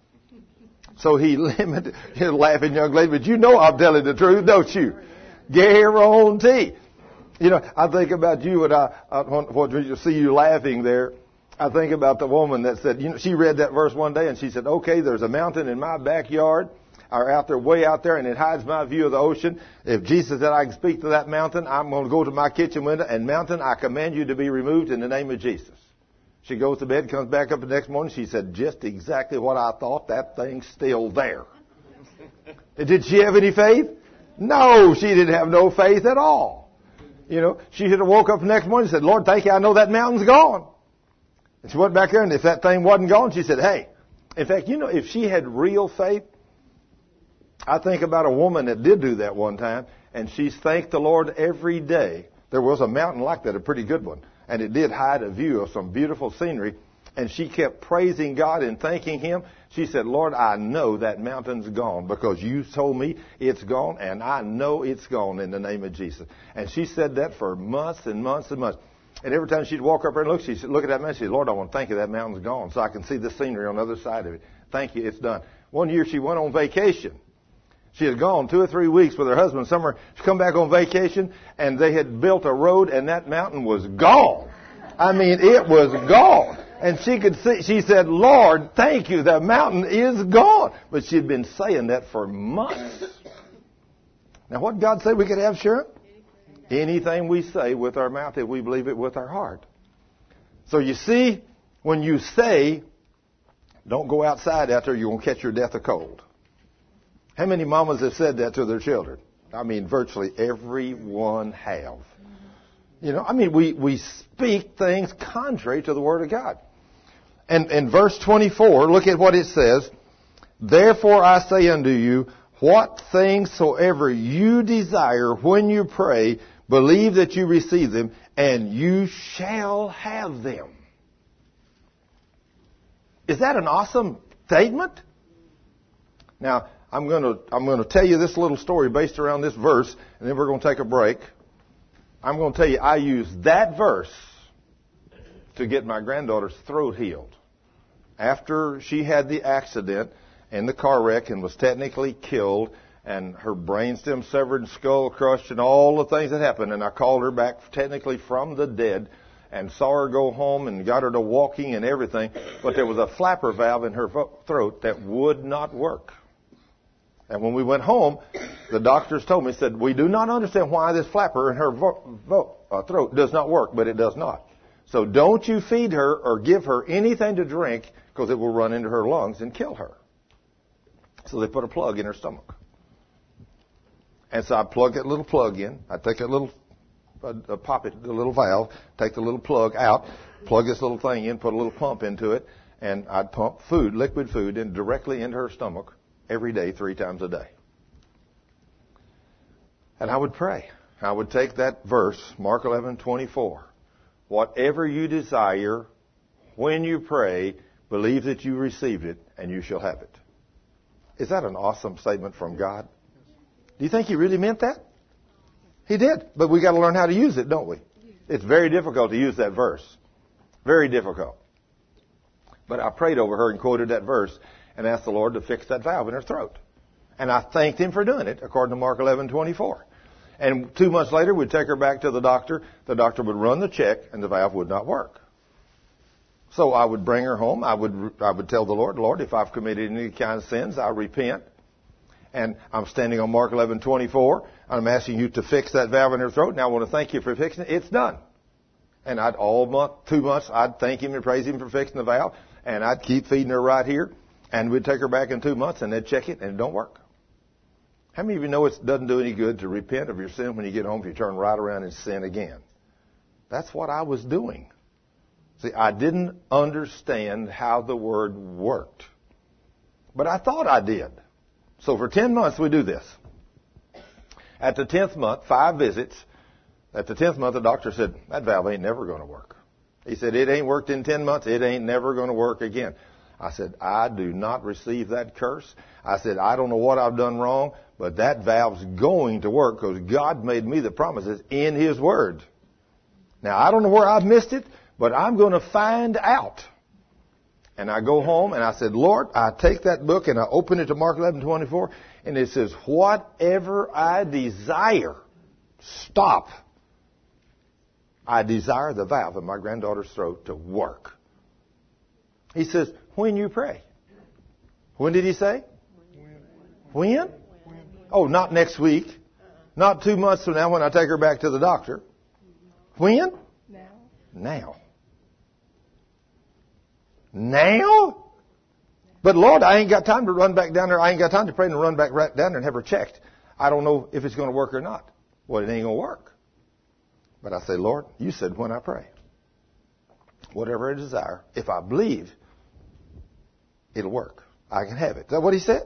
So he limited, you're laughing, young lady, but you know I'm telling the truth, don't you? Guarantee. You know, I think about you and I, I when you see you laughing there, I think about the woman that said, you know, she read that verse one day and she said, okay, there's a mountain in my backyard, or out there, way out there, and it hides my view of the ocean. If Jesus said I can speak to that mountain, I'm going to go to my kitchen window, and mountain, I command you to be removed in the name of Jesus. She goes to bed, comes back up the next morning, she said, just exactly what I thought, that thing's still there. Did she have any faith? No, she didn't have no faith at all. You know, she should have woke up the next morning and said, Lord, thank you, I know that mountain's gone. And she went back there, and if that thing wasn't gone, she said, hey. In fact, you know, if she had real faith, I think about a woman that did do that one time, and she's thanked the Lord every day. There was a mountain like that, a pretty good one, and it did hide a view of some beautiful scenery, and she kept praising God and thanking him. She said, Lord, I know that mountain's gone because you told me it's gone, and I know it's gone in the name of Jesus. And she said that for months and months and months. And every time she'd walk up there and look, she'd look at that mountain, she'd say, Lord, I want to thank you that mountain's gone so I can see the scenery on the other side of it. Thank you, it's done. One year she went on vacation. She had gone two or three weeks with her husband somewhere. She come back on vacation, and they had built a road, and that mountain was gone. I mean, it was gone. And she could see, she said, Lord, thank you, the mountain is gone. But she'd been saying that for months. Now, what did God say we could have, Sharon? Anything we say with our mouth if we believe it with our heart. So you see, when you say, don't go outside out there, you're going to catch your death of cold. How many mamas have said that to their children? I mean, virtually everyone have. You know, I mean, we, we speak things contrary to the Word of God. And in verse twenty-four, look at what it says. Therefore I say unto you, what things soever you desire when you pray, believe that you receive them, and you shall have them. Is that an awesome statement? Now, I'm going to I'm going to tell you this little story based around this verse, and then we're going to take a break. I'm going to tell you I used that verse to get my granddaughter's throat healed. After she had the accident in the car wreck and was technically killed, and her brainstem severed and skull crushed and all the things that happened, and I called her back technically from the dead and saw her go home and got her to walking and everything, but there was a flapper valve in her throat that would not work. And when we went home, the doctors told me, said, we do not understand why this flapper in her vo- vo- uh, throat does not work, but it does not. So don't you feed her or give her anything to drink because it will run into her lungs and kill her. So they put a plug in her stomach. And so I plug that little plug in. I take a little, uh, uh, pop it, the little valve, take the little plug out, plug this little thing in, put a little pump into it, and I'd pump food, liquid food, in directly into her stomach every day, three times a day. And I would pray. I would take that verse, Mark eleven twenty-four. Whatever you desire, when you pray, believe that you receive it, and you shall have it. Is that an awesome statement from God? Do you think he really meant that? He did. But we got to learn how to use it, don't we? It's very difficult to use that verse. Very difficult. But I prayed over her and quoted that verse and asked the Lord to fix that valve in her throat. And I thanked him for doing it, according to Mark eleven twenty-four. And two months later, we'd take her back to the doctor. The doctor would run the check, and the valve would not work. So I would bring her home. I would I would tell the Lord, Lord, if I've committed any kind of sins, I repent. And I'm standing on Mark eleven twenty-four. I'm asking you to fix that valve in her throat, and I want to thank you for fixing it. It's done. And I'd all month, two months, I'd thank him and praise him for fixing the valve, and I'd keep feeding her right here. And we'd take her back in two months, and they'd check it, and it don't work. How many of you know it doesn't do any good to repent of your sin when you get home if you turn right around and sin again? That's what I was doing. See, I didn't understand how the Word worked. But I thought I did. So for ten months we do this. At the tenth month, five visits. At the tenth month, the doctor said, that valve ain't never going to work. He said, it ain't worked in ten months. It ain't never going to work again. I said, I do not receive that curse. I said, I don't know what I've done wrong, but that valve's going to work because God made me the promises in His Word. Now, I don't know where I've missed it, but I'm going to find out. And I go home and I said, Lord, I take that book and I open it to Mark eleven twenty-four, and it says, whatever I desire, stop. I desire the valve in my granddaughter's throat to work. He says, when you pray. When did he say? When? Oh, not next week. Not two months from now when I take her back to the doctor. When? Now. Now. Now? But Lord, I ain't got time to run back down there. I ain't got time to pray and run back right down there and have her checked. I don't know if it's going to work or not. Well, it ain't going to work. But I say, Lord, you said when I pray. Whatever I desire, if I believe, it'll work. I can have it. Is that what he said?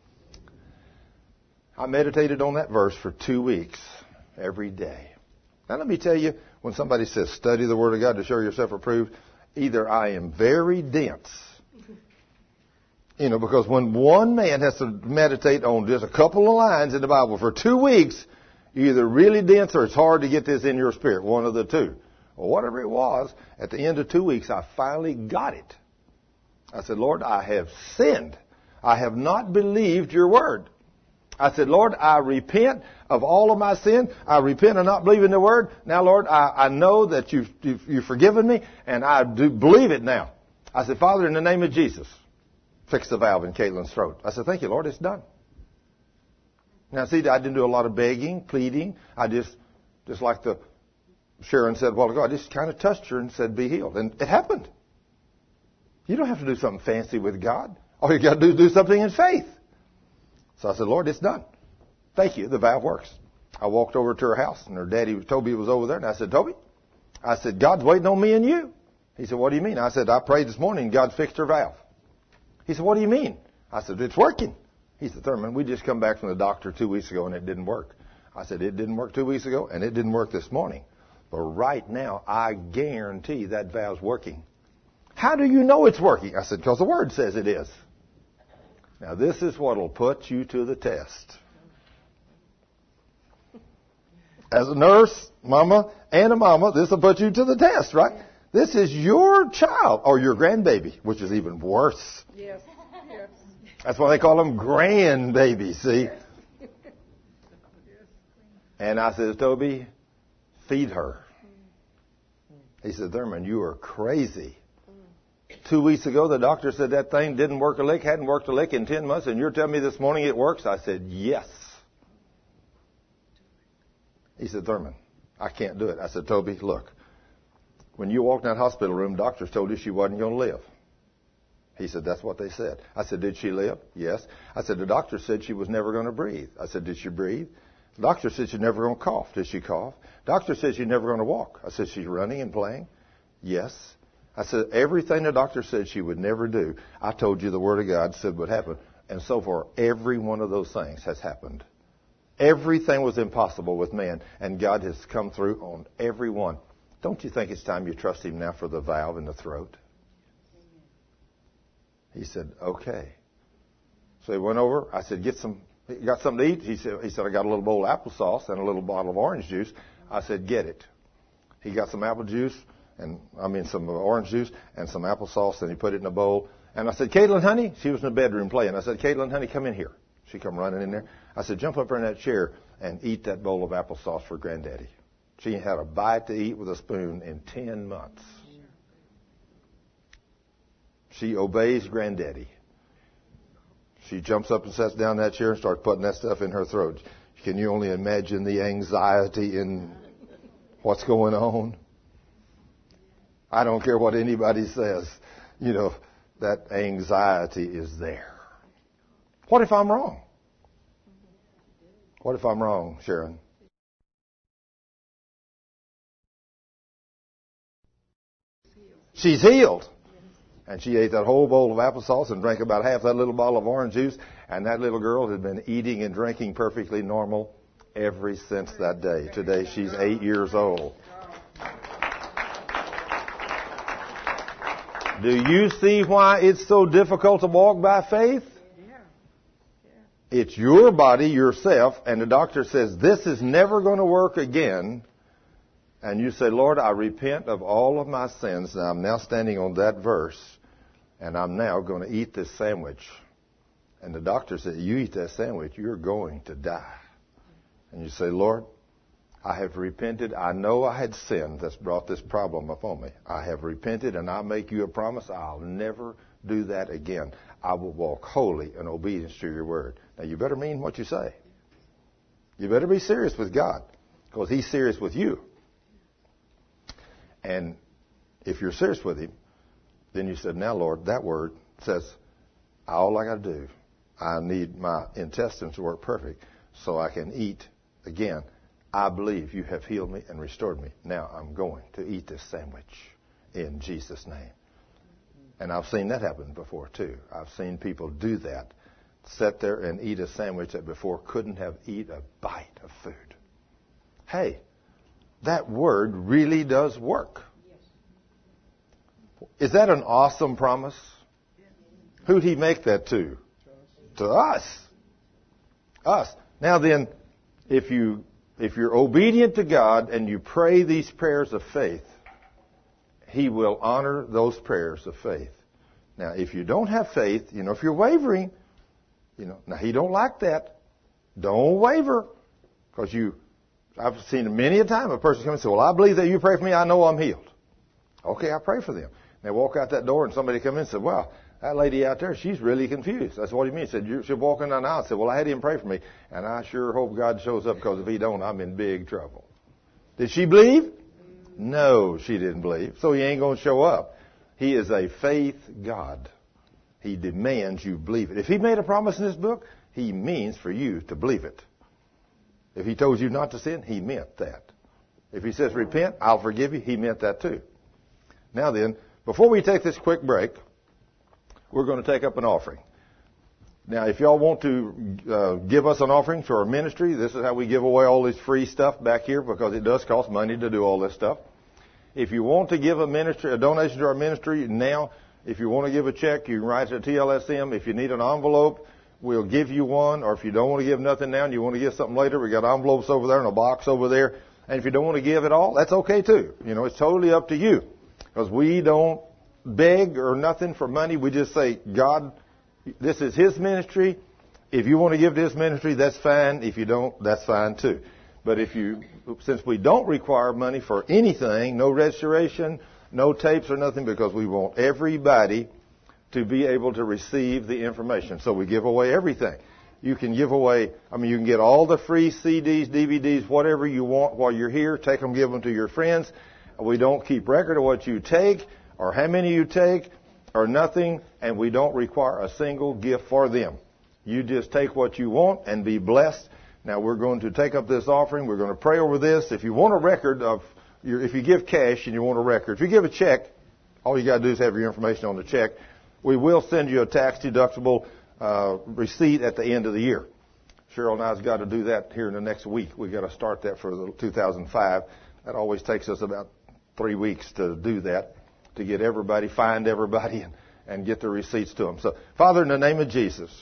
I meditated on that verse for two weeks every day. Now let me tell you, when somebody says study the Word of God to show yourself approved, either I am very dense, you know, because when one man has to meditate on just a couple of lines in the Bible for two weeks, you're either really dense or it's hard to get this in your spirit, one of the two. Well, whatever it was, at the end of two weeks, I finally got it. I said, Lord, I have sinned. I have not believed your word. I said, Lord, I repent of all of my sin. I repent of not believing the word. Now, Lord, I, I know that you've, you've, you've forgiven me, and I do believe it now. I said, Father, in the name of Jesus, fix the valve in Caitlin's throat. I said, thank you, Lord, it's done. Now, see, I didn't do a lot of begging, pleading. I just, just like the Sharon said a while ago, I just kind of touched her and said, be healed. And it happened. You don't have to do something fancy with God. All you got to do is do something in faith. So I said, Lord, it's done. Thank you. The valve works. I walked over to her house, and her daddy, Toby, was over there. And I said, Toby, I said, God's waiting on me and you. He said, what do you mean? I said, I prayed this morning, and God fixed her valve. He said, what do you mean? I said, it's working. He said, Thurman, we just come back from the doctor two weeks ago, and it didn't work. I said, it didn't work two weeks ago, and it didn't work this morning. But right now, I guarantee that valve's working. How do you know it's working? I said, because the Word says it is. Now, this is what will put you to the test. As a nurse, mama, and a mama, this will put you to the test, right? This is your child, or your grandbaby, which is even worse. Yes. Yes. That's why they call them grandbabies, see? And I said, Toby, feed her. He said, Thurman, you are crazy. Two weeks ago, the doctor said that thing didn't work a lick, hadn't worked a lick in ten months, and you're telling me this morning it works? I said, yes. He said, Thurman, I can't do it. I said, Toby, look, when you walked in that hospital room, doctors told you she wasn't going to live. He said, that's what they said. I said, did she live? Yes. I said, the doctor said she was never going to breathe. I said, did she breathe? The doctor said she's never going to cough. Did she cough? Doctor said she's never going to walk. I said, she's running and playing? Yes. I said, everything the doctor said she would never do, I told you the Word of God said would happen. And so far, every one of those things has happened. Everything was impossible with man, and God has come through on every one. Don't you think it's time you trust Him now for the valve in the throat? He said, okay. So he went over. I said, get some, you got something to eat? He said, he said, I got a little bowl of applesauce and a little bottle of orange juice. I said, get it. He got some apple juice, and I mean some orange juice and some applesauce, and he put it in a bowl. And I said, Caitlin, honey, she was in the bedroom playing. I said, Caitlin, honey, come in here. She come running in there. I said, jump up in that chair and eat that bowl of applesauce for Granddaddy. She had a bite to eat with a spoon in ten months. She obeys Granddaddy. She jumps up and sits down in that chair and starts putting that stuff in her throat. Can you only imagine the anxiety in what's going on? I don't care what anybody says. You know, that anxiety is there. What if I'm wrong? What if I'm wrong, Sharon? She's healed. And she ate that whole bowl of applesauce and drank about half that little bottle of orange juice. And that little girl had been eating and drinking perfectly normal ever since that day. Today she's eight years old. Do you see why it's so difficult to walk by faith? It's your body, yourself, and the doctor says, this is never going to work again. And you say, Lord, I repent of all of my sins. And I'm now standing on that verse, and I'm now going to eat this sandwich. And the doctor said, you eat that sandwich, you're going to die. And you say, Lord, I have repented. I know I had sinned that's brought this problem upon me. I have repented, and I make you a promise. I'll never do that again. I will walk holy in obedience to your word. Now, you better mean what you say. You better be serious with God, because he's serious with you. And if you're serious with him, then you said, now, Lord, that word says, all I got to do, I need my intestines to work perfect so I can eat again. I believe you have healed me and restored me. Now I'm going to eat this sandwich in Jesus' name. And I've seen that happen before, too. I've seen people do that, sit there and eat a sandwich that before couldn't have eaten a bite of food. Hey, that word really does work. Is that an awesome promise? Who'd he make that to? To us. Us. Now then, if you if you're obedient to God and you pray these prayers of faith, he will honor those prayers of faith. Now, if you don't have faith, you know, if you're wavering, you know, now he don't like that. Don't waver, because you. I've seen many a time a person come and say, "Well, I believe that you pray for me. I know I'm healed." Okay, I pray for them. They walk out that door and somebody come in and said, "Well, that lady out there, she's really confused." That's what he means. He said, she'll walk in down the aisle and said, "Well, I had him pray for me, and I sure hope God shows up, because if he don't, I'm in big trouble." Did she believe? No, she didn't believe. So he ain't going to show up. He is a faith God. He demands you believe it. If he made a promise in this book, he means for you to believe it. If he told you not to sin, he meant that. If he says repent, I'll forgive you, he meant that too. Now then, before we take this quick break, we're going to take up an offering. Now, if y'all want to uh, give us an offering for our ministry, this is how we give away all this free stuff back here, because it does cost money to do all this stuff. If you want to give a ministry, a donation to our ministry now, if you want to give a check, you can write to T L S M. If you need an envelope, we'll give you one. Or if you don't want to give nothing now and you want to give something later, we got envelopes over there and a box over there. And if you don't want to give at all, that's okay too. You know, it's totally up to you, because we don't beg or nothing for money. We just say, God, this is his ministry. If you want to give to his ministry, that's fine. If you don't, that's fine too. But if you, since we don't require money for anything, no registration, no tapes or nothing, because we want everybody to be able to receive the information. So we give away everything. You can give away, I mean, you can get all the free C Ds, D V Ds, whatever you want while you're here. Take them, give them to your friends. We don't keep record of what you take or how many you take or nothing, and we don't require a single gift for them. You just take what you want and be blessed. Now, we're going to take up this offering. We're going to pray over this. If you want a record of, your, if you give cash and you want a record, if you give a check, all you got to do is have your information on the check. We will send you a tax-deductible uh, receipt at the end of the year. Cheryl and I's got to do that here in the next week. We've got to start that for the two thousand five. That always takes us about three weeks to do that, to get everybody, find everybody, and, and get the receipts to them. So, Father, in the name of Jesus,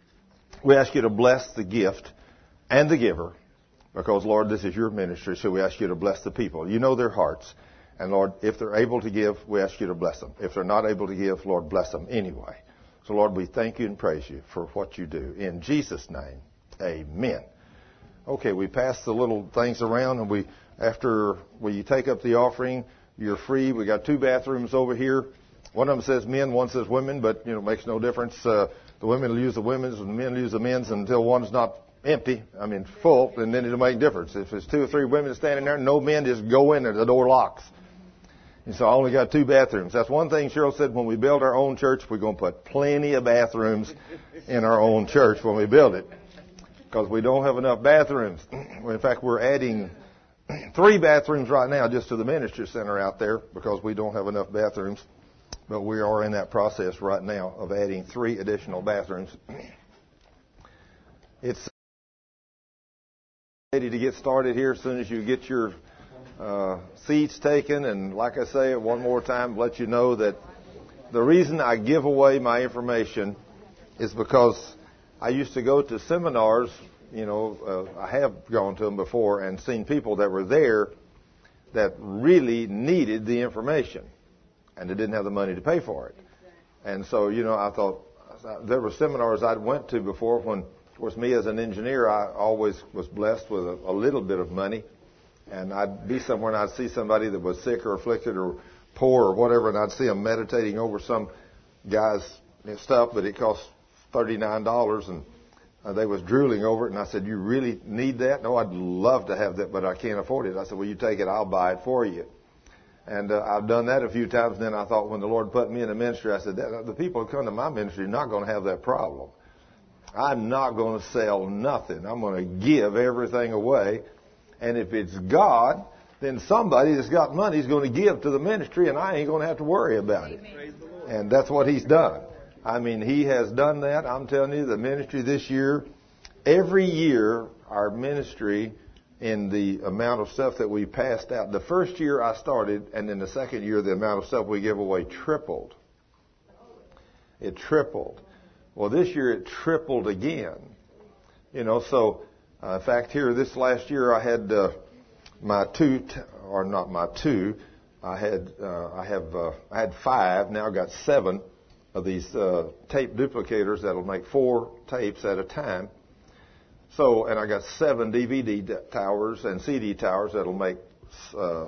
we ask you to bless the gift and the giver, because, Lord, this is your ministry, so we ask you to bless the people. You know their hearts. And, Lord, if they're able to give, we ask you to bless them. If they're not able to give, Lord, bless them anyway. So, Lord, we thank you and praise you for what you do. In Jesus' name, amen. Okay, we pass the little things around, and we, after we take up the offering, you're free. We got two bathrooms over here. One of them says men, one says women, but, you know, it makes no difference. Uh, the women will use the women's, and the men use the men's until one's not empty, I mean full, and then it'll make a difference. If there's two or three women standing there, no men, just go in there, the door locks. And so I only got two bathrooms. That's one thing Cheryl said, when we build our own church, we're going to put plenty of bathrooms in our own church when we build it, because we don't have enough bathrooms. In fact, we're adding three bathrooms right now just to the ministry center out there because we don't have enough bathrooms. But we are in that process right now of adding three additional bathrooms. It's ready to get started here as soon as you get your uh, seats taken. And like I say, one more time, let you know that the reason I give away my information is because I used to go to seminars. You know, uh, I have gone to them before and seen people that were there that really needed the information, and they didn't have the money to pay for it. And so, you know, I thought there were seminars I'd went to before when, of course, me as an engineer, I always was blessed with a, a little bit of money. And I'd be somewhere and I'd see somebody that was sick or afflicted or poor or whatever, and I'd see them meditating over some guy's stuff, but it cost thirty-nine dollars, and uh, they was drooling over it. And I said, "You really need that?" "No, I'd love to have that, but I can't afford it." I said, "Well, you take it, I'll buy it for you." And uh, I've done that a few times. Then I thought when the Lord put me in the ministry, I said, that, the people who come to my ministry are not going to have that problem. I'm not going to sell nothing. I'm going to give everything away. And if it's God, then somebody that's got money is going to give to the ministry, and I ain't going to have to worry about it. And that's what He's done. I mean, He has done that. I'm telling you, the ministry this year, every year, our ministry in the amount of stuff that we passed out. The first year I started, and then the second year, the amount of stuff we give away tripled. It tripled. Well, this year it tripled again. You know, so, uh, in fact, here this last year I had uh, my two, t- or not my two, I had, uh, I have, uh, I had five, now I've got seven of these uh, tape duplicators that'll make four tapes at a time. So, and I got seven D V D towers and C D towers that'll make, uh,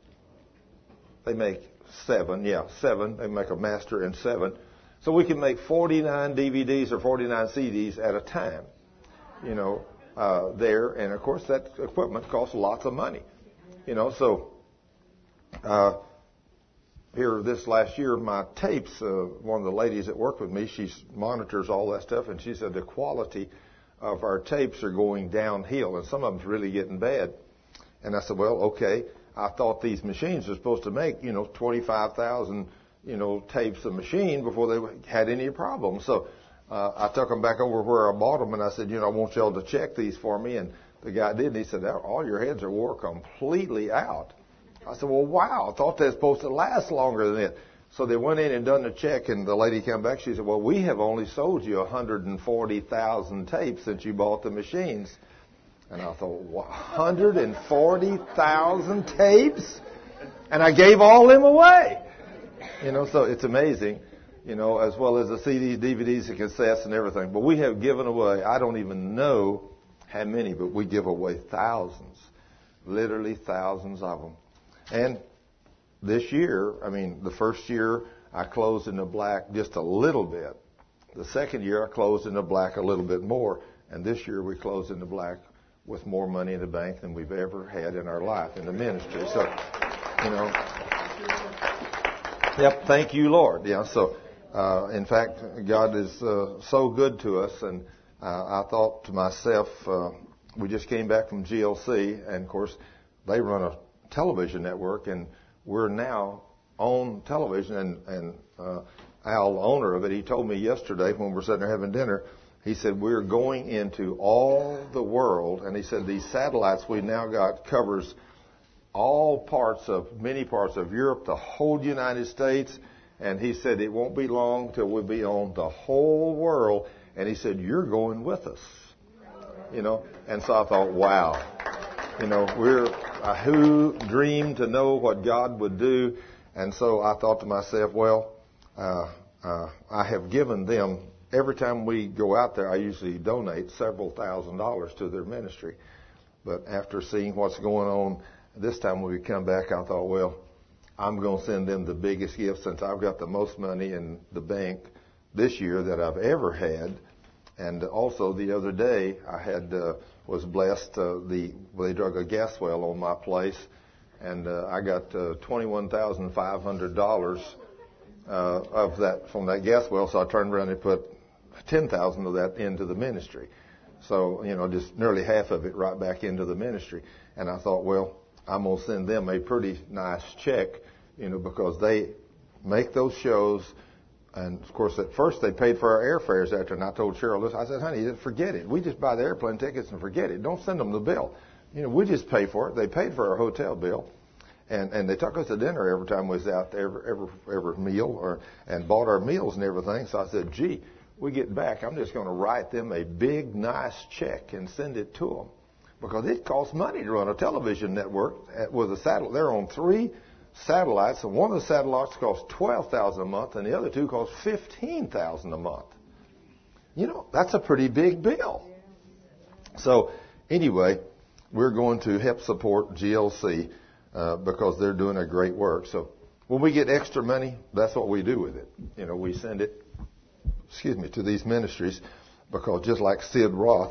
they make seven, yeah, seven. They make a master and seven. So we can make forty-nine D V Ds or forty-nine C Ds at a time, you know, uh, there. And of course that equipment costs lots of money, you know, so, uh, here this last year, my tapes, uh, one of the ladies that worked with me, she monitors all that stuff, and she said the quality of our tapes are going downhill, and some of them's really getting bad. And I said, well, okay, I thought these machines were supposed to make, you know, twenty-five thousand, you know, tapes a machine before they had any problems. So uh, I took them back over where I bought them, and I said, you know, I want y'all to check these for me. And the guy did, and he said, all your heads are wore completely out. I said, well, wow, I thought they were supposed to last longer than it. So they went in and done the check, and the lady came back. She said, well, we have only sold you one hundred forty thousand tapes since you bought the machines. And I thought, one hundred forty thousand tapes? And I gave all them away. You know, so it's amazing, you know, as well as the C Ds, D V Ds, and cassettes and everything. But we have given away, I don't even know how many, but we give away thousands, literally thousands of them. And this year, I mean, the first year I closed in the black just a little bit. The second year I closed in the black a little bit more. And this year we closed in the black with more money in the bank than we've ever had in our life in the ministry. So, you know, yep, thank you, Lord. Yeah, so, uh, in fact, God is uh, so good to us. And uh, I thought to myself, uh, we just came back from G L C, and of course, they run a television network, and we're now on television, and, and uh, Al, the owner of it, he told me yesterday when we were sitting there having dinner, he said, we're going into all the world, and he said, these satellites we now got covers all parts of, many parts of Europe, the whole United States, and he said, it won't be long till we'll be on the whole world, and he said, you're going with us, you know, and so I thought, wow, you know, we're, uh, who dreamed to know what God would do? And so I thought to myself, well, uh, uh, I have given them, every time we go out there, I usually donate several thousand dollars to their ministry. But after seeing what's going on this time when we come back, I thought, well, I'm going to send them the biggest gift since I've got the most money in the bank this year that I've ever had. And also the other day, I had uh, was blessed. Uh, the they dug a gas well on my place, and uh, I got uh, twenty-one thousand five hundred dollars uh, of that from that gas well. So I turned around and put ten thousand of that into the ministry. So you know, just nearly half of it right back into the ministry. And I thought, well, I'm going to send them a pretty nice check, you know, because they make those shows. And, of course, at first they paid for our airfares after, and I told Cheryl this. I said, honey, forget it. We just buy the airplane tickets and forget it. Don't send them the bill. You know, we just pay for it. They paid for our hotel bill. And and they took us to dinner every time we was out there, every, every, every meal, or and bought our meals and everything. So I said, gee, we get back, I'm just going to write them a big, nice check and send it to them. Because it costs money to run a television network with a satellite. They're on three satellites, and one of the satellites costs twelve thousand dollars a month, and the other two cost fifteen thousand dollars a month. You know, that's a pretty big bill. So anyway, we're going to help support G L C. Uh, because they're doing a great work. So when we get extra money, that's what we do with it. You know, we send it, excuse me, to these ministries, because just like Sid Roth,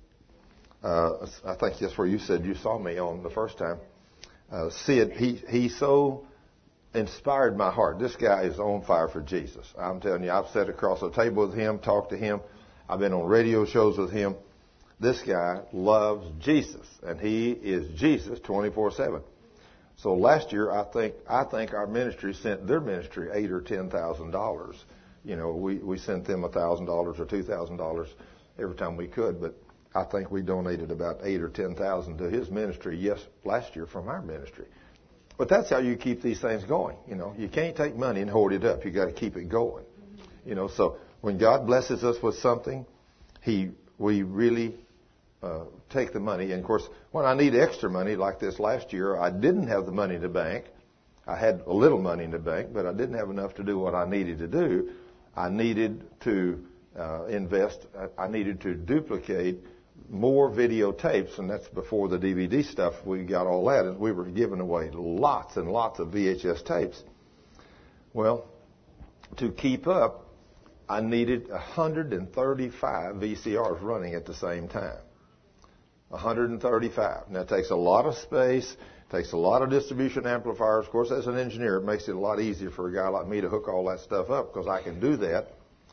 uh, I think that's where you said you saw me on the first time. Uh, Sid, he he so inspired my heart. This guy is on fire for Jesus. I'm telling you, I've sat across a table with him, talked to him. I've been on radio shows with him. This guy loves Jesus, and he is Jesus twenty-four seven. So last year, I think I think our ministry sent their ministry eight or ten thousand dollars. You know, we we sent them a thousand dollars or two thousand dollars every time we could, but I think we donated about eight or ten thousand to his ministry. Yes, last year from our ministry. But that's how you keep these things going. You know, you can't take money and hoard it up. You got to keep it going. You know, so when God blesses us with something, He we really. Uh, take the money. And, of course, when I need extra money, like this last year, I didn't have the money in the bank. I had a little money in the bank, but I didn't have enough to do what I needed to do. I needed to uh, invest. I needed to duplicate more videotapes, and that's before the D V D stuff. We got all that, and we were giving away lots and lots of V H S tapes. Well, to keep up, I needed one hundred thirty-five V C Rs running at the same time. one hundred thirty-five. Now, it takes a lot of space, takes a lot of distribution amplifiers. Of course, as an engineer, it makes it a lot easier for a guy like me to hook all that stuff up, because I can do that.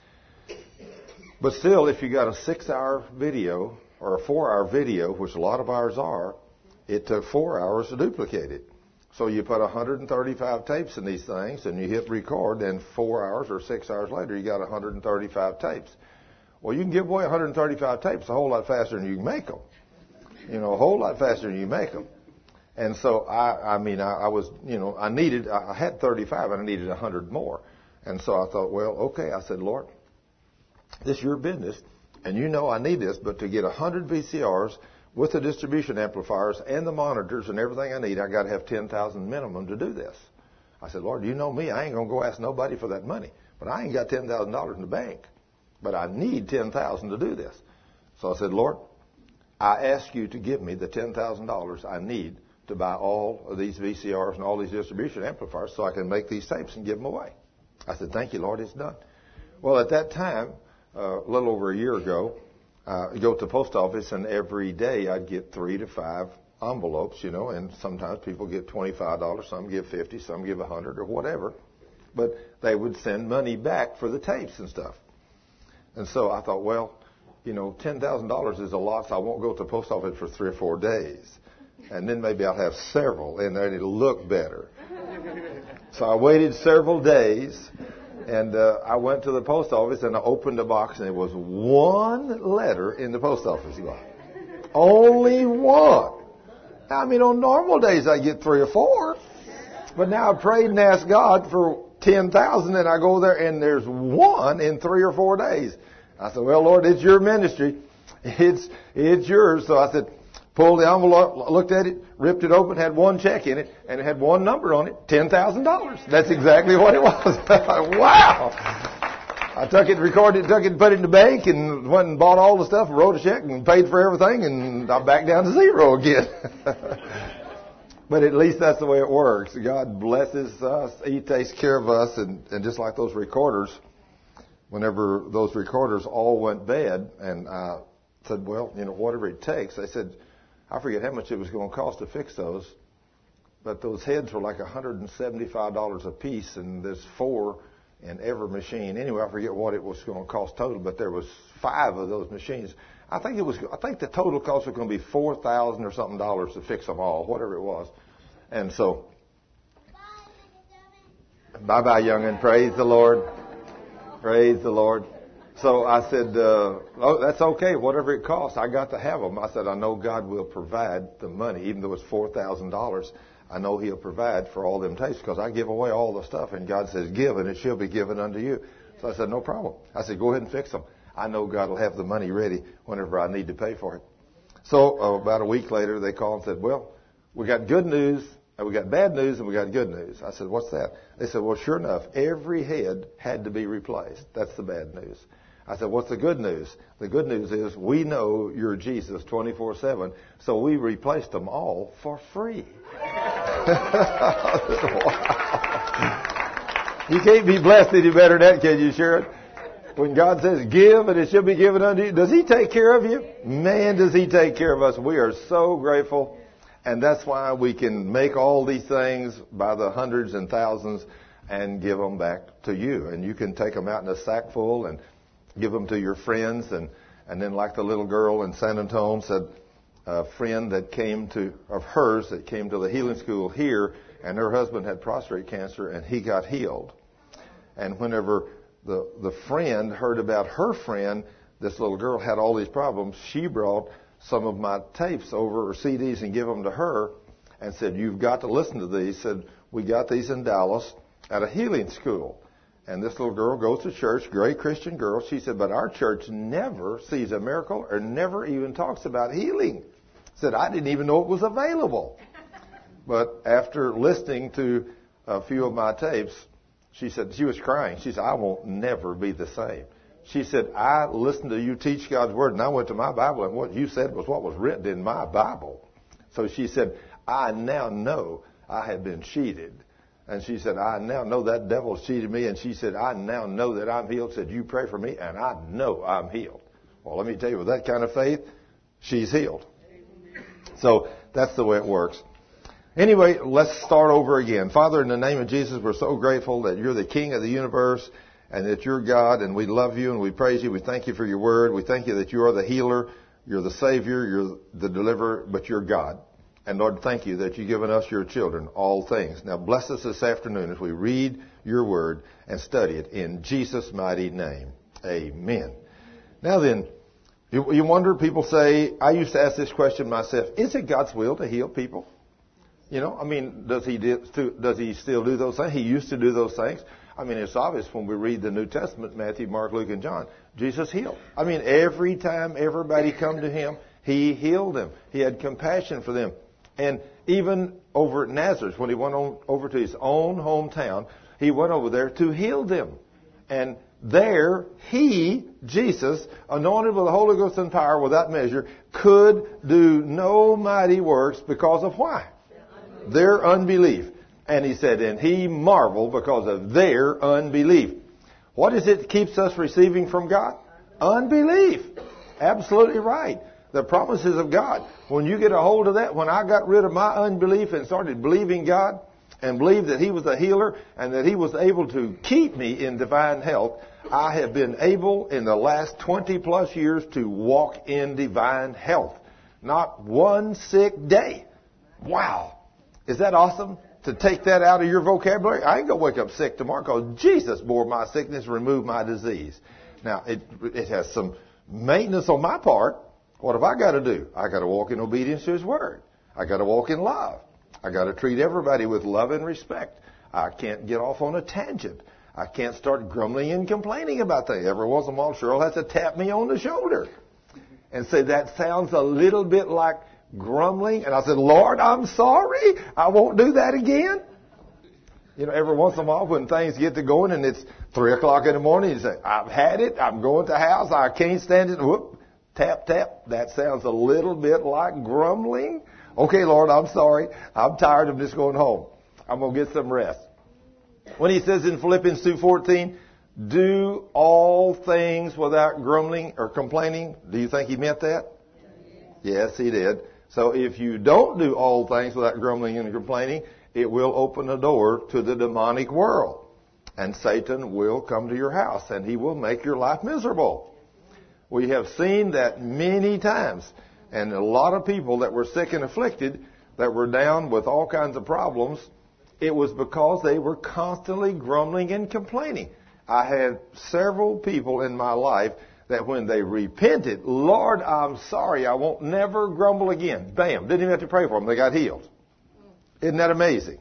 But still, if you got a six-hour video or a four-hour video, which a lot of ours are, it took four hours to duplicate it. So you put one hundred thirty-five tapes in these things, and you hit record, and four hours or six hours later, you got one hundred thirty-five tapes. Well, you can give away one hundred thirty-five tapes a whole lot faster than you can make them. You know, a whole lot faster than you make them. And so, I, I mean, I, I was, you know, I needed, I had thirty-five and I needed one hundred more. And so I thought, well, okay. I said, Lord, this is your business, and you know I need this, but to get one hundred V C Rs with the distribution amplifiers and the monitors and everything I need, I got to have ten thousand minimum to do this. I said, Lord, you know me. I ain't going to go ask nobody for that money. But I ain't got ten thousand dollars in the bank. But I need ten thousand dollars to do this. So I said, Lord, I ask you to give me the ten thousand dollars I need to buy all of these V C Rs and all these distribution amplifiers so I can make these tapes and give them away. I said, thank you, Lord, it's done. Well, at that time, uh, a little over a year ago, uh, I'd go to the post office, and every day I'd get three to five envelopes, you know, and sometimes people get twenty-five dollars, some give fifty dollars, some give one hundred dollars or whatever. But they would send money back for the tapes and stuff. And so I thought, well, you know, ten thousand dollars is a lot, so I won't go to the post office for three or four days. And then maybe I'll have several, and then it'll look better. So I waited several days, and uh, I went to the post office, and I opened the box, and there was one letter in the post office box. Only one. I mean, on normal days, I get three or four. But now I prayed and asked God for ten thousand, and I go there, and there's one in three or four days. I said, well, Lord, it's your ministry. It's it's yours. So I said, pulled the envelope, looked at it, ripped it open, had one check in it, and it had one number on it, ten thousand dollars. That's exactly what it was. Wow. I took it, recorded it, took it, put it in the bank, and went and bought all the stuff, and wrote a check, and paid for everything, and I'm back down to zero again. But at least that's the way it works. God blesses us. He takes care of us. And, and just like those recorders, whenever those recorders all went bad, and I said, well, you know, whatever it takes. They said, I forget how much it was going to cost to fix those, but those heads were like one hundred seventy-five dollars a piece, and there's four in every machine. Anyway, I forget what it was going to cost total, but there was five of those machines. I think it was. I think the total cost was going to be four thousand or something dollars to fix them all, whatever it was. And so, bye-bye, young'un. Praise the Lord. Praise the Lord. So I said, uh, oh, that's okay. Whatever it costs, I got to have them. I said, I know God will provide the money, even though it's four thousand dollars. I know He'll provide for all them tapes because I give away all the stuff, and God says, give, and it shall be given unto you. So I said, no problem. I said, go ahead and fix them. I know God will have the money ready whenever I need to pay for it. So uh, about a week later, they called and said, well, we got good news, and we got bad news, and we got good news. I said, what's that? They said, well, sure enough, every head had to be replaced. That's the bad news. I said, what's the good news? The good news is we know you're Jesus twenty-four seven, so we replaced them all for free. Wow. You can't be blessed any better than that, can you, Sharon? When God says, give, and it shall be given unto you, does He take care of you? Man, does He take care of us. We are so grateful, and that's why we can make all these things by the hundreds and thousands and give them back to you. And you can take them out in a sack full and give them to your friends. And, and then like the little girl in San Antonio said, a friend that came to, of hers that came to the healing school here, and her husband had prostate cancer, and he got healed. And whenever the, the friend heard about her friend, this little girl had all these problems, she brought some of my tapes over, or C Ds, and give them to her, and said, you've got to listen to these. Said, we got these in Dallas at a healing school. And this little girl goes to church, great Christian girl. She said, but our church never sees a miracle or never even talks about healing. Said, I didn't even know it was available. But after listening to a few of my tapes, she said, she was crying. She said, I won't never be the same. She said, I listened to you teach God's Word, and I went to my Bible, and what you said was what was written in my Bible. So she said, I now know I had been cheated. And she said, I now know that devil's cheated me. And she said, I now know that I'm healed. Said, you pray for me, and I know I'm healed. Well, let me tell you, with that kind of faith, she's healed. So that's the way it works. Anyway, let's start over again. Father, in the name of Jesus, we're so grateful that you're the King of the universe and that you're God, and we love you and we praise you. We thank you for your word. We thank you that you are the healer, you're the Savior, you're the deliverer, but you're God. And Lord, thank you that you've given us, your children, all things. Now bless us this afternoon as we read your word and study it in Jesus' mighty name. Amen. Now then, you, you wonder, people say, I used to ask this question myself, is it God's will to heal people? You know, I mean, does he, do, does he still do those things? He used to do those things. I mean, it's obvious when we read the New Testament, Matthew, Mark, Luke, and John. Jesus healed. I mean, every time everybody come to him, he healed them. He had compassion for them. And even over at Nazareth, when he went on over to his own hometown, he went over there to heal them. And there, he, Jesus, anointed with the Holy Ghost and power without measure, could do no mighty works because of why? Their unbelief. And he said, and he marveled because of their unbelief. What is it that keeps us receiving from God? Unbelief. Absolutely right. The promises of God. When you get a hold of that, when I got rid of my unbelief and started believing God and believed that he was a healer and that he was able to keep me in divine health, I have been able in the last twenty plus years to walk in divine health. Not one sick day. Wow. Is that awesome? To take that out of your vocabulary? I ain't going to wake up sick tomorrow because Jesus bore my sickness and removed my disease. Now, it, it has some maintenance on my part. What have I got to do? I got to walk in obedience to his word. I got to walk in love. I got to treat everybody with love and respect. I can't get off on a tangent. I can't start grumbling and complaining about things. Every once in a while, Cheryl has to tap me on the shoulder and say, that sounds a little bit like grumbling. And I said, Lord, I'm sorry. I won't do that again. You know, every once in a while when things get to going and it's three o'clock in the morning, you say, I've had it. I'm going to the house. I can't stand it. Whoop. Tap, tap. That sounds a little bit like grumbling. Okay, Lord, I'm sorry. I'm tired of just going home. I'm going to get some rest. When he says in Philippians two fourteen, do all things without grumbling or complaining, do you think he meant that? Yes, he did. So if you don't do all things without grumbling and complaining, it will open the door to the demonic world. And Satan will come to your house and he will make your life miserable. We have seen that many times. And a lot of people that were sick and afflicted, that were down with all kinds of problems, it was because they were constantly grumbling and complaining. I had several people in my life that when they repented, Lord, I'm sorry, I won't never grumble again. Bam, didn't even have to pray for them. They got healed. Isn't that amazing?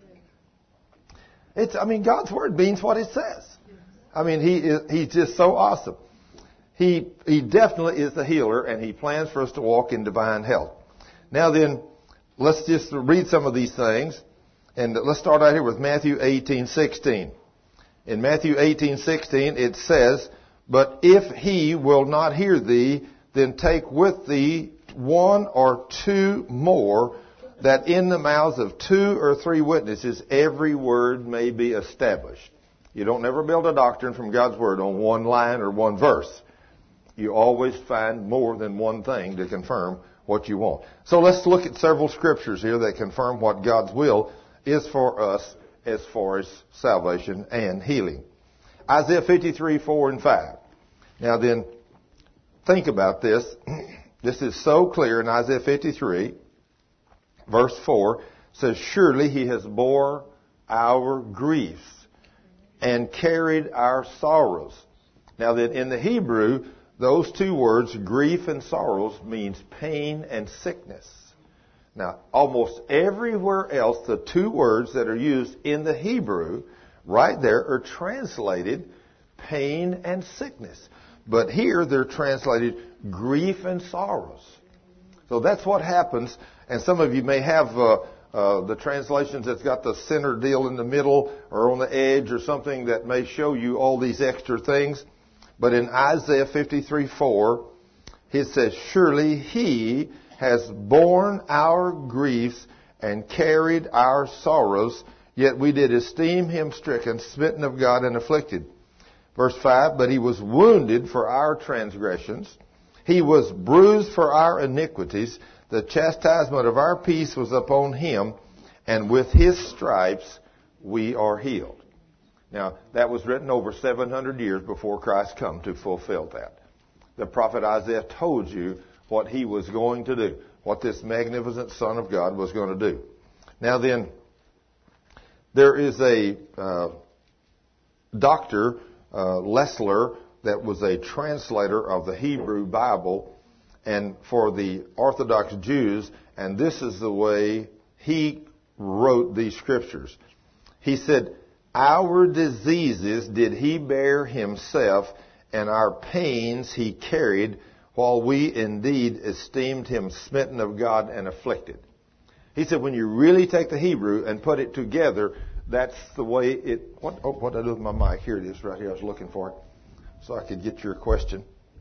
It's, I mean, God's Word means what it says. I mean, He is, He's just so awesome. He, He definitely is the healer, and He plans for us to walk in divine health. Now then, let's just read some of these things. And let's start out here with Matthew eighteen sixteen. In Matthew eighteen sixteen, it says, "But if he will not hear thee, then take with thee one or two more, that in the mouths of two or three witnesses every word may be established." You don't never build a doctrine from God's Word on one line or one verse. You always find more than one thing to confirm what you want. So let's look at several scriptures here that confirm what God's will is for us as far as salvation and healing. Isaiah fifty-three, four and five. Now then, think about this. This is so clear in Isaiah fifty-three, verse four, says, "Surely he has bore our griefs and carried our sorrows." Now then, in the Hebrew, those two words, grief and sorrows, means pain and sickness. Now, almost everywhere else, the two words that are used in the Hebrew, right there, are translated pain and sickness. But here, they're translated grief and sorrows. So that's what happens. And some of you may have uh, uh, the translations that's got the center deal in the middle or on the edge or something that may show you all these extra things. But in Isaiah fifty-three, four, it says, "Surely he has borne our griefs and carried our sorrows, yet we did esteem him stricken, smitten of God, and afflicted." Verse five, "But he was wounded for our transgressions. He was bruised for our iniquities. The chastisement of our peace was upon him, and with his stripes we are healed." Now, that was written over seven hundred years before Christ come to fulfill that. The prophet Isaiah told you what he was going to do, what this magnificent Son of God was going to do. Now then, there is a uh, Doctor uh, Lessler that was a translator of the Hebrew Bible, and for the Orthodox Jews, and this is the way he wrote these scriptures. He said, "Our diseases did he bear himself, and our pains he carried, while we indeed esteemed him smitten of God and afflicted." He said when you really take the Hebrew and put it together, that's the way it... What, oh, what did I do with my mic? Here it is right here. I was looking for it so I could get your question.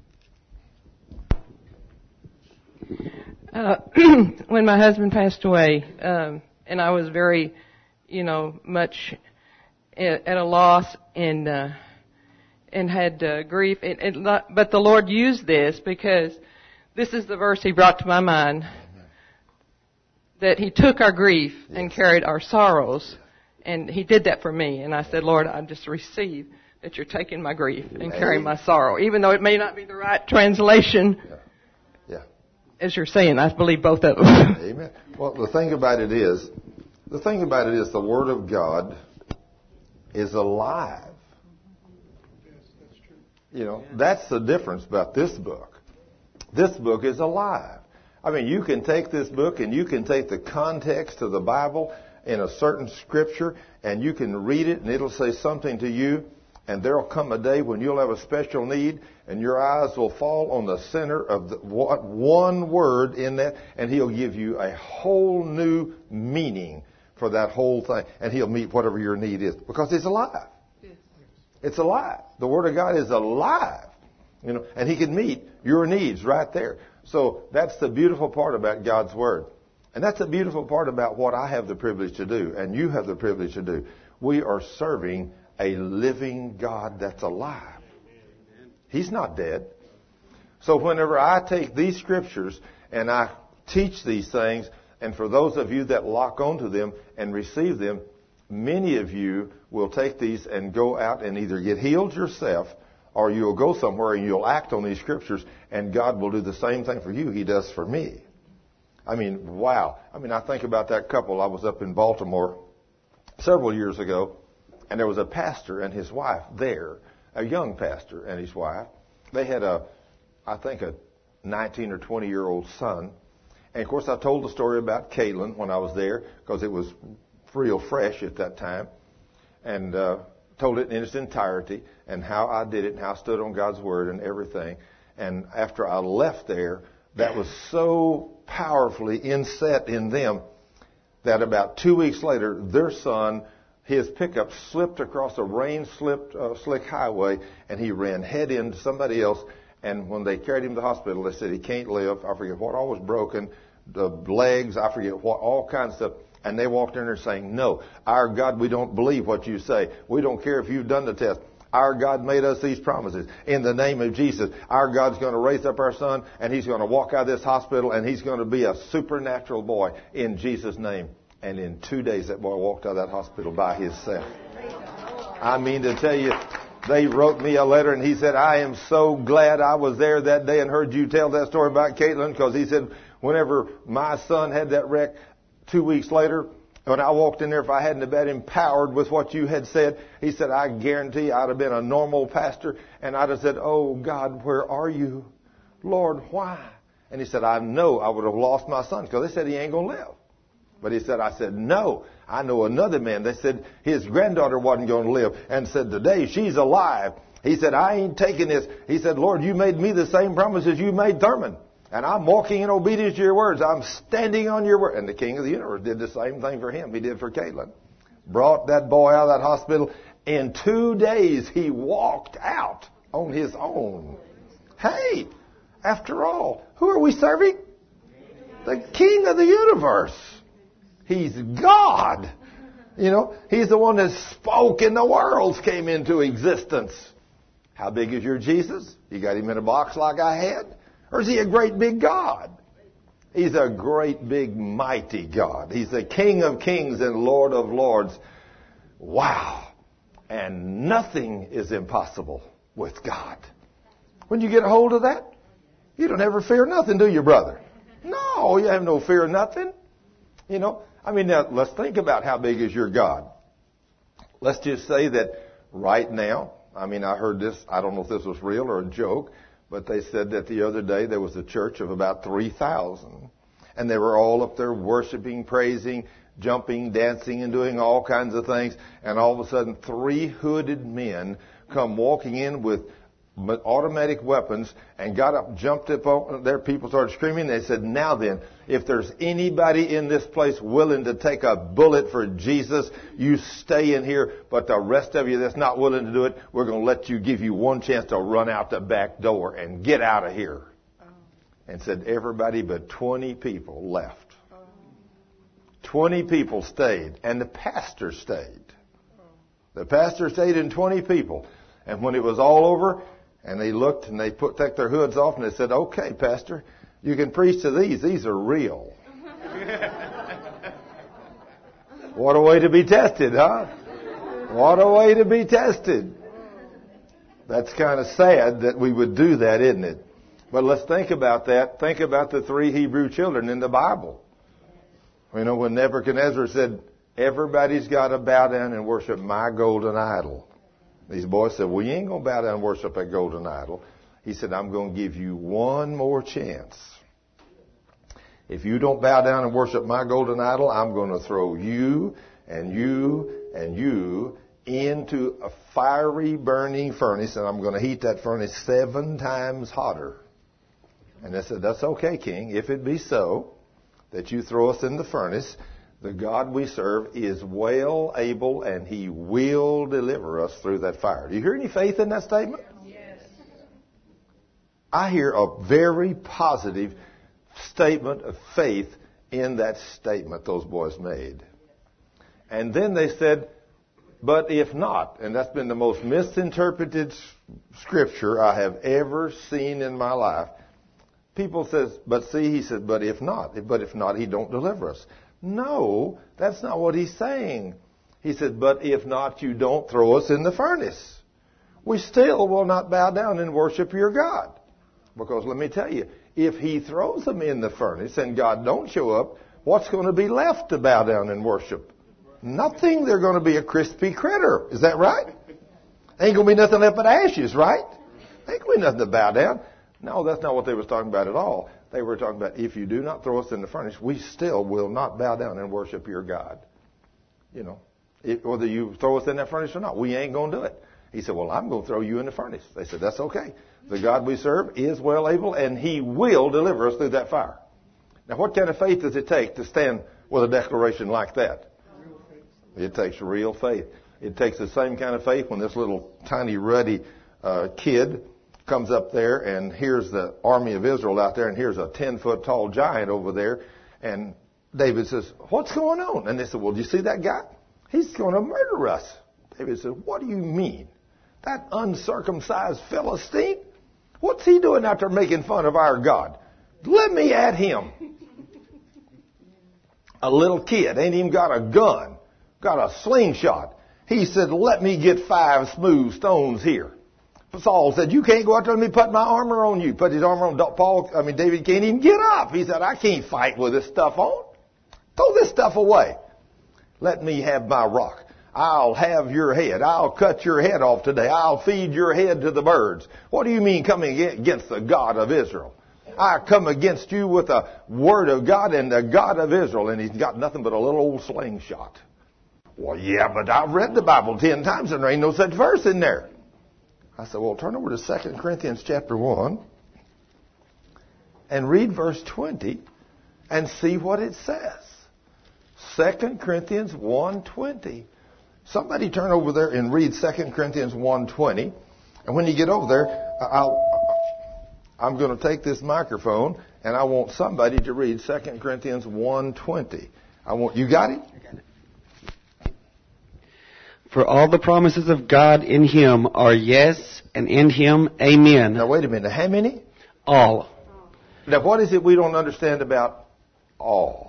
Uh, when my husband passed away, um, and I was very, you know, much at, at a loss and... Uh, and had uh, grief. It, it, but the Lord used this because this is the verse he brought to my mind, Amen. That he took our grief yes. and carried our sorrows. And he did that for me. And I said, Lord, I just receive that you're taking my grief and Amen. Carrying my sorrow. Even though it may not be the right translation, yeah. Yeah. as you're saying, I believe both of them. Amen. Well, the thing about it is, the thing about it is the Word of God is alive. You know, that's the difference about this book. This book is alive. I mean, you can take this book and you can take the context of the Bible in a certain scripture and you can read it and it'll say something to you, and there'll come a day when you'll have a special need and your eyes will fall on the center of the, one word in that, and he'll give you a whole new meaning for that whole thing, and he'll meet whatever your need is because it's alive. It's alive. The Word of God is alive. You know, and he can meet your needs right there. So that's the beautiful part about God's Word. And that's the beautiful part about what I have the privilege to do and you have the privilege to do. We are serving a living God that's alive. He's not dead. So whenever I take these scriptures and I teach these things, and for those of you that lock onto them and receive them, many of you will take these and go out and either get healed yourself, or you'll go somewhere and you'll act on these scriptures, and God will do the same thing for you He does for me. I mean, wow. I mean, I think about that couple. I was up in Baltimore several years ago, and there was a pastor and his wife there, a young pastor and his wife. They had a, I think, a nineteen or twenty year old son. And of course, I told the story about Caitlin when I was there because it was real fresh at that time, and uh, told it in its entirety and how I did it and how I stood on God's word and everything. And after I left there, that was so powerfully inset in them that about two weeks later, their son, his pickup slipped across a rain-slipped, uh, slick highway, and he ran head into somebody else. And when they carried him to the hospital, they said he can't live. I forget what all was broken, the legs, I forget what, all kinds of stuff. And they walked in there saying, no, our God, we don't believe what you say. We don't care if you've done the test. Our God made us these promises. In the name of Jesus, our God's going to raise up our son, and he's going to walk out of this hospital, and he's going to be a supernatural boy in Jesus' name. And in two days, that boy walked out of that hospital by himself. I mean to tell you, they wrote me a letter, and he said, I am so glad I was there that day and heard you tell that story about Caitlin, because he said, whenever my son had that wreck two weeks later, when I walked in there, if I hadn't have been empowered with what you had said, he said, I guarantee I'd have been a normal pastor, and I'd have said, oh, God, where are you? Lord, why? And he said, I know I would have lost my son, because they said he ain't going to live. But he said, I said, no, I know another man. They said his granddaughter wasn't going to live, and said, today she's alive. He said, I ain't taking this. He said, Lord, you made me the same promises you made Thurman. And I'm walking in obedience to your words. I'm standing on your word. And the King of the universe did the same thing for him he did for Caitlin. Brought that boy out of that hospital. In two days, he walked out on his own. Hey, after all, who are we serving? The King of the universe. He's God. You know, he's the one that spoke and the worlds came into existence. How big is your Jesus? You got him in a box like I had? Or is he a great big God? He's a great big mighty God. He's the King of kings and Lord of lords. Wow. And nothing is impossible with God. When you get a hold of that, you don't ever fear nothing, do you, brother? No, you have no fear of nothing. You know, I mean, now let's think about how big is your God. Let's just say that right now, I mean, I heard this, I don't know if this was real or a joke, but they said that the other day there was a church of about three thousand. And they were all up there worshiping, praising, jumping, dancing, and doing all kinds of things. And all of a sudden, three hooded men come walking in with automatic weapons and got up, jumped up on there. People started screaming. They said, now then, if there's anybody in this place willing to take a bullet for Jesus, you stay in here. But the rest of you that's not willing to do it, we're going to let you, give you one chance to run out the back door and get out of here. Oh. And said everybody but twenty people left. Oh. twenty people stayed, and the pastor stayed. Oh. The pastor stayed and twenty people. And when it was all over, and they looked and they put took their hoods off and they said, okay, Pastor, you can preach to these. These are real. What a way to be tested, huh? What a way to be tested. That's kind of sad that we would do that, isn't it? But let's think about that. Think about the three Hebrew children in the Bible. You know, when Nebuchadnezzar said, everybody's got to bow down and worship my golden idol. These boys said, well, you ain't going to bow down and worship that golden idol. He said, I'm going to give you one more chance. If you don't bow down and worship my golden idol, I'm going to throw you and you and you into a fiery burning furnace, and I'm going to heat that furnace seven times hotter. And they said, that's okay, King, if it be so that you throw us in the furnace. The God we serve is well able, and he will deliver us through that fire. Do you hear any faith in that statement? Yes. I hear a very positive statement of faith in that statement those boys made. And then they said, but if not, and that's been the most misinterpreted scripture I have ever seen in my life. People says, but see, he said, but if not, but if not, he don't deliver us. No, that's not what he's saying. He said, but if not, you don't throw us in the furnace. We still will not bow down and worship your God. Because let me tell you, if he throws them in the furnace and God don't show up, what's going to be left to bow down and worship? Nothing. They're going to be a crispy critter. Is that right? Ain't going to be nothing left but ashes, right? Ain't going to be nothing to bow down. No, that's not what they was talking about at all. They were talking about, if you do not throw us in the furnace, we still will not bow down and worship your God. You know, it, whether you throw us in that furnace or not, we ain't going to do it. He said, well, I'm going to throw you in the furnace. They said, that's okay. The God we serve is well able, and he will deliver us through that fire. Now, what kind of faith does it take to stand with a declaration like that? It takes real faith. It takes the same kind of faith when this little tiny ruddy uh, kid comes up there and here's the army of Israel out there, and here's a ten-foot tall giant over there. And David says, what's going on? And they said, well, do you see that guy? He's going to murder us. David said, what do you mean? That uncircumcised Philistine? What's he doing out there making fun of our God? Let me at him. A little kid, ain't even got a gun, got a slingshot. He said, let me get five smooth stones here. Saul said, you can't go out there and let me put my armor on you. Put his armor on. Paul, I mean, David can't even get up. He said, I can't fight with this stuff on. Throw this stuff away. Let me have my rock. I'll have your head. I'll cut your head off today. I'll feed your head to the birds. What do you mean coming against the God of Israel? I come against you with the word of God and the God of Israel. And he's got nothing but a little old slingshot. Well, yeah, but I've read the Bible ten times and there ain't no such verse in there. I said, well, turn over to Second Corinthians chapter one and read verse twenty and see what it says. Second Corinthians one twenty. Somebody turn over there and read Second Corinthians one twenty. And when you get over there, I'll, I'm going to take this microphone and I want somebody to read Second Corinthians one twenty. I want, you got it? I got it. For all the promises of God in him are yes, and in him amen. Now wait a minute. How many? All. Now what is it we don't understand about all?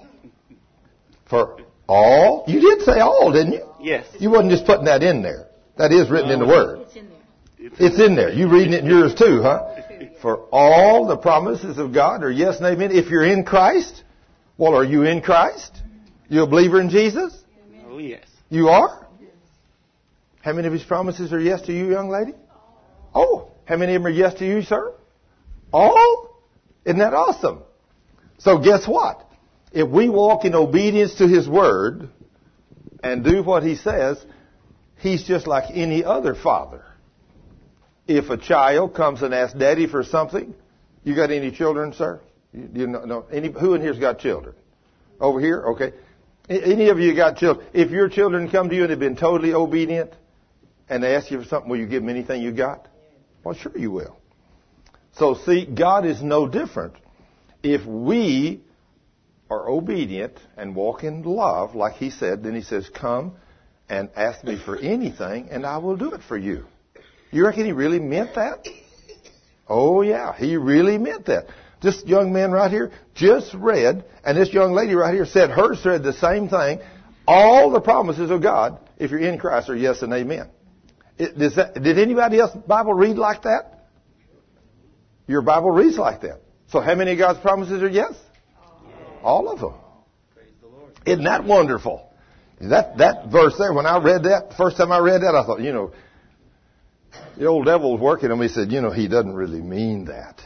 For all? You did say all, didn't you? Yes. You wasn't just putting that in there. That is written in the Word. It's in there. It's in there. You reading it in yours too, huh? For all the promises of God are yes and amen. If you're in Christ, well, are you in Christ? You a believer in Jesus? Oh, yes. You are? How many of his promises are yes to you, young lady? Oh, how many of them are yes to you, sir? All? Isn't that awesome? So guess what? If we walk in obedience to his word and do what he says, he's just like any other father. If a child comes and asks daddy for something, you got any children, sir? You, you know, no, any, who in here's got children? Over here? Okay. Any of you got children? If your children come to you and have been totally obedient, and they ask you for something, will you give them anything you got? Well, sure you will. So see, God is no different. If we are obedient and walk in love, like he said, then he says, come and ask me for anything, and I will do it for you. You reckon he really meant that? Oh, yeah, he really meant that. This young man right here just read, and this young lady right here said, hers said the same thing. All the promises of God, if you're in Christ, are yes and amen. It, does that, did anybody else Bible read like that? Your Bible reads like that. So how many of God's promises are yes? All of them. Praise the Lord. Isn't that wonderful? That that verse there, when I read that, the first time I read that, I thought, you know, the old devil was working on me. He said, you know, he doesn't really mean that.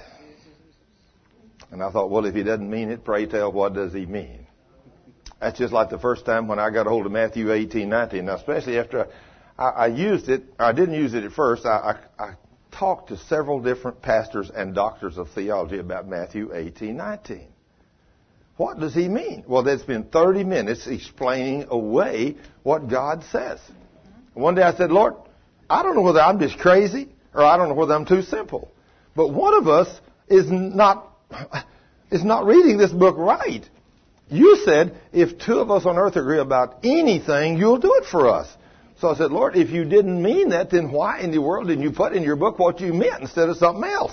And I thought, well, if he doesn't mean it, pray tell, what does he mean? That's just like the first time when I got a hold of Matthew eighteen nineteen. Now, especially after I, I, I used it, I didn't use it at first. I, I, I talked to several different pastors and doctors of theology about Matthew eighteen nineteen. What does he mean? Well, there's been thirty minutes explaining away what God says. One day I said, Lord, I don't know whether I'm just crazy or I don't know whether I'm too simple. But one of us is not is not reading this book right. You said, if two of us on earth agree about anything, you'll do it for us. So I said, Lord, if you didn't mean that, then why in the world didn't you put in your book what you meant instead of something else?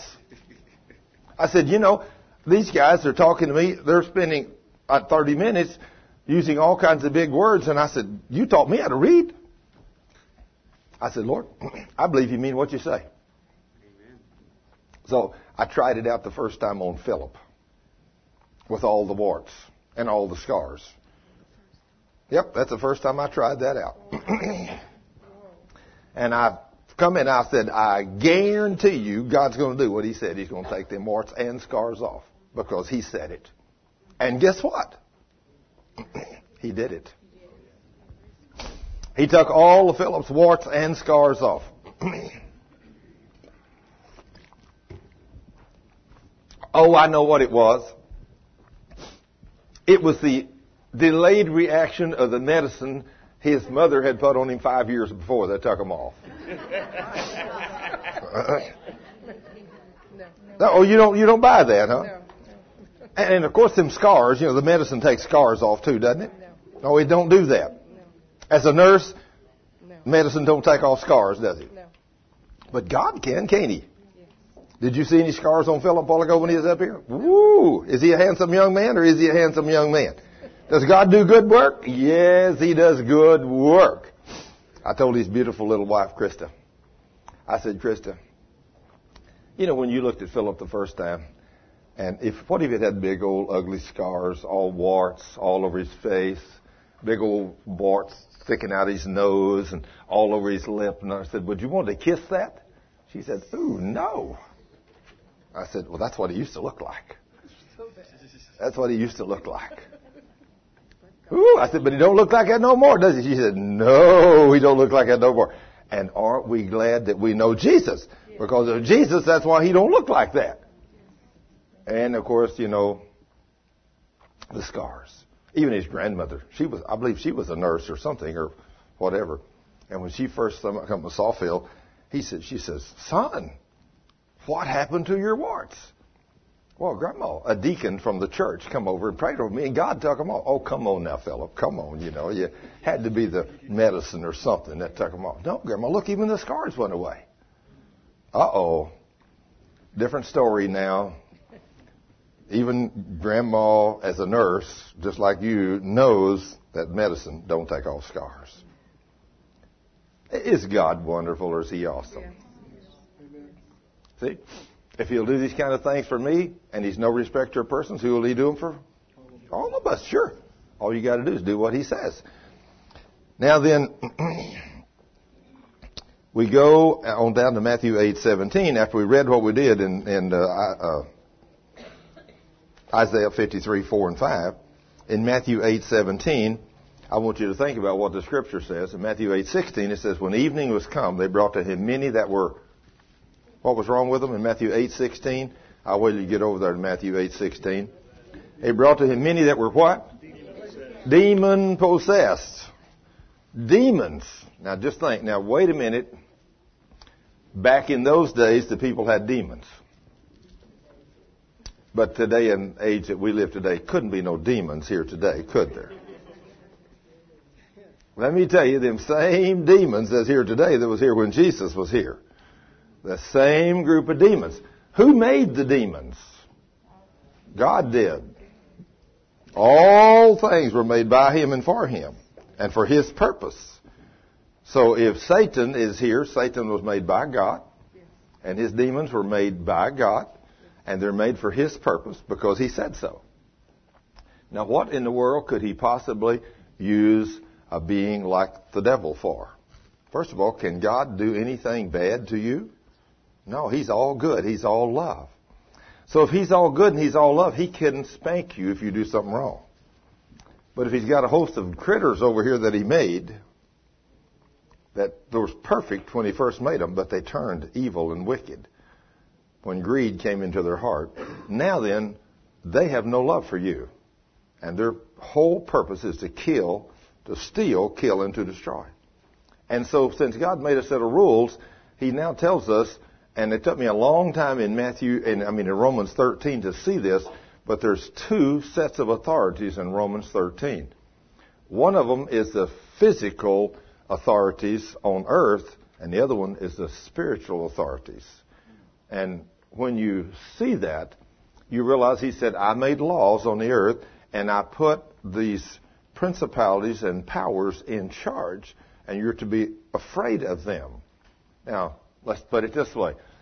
I said, you know, these guys are talking to me. They're spending uh, thirty minutes using all kinds of big words. And I said, you taught me how to read. I said, Lord, I believe you mean what you say. Amen. So I tried it out the first time on Philip with all the warts and all the scars. Yep, that's the first time I tried that out. And I come in, I said, I guarantee you God's going to do what he said. He's going to take them warts and scars off because he said it. And guess what? He did it. He took all of Philip's warts and scars off. Oh, I know what it was. It was the delayed reaction of the medicine his mother had put on him five years before they took him off. No, oh, you don't you don't buy that, huh? No. And, and of course, them scars. You know, the medicine takes scars off too, doesn't it? No. No, it don't do that. No. As a nurse, no. Medicine don't take off scars, does it? No. But God can, can't He? Yes. Did you see any scars on Philip a while ago when he was up here? Woo! Is he a handsome young man or is he a handsome young man? Does God do good work? Yes, He does good work. I told his beautiful little wife, Krista. I said, Krista, you know, when you looked at Philip the first time, and if what if it had big old ugly scars, all warts all over his face, big old warts sticking out his nose and all over his lip? And I said, would you want to kiss that? She said, ooh, no. I said, well, that's what he used to look like. That's what he used to look like. Ooh, I said, but he don't look like that no more, does he? She said, no, he don't look like that no more. And aren't we glad that we know Jesus? Because of Jesus, that's why he don't look like that. And of course, you know, the scars. Even his grandmother, she was, I believe she was a nurse or something or whatever. And when she first come to Sawfield, he said, she says, son, what happened to your warts? Well, Grandma, a deacon from the church come over and prayed over me, and God took them off. Oh, come on now, Philip. Come on, you know. You had to be the medicine or something that took them off. No, Grandma, look, even the scars went away. Uh-oh. Different story now. Even Grandma, as a nurse, just like you, knows that medicine don't take off scars. Is God wonderful or is He awesome? See? If He'll do these kind of things for me, and He's no respecter of persons, who will He do them for? All of us, sure. All you got to do is do what He says. Now then, we go on down to Matthew eight seventeen. After we read what we did in, in uh, uh, Isaiah fifty-three, four and five, in Matthew eight seventeen, I want you to think about what the Scripture says. In Matthew eight sixteen, it says, when evening was come, they brought to Him many that were... What was wrong with them in Matthew eight sixteen? I'll wait till you get over there to Matthew eight sixteen. He brought to Him many that were what? Demon possessed. Demons. Now just think. Now wait a minute. Back in those days, the people had demons. But today, in the age that we live today, couldn't be no demons here today, could there? Let me tell you, them same demons that's here today that was here when Jesus was here. The same group of demons. Who made the demons? God did. All things were made by Him and for Him and for His purpose. So if Satan is here, Satan was made by God and his demons were made by God and they're made for His purpose because He said so. Now what in the world could He possibly use a being like the devil for? First of all, can God do anything bad to you? No, He's all good. He's all love. So if He's all good and He's all love, He couldn't spank you if you do something wrong. But if He's got a host of critters over here that He made, that was perfect when He first made them, but they turned evil and wicked when greed came into their heart, now then, they have no love for you. And their whole purpose is to kill, to steal, kill, and to destroy. And so since God made a set of rules, He now tells us, and it took me a long time in Matthew, and I mean in Romans thirteen to see this, but there's two sets of authorities in Romans thirteen. One of them is the physical authorities on earth, and the other one is the spiritual authorities. And when you see that, you realize He said, I made laws on the earth, and I put these principalities and powers in charge, and you're to be afraid of them. Now, let's put it this way.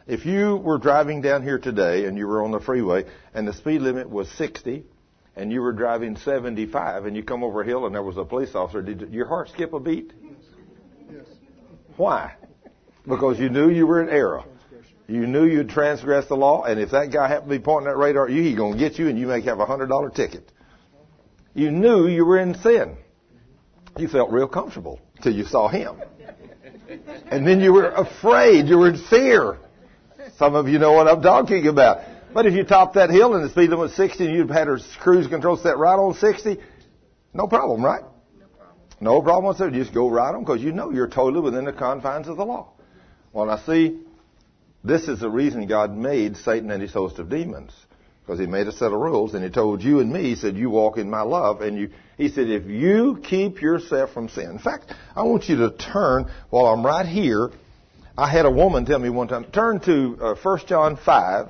If you were driving down here today and you were on the freeway and the speed limit was sixty and you were driving seventy-five and you come over a hill and there was a police officer, did your heart skip a beat? Yes. Why? Because you knew you were in error. You knew you'd transgressed the law, and if that guy happened to be pointing that radar at you, he's going to get you and you may have a one hundred dollars ticket. You knew you were in sin. You felt real comfortable till you saw him. And then you were afraid. You were in fear. Some of you know what I'm talking about. But if you topped that hill and the speed limit was sixty and you'd had her cruise control set right on sixty, no problem, right? No problem. No problem whatsoever. You just go right on because you know you're totally within the confines of the law. Well, now see, this is the reason God made Satan and his host of demons. Because he made a set of rules and he told you and me, he said, you walk in my love. And you, he said, if you keep yourself from sin. In fact, I want you to turn, while I'm right here, I had a woman tell me one time, turn to uh, First John five.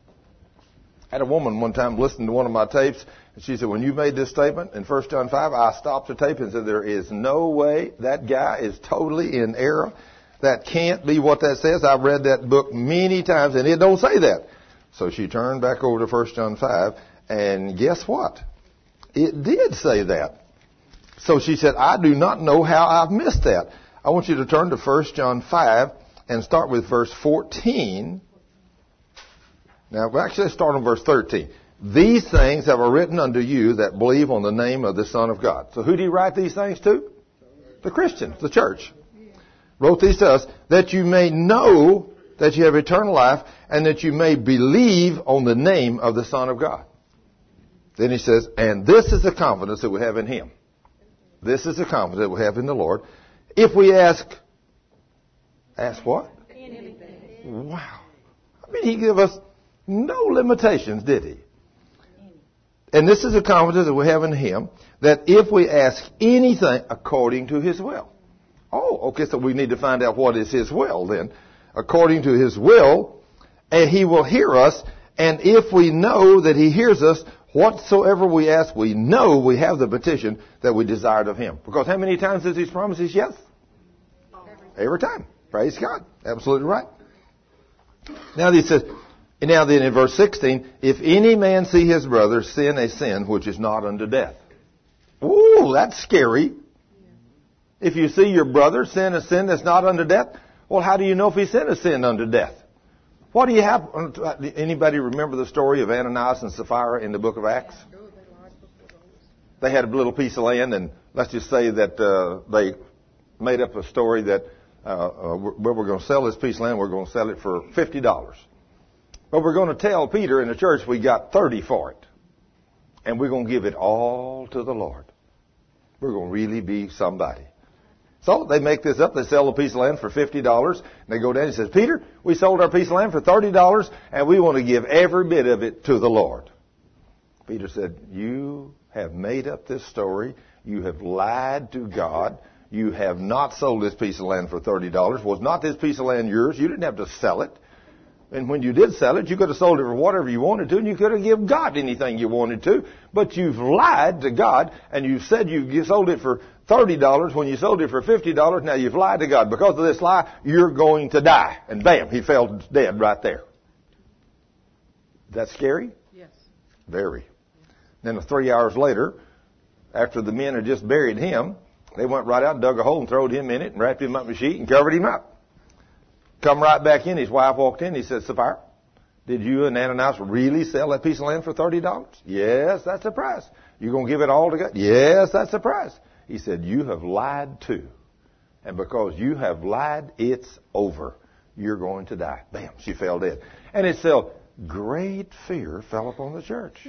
I had a woman one time listening to one of my tapes, and she said, when you made this statement in First John five, I stopped the tape and said, there is no way that guy is totally in error. That can't be what that says. I've read that book many times, and it don't say that. So she turned back over to First John five, and guess what? It did say that. So she said, I do not know how I've missed that. I want you to turn to First John five and start with verse fourteen. Now, we'll actually start on verse thirteen. These things have I written unto you that believe on the name of the Son of God. So who did he write these things to? The Christians, the church. Wrote these to us that you may know that you have eternal life and that you may believe on the name of the Son of God. Then he says, and this is the confidence that we have in him. This is the confidence that we have in the Lord. If we ask, ask what? Anything. Wow. I mean, he gave us no limitations, did he? And this is the confidence that we have in him, that if we ask anything according to his will. Oh, okay, so we need to find out what is his will then. According to his will, and he will hear us, and if we know that he hears us, whatsoever we ask, we know we have the petition that we desired of him. Because how many times does he promise us yes? Every time. Praise God. Absolutely right. Now he says, and now then in verse sixteen, if any man see his brother sin a sin which is not unto death. Ooh, that's scary. If you see your brother sin a sin that's not unto death, well, how do you know if he sinned a sin unto death? What do you have? Anybody remember the story of Ananias and Sapphira in the book of Acts? They had a little piece of land, and let's just say that uh, they made up a story that uh, uh, we're, we're going to sell this piece of land. We're going to sell it for fifty dollars. But we're going to tell Peter in the church we got thirty for it. And we're going to give it all to the Lord. We're going to really be somebody. So they make this up. They sell a piece of land for fifty dollars. And they go down and says, Peter, we sold our piece of land for thirty dollars, and we want to give every bit of it to the Lord. Peter said, you have made up this story. You have lied to God. You have not sold this piece of land for thirty dollars. Was not this piece of land yours? You didn't have to sell it. And when you did sell it, you could have sold it for whatever you wanted to, and you could have given God anything you wanted to. But you've lied to God, and you said you sold it for thirty dollars when you sold it for fifty dollars. Now you've lied to God. Because of this lie, you're going to die. And bam, he fell dead right there. Is that scary? Yes. Very. Then three hours later, after the men had just buried him, they went right out and dug a hole and throwed him in it and wrapped him up in a sheet and covered him up. Come right back in. His wife walked in. He said, Sapphira, did you and Ananias really sell that piece of land for thirty dollars? Yes, that's the price. You going to give it all to God? Yes, that's the price. He said, you have lied too. And because you have lied, it's over. You're going to die. Bam, she fell dead. And it said, great fear fell upon the church.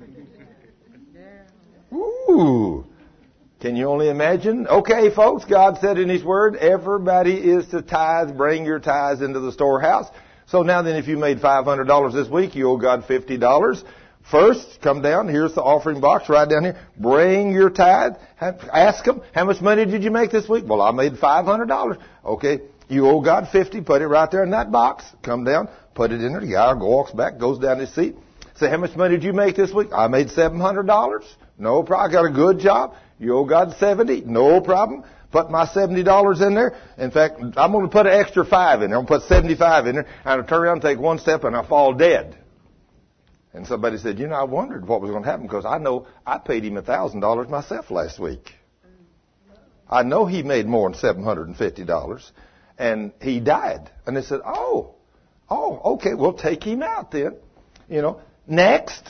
Ooh. Can you only imagine? Okay, folks, God said in his word, everybody is to tithe. Bring your tithes into the storehouse. So now then, if you made five hundred dollars this week, you owe God fifty dollars. First, come down. Here's the offering box right down here. Bring your tithe. Ask them, how much money did you make this week? Well, I made five hundred dollars. Okay, you owe God fifty. Put it right there in that box. Come down, put it in there. The guy walks back, goes down his seat. Say, how much money did you make this week? I made seven hundred dollars. No problem. I got a good job. You owe God seventy. No problem. put my seventy dollars in there. In fact, I'm going to put an extra five in there. I'm going to put seventy-five in there. And I turn around and take one step and I fall dead. And somebody said, you know, I wondered what was going to happen because I know I paid him one thousand dollars myself last week. I know he made more than seven hundred fifty dollars. And he died. And they said, oh, oh, okay, we'll take him out then. You know, next.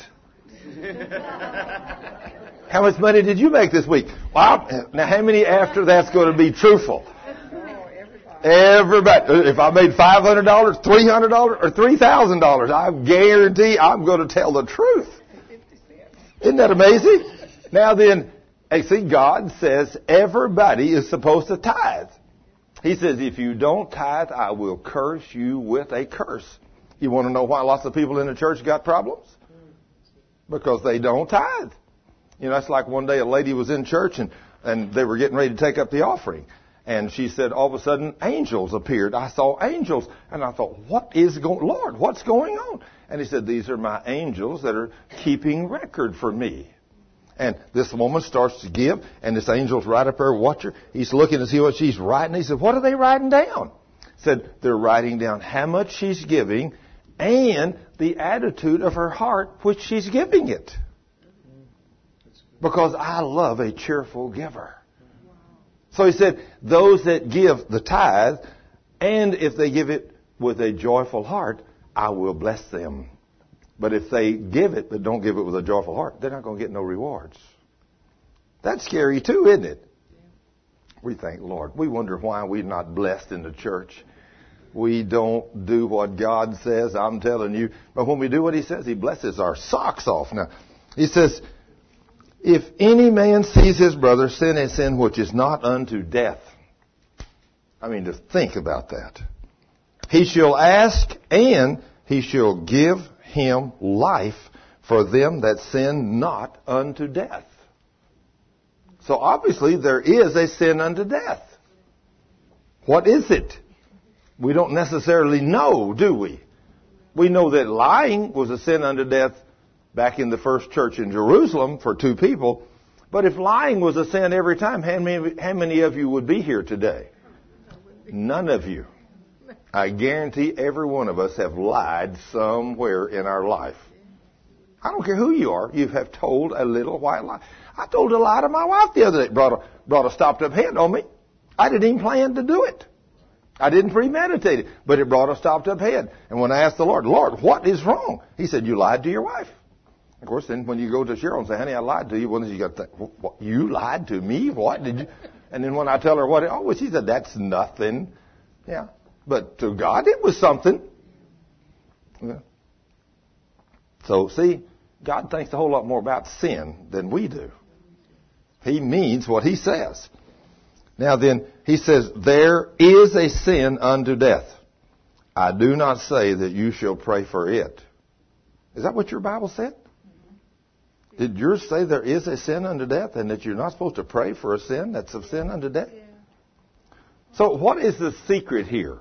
How much money did you make this week? Well, now how many after that's going to be truthful? Everybody. If I made five hundred dollars, three hundred dollars, or three thousand dollars, I guarantee I'm going to tell the truth. Isn't that amazing? Now then, hey, see, God says everybody is supposed to tithe. He says, if you don't tithe, I will curse you with a curse. You want to know why lots of people in the church got problems? Because they don't tithe. You know, it's like one day a lady was in church and, and they were getting ready to take up the offering. And she said, all of a sudden, angels appeared. I saw angels. And I thought, what is going, Lord, what's going on? And he said, these are my angels that are keeping record for me. And this woman starts to give, and this angel's right up there, watch her. He's looking to see what she's writing. He said, what are they writing down? He said, they're writing down how much she's giving and the attitude of her heart which she's giving it. Because I love a cheerful giver. So he said, those that give the tithe, and if they give it with a joyful heart, I will bless them. But if they give it, but don't give it with a joyful heart, they're not going to get no rewards. That's scary too, isn't it? We think, Lord, we wonder why we're not blessed in the church. We don't do what God says, I'm telling you. But when we do what He says, He blesses our socks off. Now, He says, if any man sees his brother sin a sin which is not unto death. I mean, to think about that. He shall ask, and he shall give him life for them that sin not unto death. So obviously there is a sin unto death. What is it? We don't necessarily know, do we? We know that lying was a sin unto death back in the first church in Jerusalem for two people. But if lying was a sin every time, how many, how many of you would be here today? None of you. I guarantee every one of us have lied somewhere in our life. I don't care who you are. You have told a little white lie. I told a lie to my wife the other day. Brought a, brought a stopped up head on me. I didn't even plan to do it. I didn't premeditate it. But it brought a stopped up head. And when I asked the Lord, Lord, what is wrong? He said, you lied to your wife. Of course, then when you go to Cheryl and say, honey, I lied to you, well, you got to think, what, you lied to me? What did you? And then when I tell her what, oh, well, she said, that's nothing. Yeah. But to God, it was something. Yeah. So, see, God thinks a whole lot more about sin than we do. He means what He says. Now then, He says, there is a sin unto death. I do not say that you shall pray for it. Is that what your Bible said? Did yours say there is a sin unto death and that you're not supposed to pray for a sin that's a sin unto death? So what is the secret here?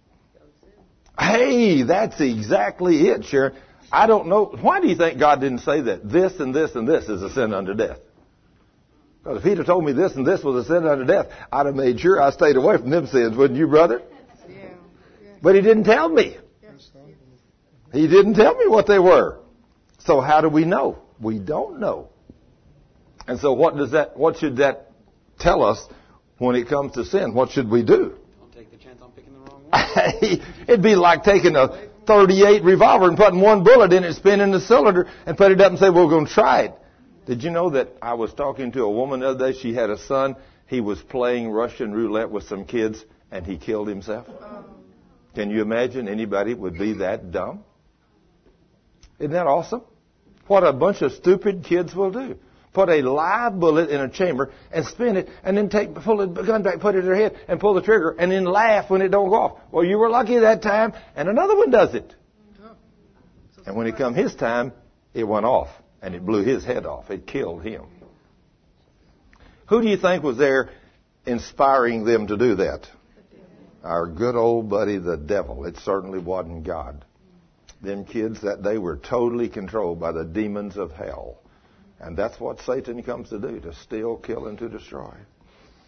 Hey, that's exactly it, Sharon. I don't know. Why do you think God didn't say that this and this and this is a sin unto death? Because if He'd have told me this and this was a sin unto death, I'd have made sure I stayed away from them sins, wouldn't you, brother? Yeah. Yeah. But He didn't tell me. He didn't tell me what they were. So how do we know? We don't know. And so what does that, what should that tell us when it comes to sin? What should we do? Don't take the chance on picking the wrong one. It'd be like taking a thirty-eight revolver and putting one bullet in it, spinning the cylinder, and put it up and say, well, we're going to try it. Did you know that I was talking to a woman the other day? She had a son. He was playing Russian roulette with some kids, and he killed himself. Can you imagine anybody would be that dumb? Isn't that awesome? What a bunch of stupid kids will do. Put a live bullet in a chamber and spin it, and then take pull the gun back, put it in their head, and pull the trigger, and then laugh when it don't go off. Well, you were lucky that time, and another one does it. And when it come his time, it went off, and it blew his head off. It killed him. Who do you think was there inspiring them to do that? Our good old buddy, the devil. It certainly wasn't God. Them kids that day were totally controlled by the demons of hell. And that's what Satan comes to do, to steal, kill, and to destroy.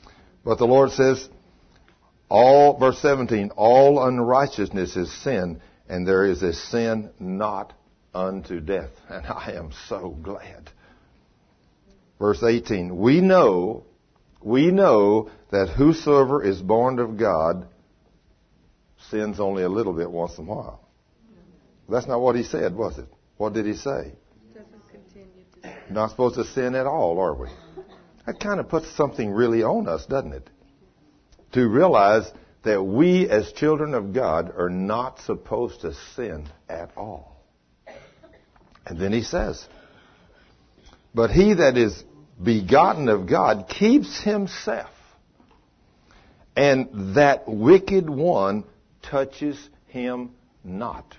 But the Lord says, all, verse seventeen, all unrighteousness is sin, and there is a sin not unto death. And I am so glad. Verse eighteen, we know, we know that whosoever is born of God sins only a little bit once in a while. That's not what he said, was it? What did he say? Not supposed to sin at all, are we? That kind of puts something really on us, doesn't it? To realize that we as children of God are not supposed to sin at all. And then he says, but he that is begotten of God keeps himself, and that wicked one touches him not.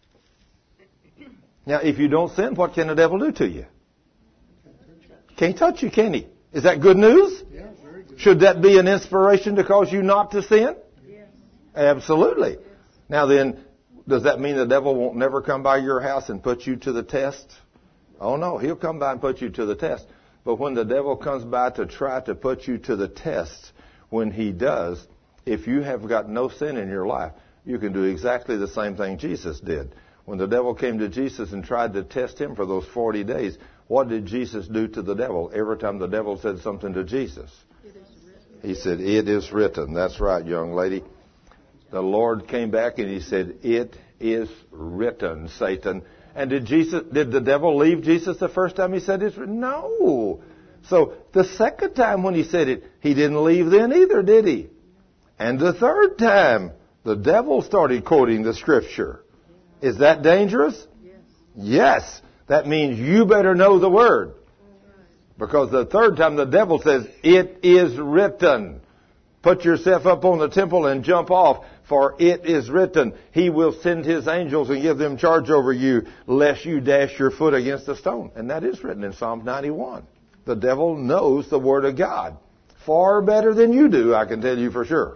Now, if you don't sin, what can the devil do to you? Can't touch you, can he? Is that good news? Yeah, very good. Should that be an inspiration to cause you not to sin? Yes. Absolutely. Yes. Now then, does that mean the devil won't never come by your house and put you to the test? Oh no, he'll come by and put you to the test. But when the devil comes by to try to put you to the test, when he does, if you have got no sin in your life, you can do exactly the same thing Jesus did. When the devil came to Jesus and tried to test him for those forty days, what did Jesus do to the devil every time the devil said something to Jesus? He said, it is written. That's right, young lady. The Lord came back and he said, it is written, Satan. And did Jesus, did the devil leave Jesus the first time he said it's written? No. So the second time when he said it, he didn't leave then either, did he? And the third time, the devil started quoting the scripture. Is that dangerous? Yes. Yes. That means you better know the word. Because the third time the devil says, it is written. Put yourself up on the temple and jump off, for it is written, he will send his angels and give them charge over you, lest you dash your foot against a stone. And that is written in Psalm ninety-one. The devil knows the word of God far better than you do, I can tell you for sure.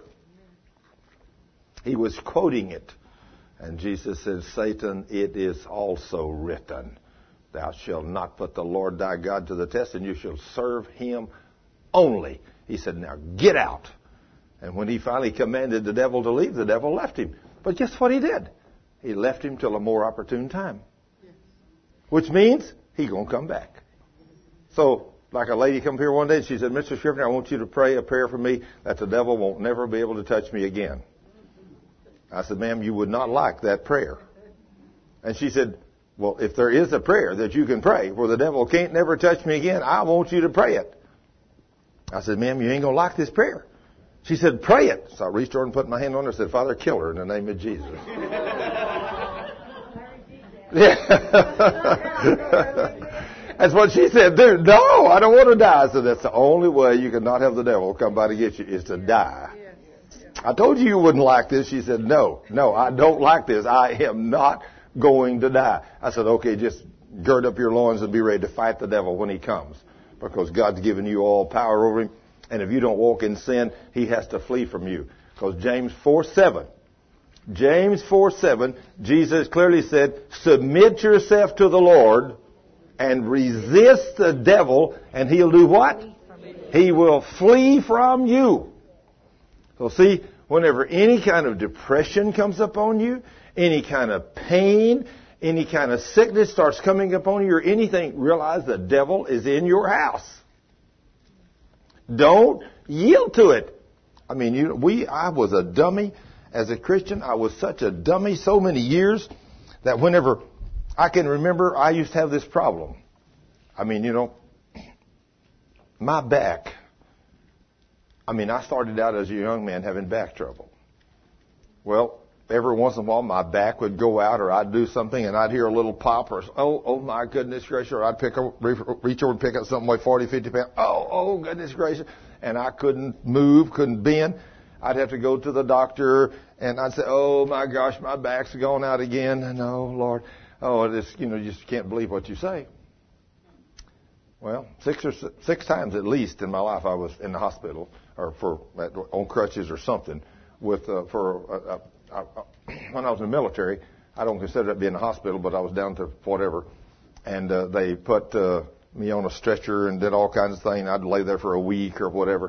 He was quoting it. And Jesus said, Satan, it is also written, thou shalt not put the Lord thy God to the test, and you shall serve him only. He said, now get out. And when he finally commanded the devil to leave, the devil left him. But guess what he did? He left him till a more opportune time. Which means he's going to come back. So, like a lady come here one day, and she said, Mister Scrivener, I want you to pray a prayer for me that the devil won't never be able to touch me again. I said, ma'am, you would not like that prayer. And she said, well, if there is a prayer that you can pray where the devil can't never touch me again, I want you to pray it. I said, ma'am, you ain't going to like this prayer. She said, pray it. So I reached over and put my hand on her and said, Father, kill her in the name of Jesus. That's what she said. Dude, no, I don't want to die. I said, that's the only way you can not have the devil come by to get you is to die. I told you you wouldn't like this. She said, no, no, I don't like this. I am not going to die. I said, okay, just gird up your loins and be ready to fight the devil when he comes. Because God's given you all power over him. And if you don't walk in sin, he has to flee from you. Because James four seven, James four seven, Jesus clearly said, submit yourself to the Lord and resist the devil, and he'll do what? He will flee from you. So see, whenever any kind of depression comes upon you, any kind of pain, any kind of sickness starts coming upon you or anything, realize the devil is in your house. Don't yield to it. I mean, you, we, I was a dummy as a Christian. I was such a dummy so many years that whenever I can remember, I used to have this problem. I mean, you know, my back. I mean, I started out as a young man having back trouble. Well, every once in a while, my back would go out, or I'd do something, and I'd hear a little pop, or oh, oh my goodness gracious, or I'd pick up, reach over and pick up something like forty, fifty pounds. Oh, oh goodness gracious, and I couldn't move, couldn't bend. I'd have to go to the doctor, and I'd say, oh my gosh, my back's gone out again. And oh Lord, oh, this, you know, you just can't believe what you say. Well, six or six times at least in my life, I was in the hospital, or for on crutches or something, with uh, for. Uh, uh, uh, when I was in the military, I don't consider it being a hospital, but I was down to whatever, and uh, they put uh, me on a stretcher and did all kinds of things. I'd lay there for a week or whatever,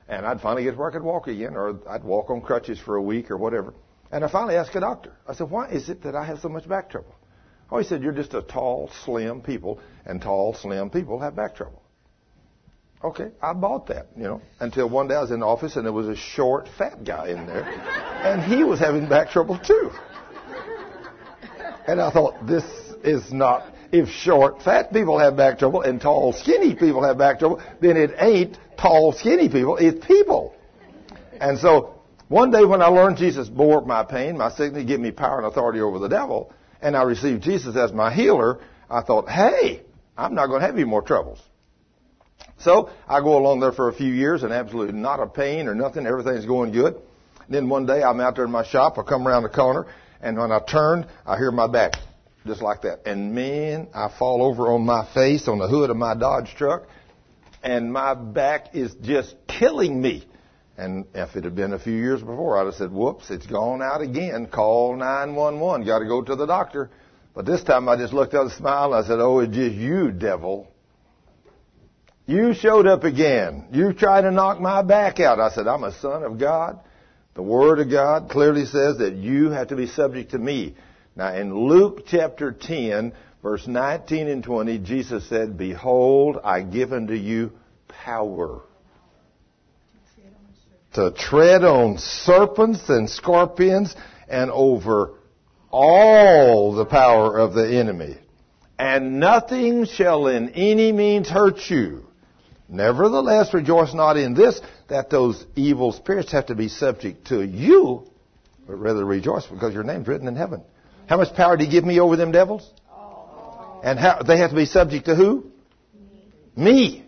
And I'd finally get where I could walk again, or I'd walk on crutches for a week or whatever. And I finally asked a doctor. I said, why is it that I have so much back trouble? Oh, he said, you're just a tall, slim people, and tall, slim people have back trouble. Okay, I bought that, you know, until one day I was in the office and there was a short, fat guy in there, and he was having back trouble too. And I thought, this is not, if short, fat people have back trouble and tall, skinny people have back trouble, then it ain't tall, skinny people, it's people. And so, one day when I learned Jesus bore my pain, my sickness, gave me power and authority over the devil, and I received Jesus as my healer, I thought, hey, I'm not going to have any more troubles. So I go along there for a few years and absolutely not a pain or nothing. Everything's going good. Then one day I'm out there in my shop. I come around the corner, and when I turn, I hear my back just like that. And man, I fall over on my face on the hood of my Dodge truck, and my back is just killing me. And if it had been a few years before, I'd have said, whoops, it's gone out again. Call nine one one. Got to go to the doctor. But this time I just looked up and smiled, and I said, oh, it's just you, devil. You showed up again. You tried to knock my back out. I said, I'm a son of God. The Word of God clearly says that you have to be subject to me. Now, in Luke chapter ten, verse nineteen and twenty, Jesus said, behold, I give unto you power to tread on serpents and scorpions and over all the power of the enemy. And nothing shall in any means hurt you. Nevertheless, rejoice not in this, that those evil spirits have to be subject to you, but rather rejoice because your name's written in heaven. How much power did he give me over them devils? Oh. And how, they have to be subject to who? Me. me.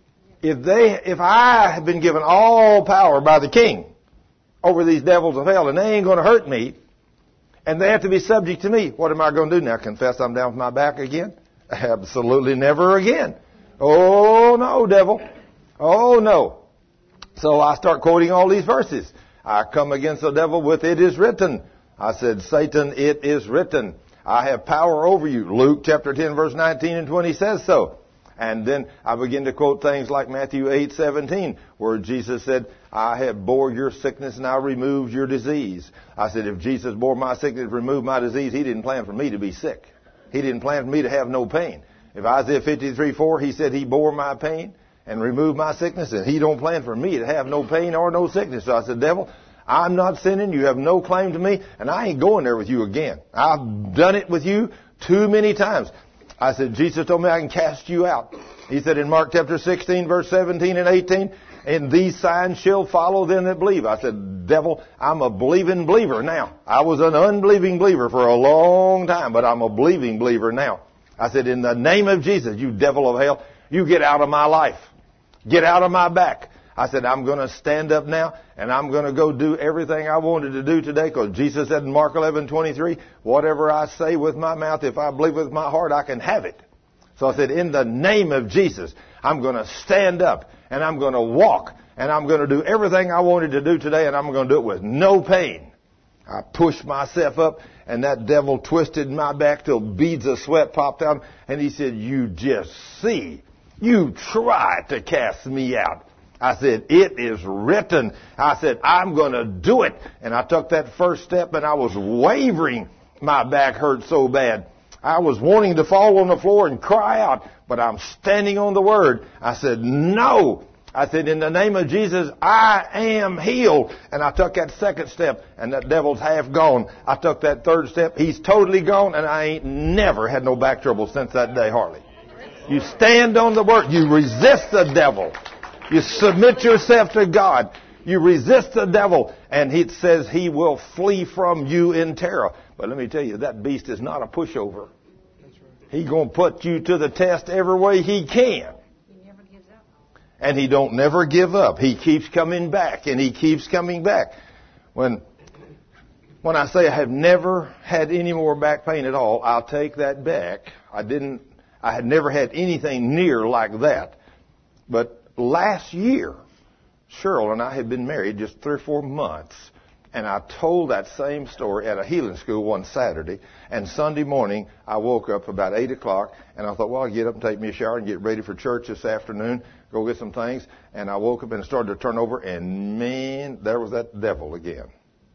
If they, if I have been given all power by the King over these devils of hell, and they ain't going to hurt me, and they have to be subject to me, what am I going to do now? Confess I'm down with my back again? Absolutely never again. Oh, no, devil. Oh, no. So I start quoting all these verses. I come against the devil with it is written. I said, Satan, it is written. I have power over you. Luke chapter ten, verse nineteen and twenty says so. And then I begin to quote things like Matthew eight seventeen, where Jesus said, I have bore your sickness and I removed your disease. I said, if Jesus bore my sickness and removed my disease, he didn't plan for me to be sick. He didn't plan for me to have no pain. If Isaiah fifty-three four, he said he bore my pain and removed my sickness, and he don't plan for me to have no pain or no sickness. So I said, devil, I'm not sinning. You have no claim to me, and I ain't going there with you again. I've done it with you too many times. I said, Jesus told me I can cast you out. He said in Mark chapter sixteen, verse seventeen and eighteen, and these signs shall follow them that believe. I said, devil, I'm a believing believer now. I was an unbelieving believer for a long time, but I'm a believing believer now. I said, in the name of Jesus, you devil of hell, you get out of my life. Get out of my back. I said, I'm going to stand up now, and I'm going to go do everything I wanted to do today, because Jesus said in Mark eleven twenty-three, whatever I say with my mouth, if I believe with my heart, I can have it. So I said, in the name of Jesus, I'm going to stand up, and I'm going to walk, and I'm going to do everything I wanted to do today, and I'm going to do it with no pain. I pushed myself up, and that devil twisted my back till beads of sweat popped out, and he said, you just see, you tried to cast me out. I said, it is written. I said, I'm going to do it. And I took that first step, and I was wavering. My back hurt so bad. I was wanting to fall on the floor and cry out, but I'm standing on the Word. I said, no. I said, in the name of Jesus, I am healed. And I took that second step, and that devil's half gone. I took that third step. He's totally gone, and I ain't never had no back trouble since that day, hardly. You stand on the Word. You resist the devil. You submit yourself to God. You resist the devil, and it says he will flee from you in terror. But let me tell you, that beast is not a pushover. He's going to put you to the test every way he can. He never gives up. And he don't never give up. He keeps coming back, and he keeps coming back. When when I say I have never had any more back pain at all, I'll take that back. I didn't. I had never had anything near like that. But last year, Cheryl and I had been married just three or four months, And I told that same story at a healing school one Saturday. And Sunday morning, I woke up about eight o'clock, and I thought, well, I'll get up and take me a shower and get ready for church this afternoon, go get some things. And I woke up and it started to turn over, and man, there was that devil again.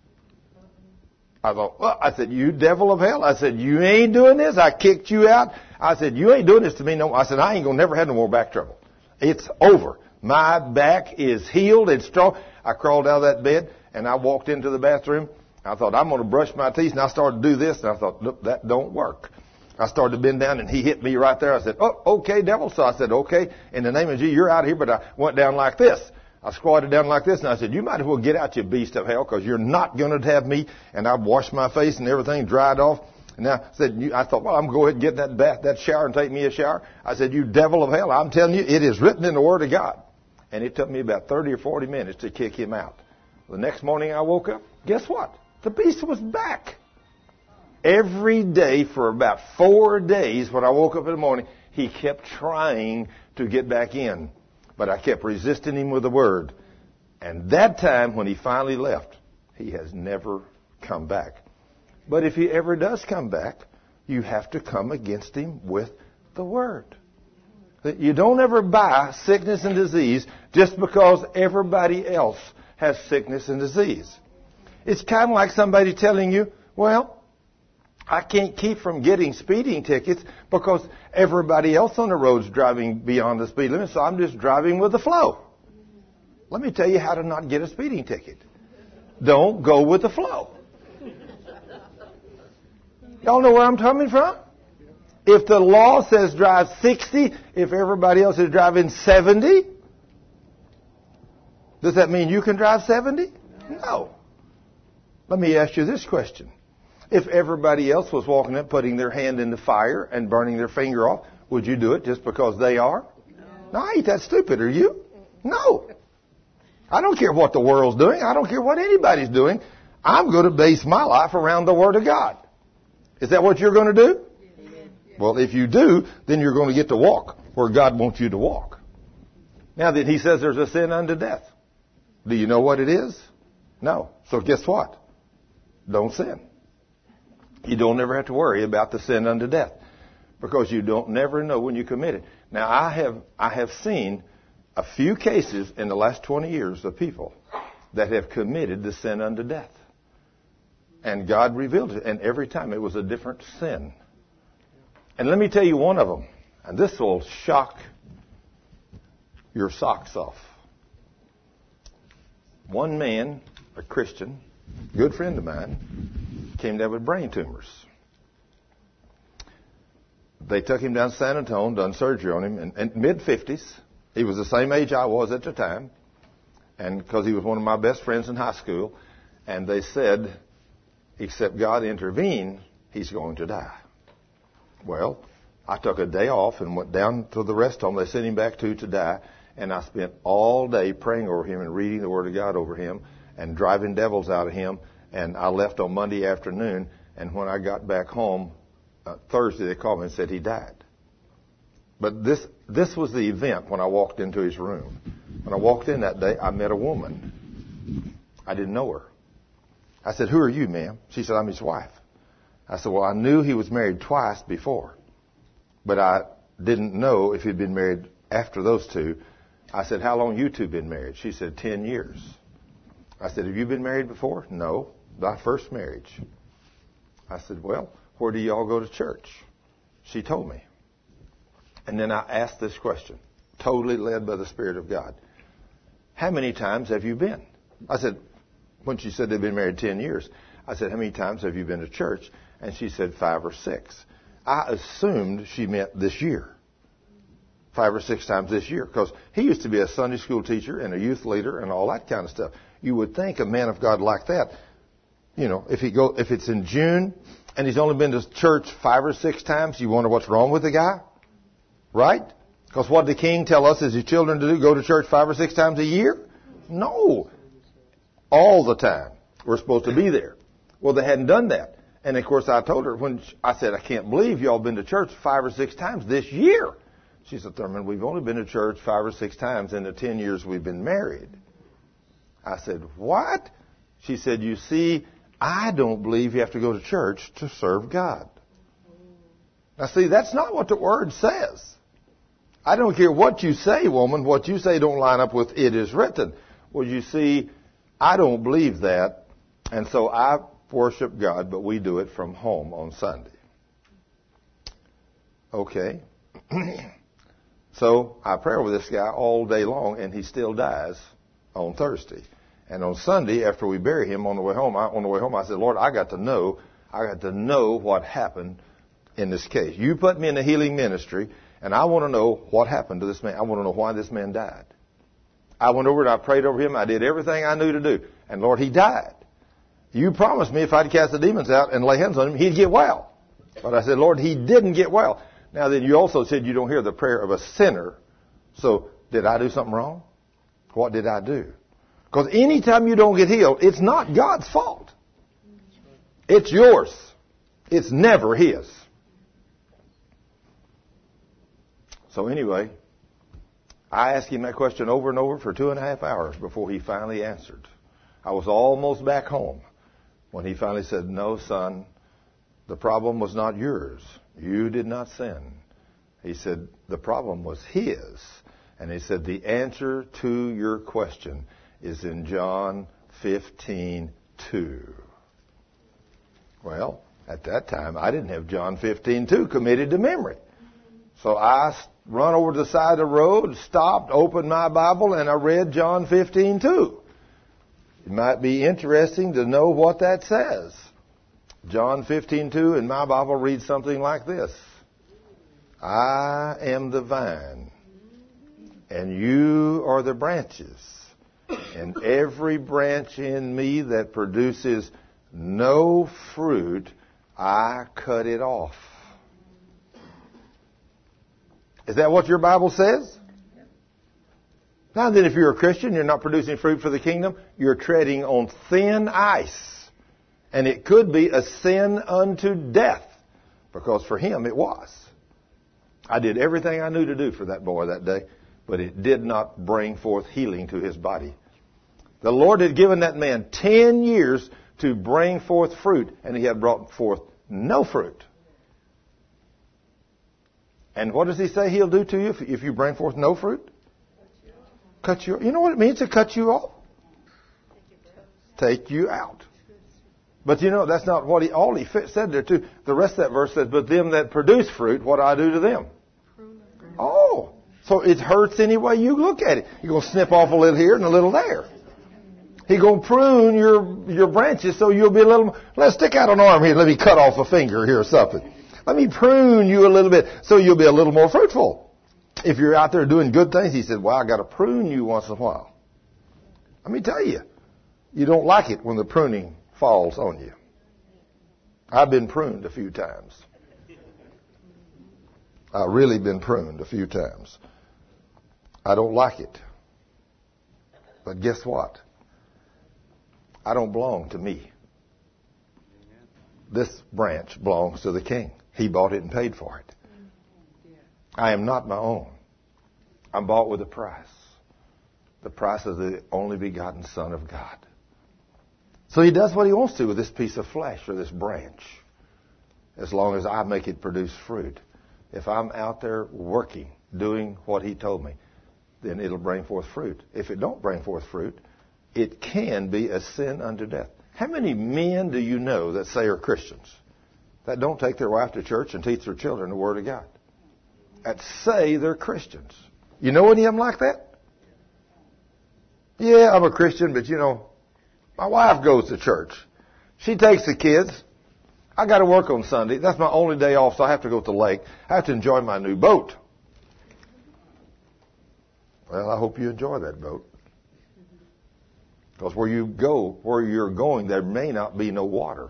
I thought, well, I said, you devil of hell. I said, you ain't doing this. I kicked you out. I said, you ain't doing this to me no more. I said, I ain't going to never have no more back trouble. It's over. My back is healed. It's strong. I crawled out of that bed, and I walked into the bathroom. I thought, I'm going to brush my teeth. And I started to do this, and I thought, look, that don't work. I started to bend down, and he hit me right there. I said, oh, okay, devil. So I said, okay, in the name of Jesus, you're out of here. But I went down like this. I squatted down like this, and I said, you might as well get out, you beast of hell, because you're not going to have me. And I washed my face and everything, dried off. And I said, you, I thought, well, I'm going to go ahead and get in that bath, that shower, and take me a shower. I said, you devil of hell, I'm telling you, it is written in the Word of God. And it took me about thirty or forty minutes to kick him out. The next morning I woke up, guess what? The beast was back. Every day for about four days when I woke up in the morning, he kept trying to get back in. But I kept resisting him with the Word. And that time when he finally left, he has never come back. But if he ever does come back, you have to come against him with the Word. You don't ever buy sickness and disease just because everybody else has sickness and disease. It's kind of like somebody telling you, well, I can't keep from getting speeding tickets because everybody else on the road's driving beyond the speed limit, so I'm just driving with the flow. Let me tell you how to not get a speeding ticket. Don't go with the flow. Y'all know where I'm coming from? If the law says drive sixty, if everybody else is driving seventy, does that mean you can drive seventy? No. Let me ask you this question. If everybody else was walking up, putting their hand in the fire and burning their finger off, would you do it just because they are? No. No, I ain't that stupid, are you? No. I don't care what the world's doing. I don't care what anybody's doing. I'm going to base my life around the Word of God. Is that what you're going to do? Well, if you do, then you're going to get to walk where God wants you to walk. Now that he says there's a sin unto death. Do you know what it is? No. So guess what? Don't sin. You don't ever have to worry about the sin unto death because you don't never know when you commit it. Now, I have I have seen a few cases in the last twenty years of people that have committed the sin unto death. And God revealed it. And every time it was a different sin. And let me tell you one of them. And this will shock your socks off. One man, a Christian, good friend of mine, came down with brain tumors. They took him down to San Antonio, done surgery on him in, in mid-fifties. He was the same age I was at the time. And because he was one of my best friends in high school. And they said, except God intervene, he's going to die. Well, I took a day off and went down to the rest home they sent him back to to die. And I spent all day praying over him and reading the Word of God over him and driving devils out of him. And I left on Monday afternoon. And when I got back home, uh, Thursday, they called me and said he died. But this this was the event when I walked into his room. When I walked in that day, I met a woman. I didn't know her. I said, who are you, ma'am? She said, I'm his wife. I said, well, I knew he was married twice before, but I didn't know if he'd been married after those two. I said, how long you two been married? She said, ten years. I said, have you been married before? No, my first marriage. I said, well, where do y'all go to church? She told me. And then I asked this question, totally led by the Spirit of God. How many times have you been? I said, when she said they'd been married ten years, I said, how many times have you been to church? And she said five or six. I assumed she meant this year. Five or six times this year. Because he used to be a Sunday school teacher and a youth leader and all that kind of stuff. You would think a man of God like that, you know, if he go, if it's in June and he's only been to church five or six times, you wonder what's wrong with the guy? Right? Because what did the king tell us as his children to do? Go to church five or six times a year? No. All the time. We're supposed to be there. Well, they hadn't done that. And, of course, I told her, when she, I said, I can't believe y'all been to church five or six times this year. She said, Thurman, we've only been to church five or six times in the ten years we've been married. I said, what? She said, you see, I don't believe you have to go to church to serve God. Now see, that's not what the Word says. I don't care what you say, woman. What you say don't line up with it is written. Well, you see, I don't believe that. And so I worship God, but we do it from home on Sunday. Okay. So I pray over this guy all day long, and he still dies on Thursday. And on Sunday, after we bury him on the way home, I, on the way home, I said, Lord, I got to know, I got to know what happened in this case. You put me in the healing ministry, and I want to know what happened to this man. I want to know why this man died. I went over and I prayed over him. I did everything I knew to do. And Lord, he died. You promised me if I'd cast the demons out and lay hands on him, he'd get well. But I said, Lord, he didn't get well. Now then, you also said you don't hear the prayer of a sinner. So did I do something wrong? What did I do? Because anytime you don't get healed, it's not God's fault. It's yours. It's never His. So anyway, I asked him that question over and over for two and a half hours before he finally answered. I was almost back home when he finally said, no, son, the problem was not yours. You did not sin. He said, the problem was his. And he said, the answer to your question is in John fifteen two. Well, at that time, I didn't have John fifteen two committed to memory. So I run over to the side of the road, stopped, opened my Bible, and I read John fifteen two. It might be interesting to know what that says. John fifteen two in my Bible reads something like this. I am the vine, and you are the branches. And every branch in me that produces no fruit, I cut it off. Is that what your Bible says? Now then, if you're a Christian, you're not producing fruit for the kingdom, you're treading on thin ice. And it could be a sin unto death, because for him it was. I did everything I knew to do for that boy that day, but it did not bring forth healing to his body. The Lord had given that man ten years to bring forth fruit, and he had brought forth no fruit. And what does he say he'll do to you if, if you bring forth no fruit? Cut you. You know what it means to cut you off? Take you out. But you know, that's not what he, all he said there too. The rest of that verse says, but them that produce fruit, what do I do to them? Oh, so it hurts any way you look at it. You're going to snip off a little here and a little there. He's going to prune your, your branches so you'll be a little, let's stick out an arm here. Let me cut off a finger here or something. Let me prune you a little bit so you'll be a little more fruitful. If you're out there doing good things, he said, well, I got to prune you once in a while. Let me tell you, you don't like it when the pruning falls on you. I've been pruned a few times. I've really been pruned a few times. I don't like it. But guess what? I don't belong to me. This branch belongs to the King. He bought it and paid for it. I am not my own. I'm bought with a price. The price of the only begotten Son of God. So he does what he wants to with this piece of flesh or this branch, as long as I make it produce fruit. If I'm out there working, doing what he told me, then it'll bring forth fruit. If it don't bring forth fruit, it can be a sin unto death. How many men do you know that say are Christians that don't take their wife to church and teach their children the Word of God? That say they're Christians. You know any of them like that? Yeah, I'm a Christian, but you know, my wife goes to church. She takes the kids. I got to work on Sunday. That's my only day off, so I have to go to the lake. I have to enjoy my new boat. Well, I hope you enjoy that boat. Because where you go, where you're going, there may not be no water.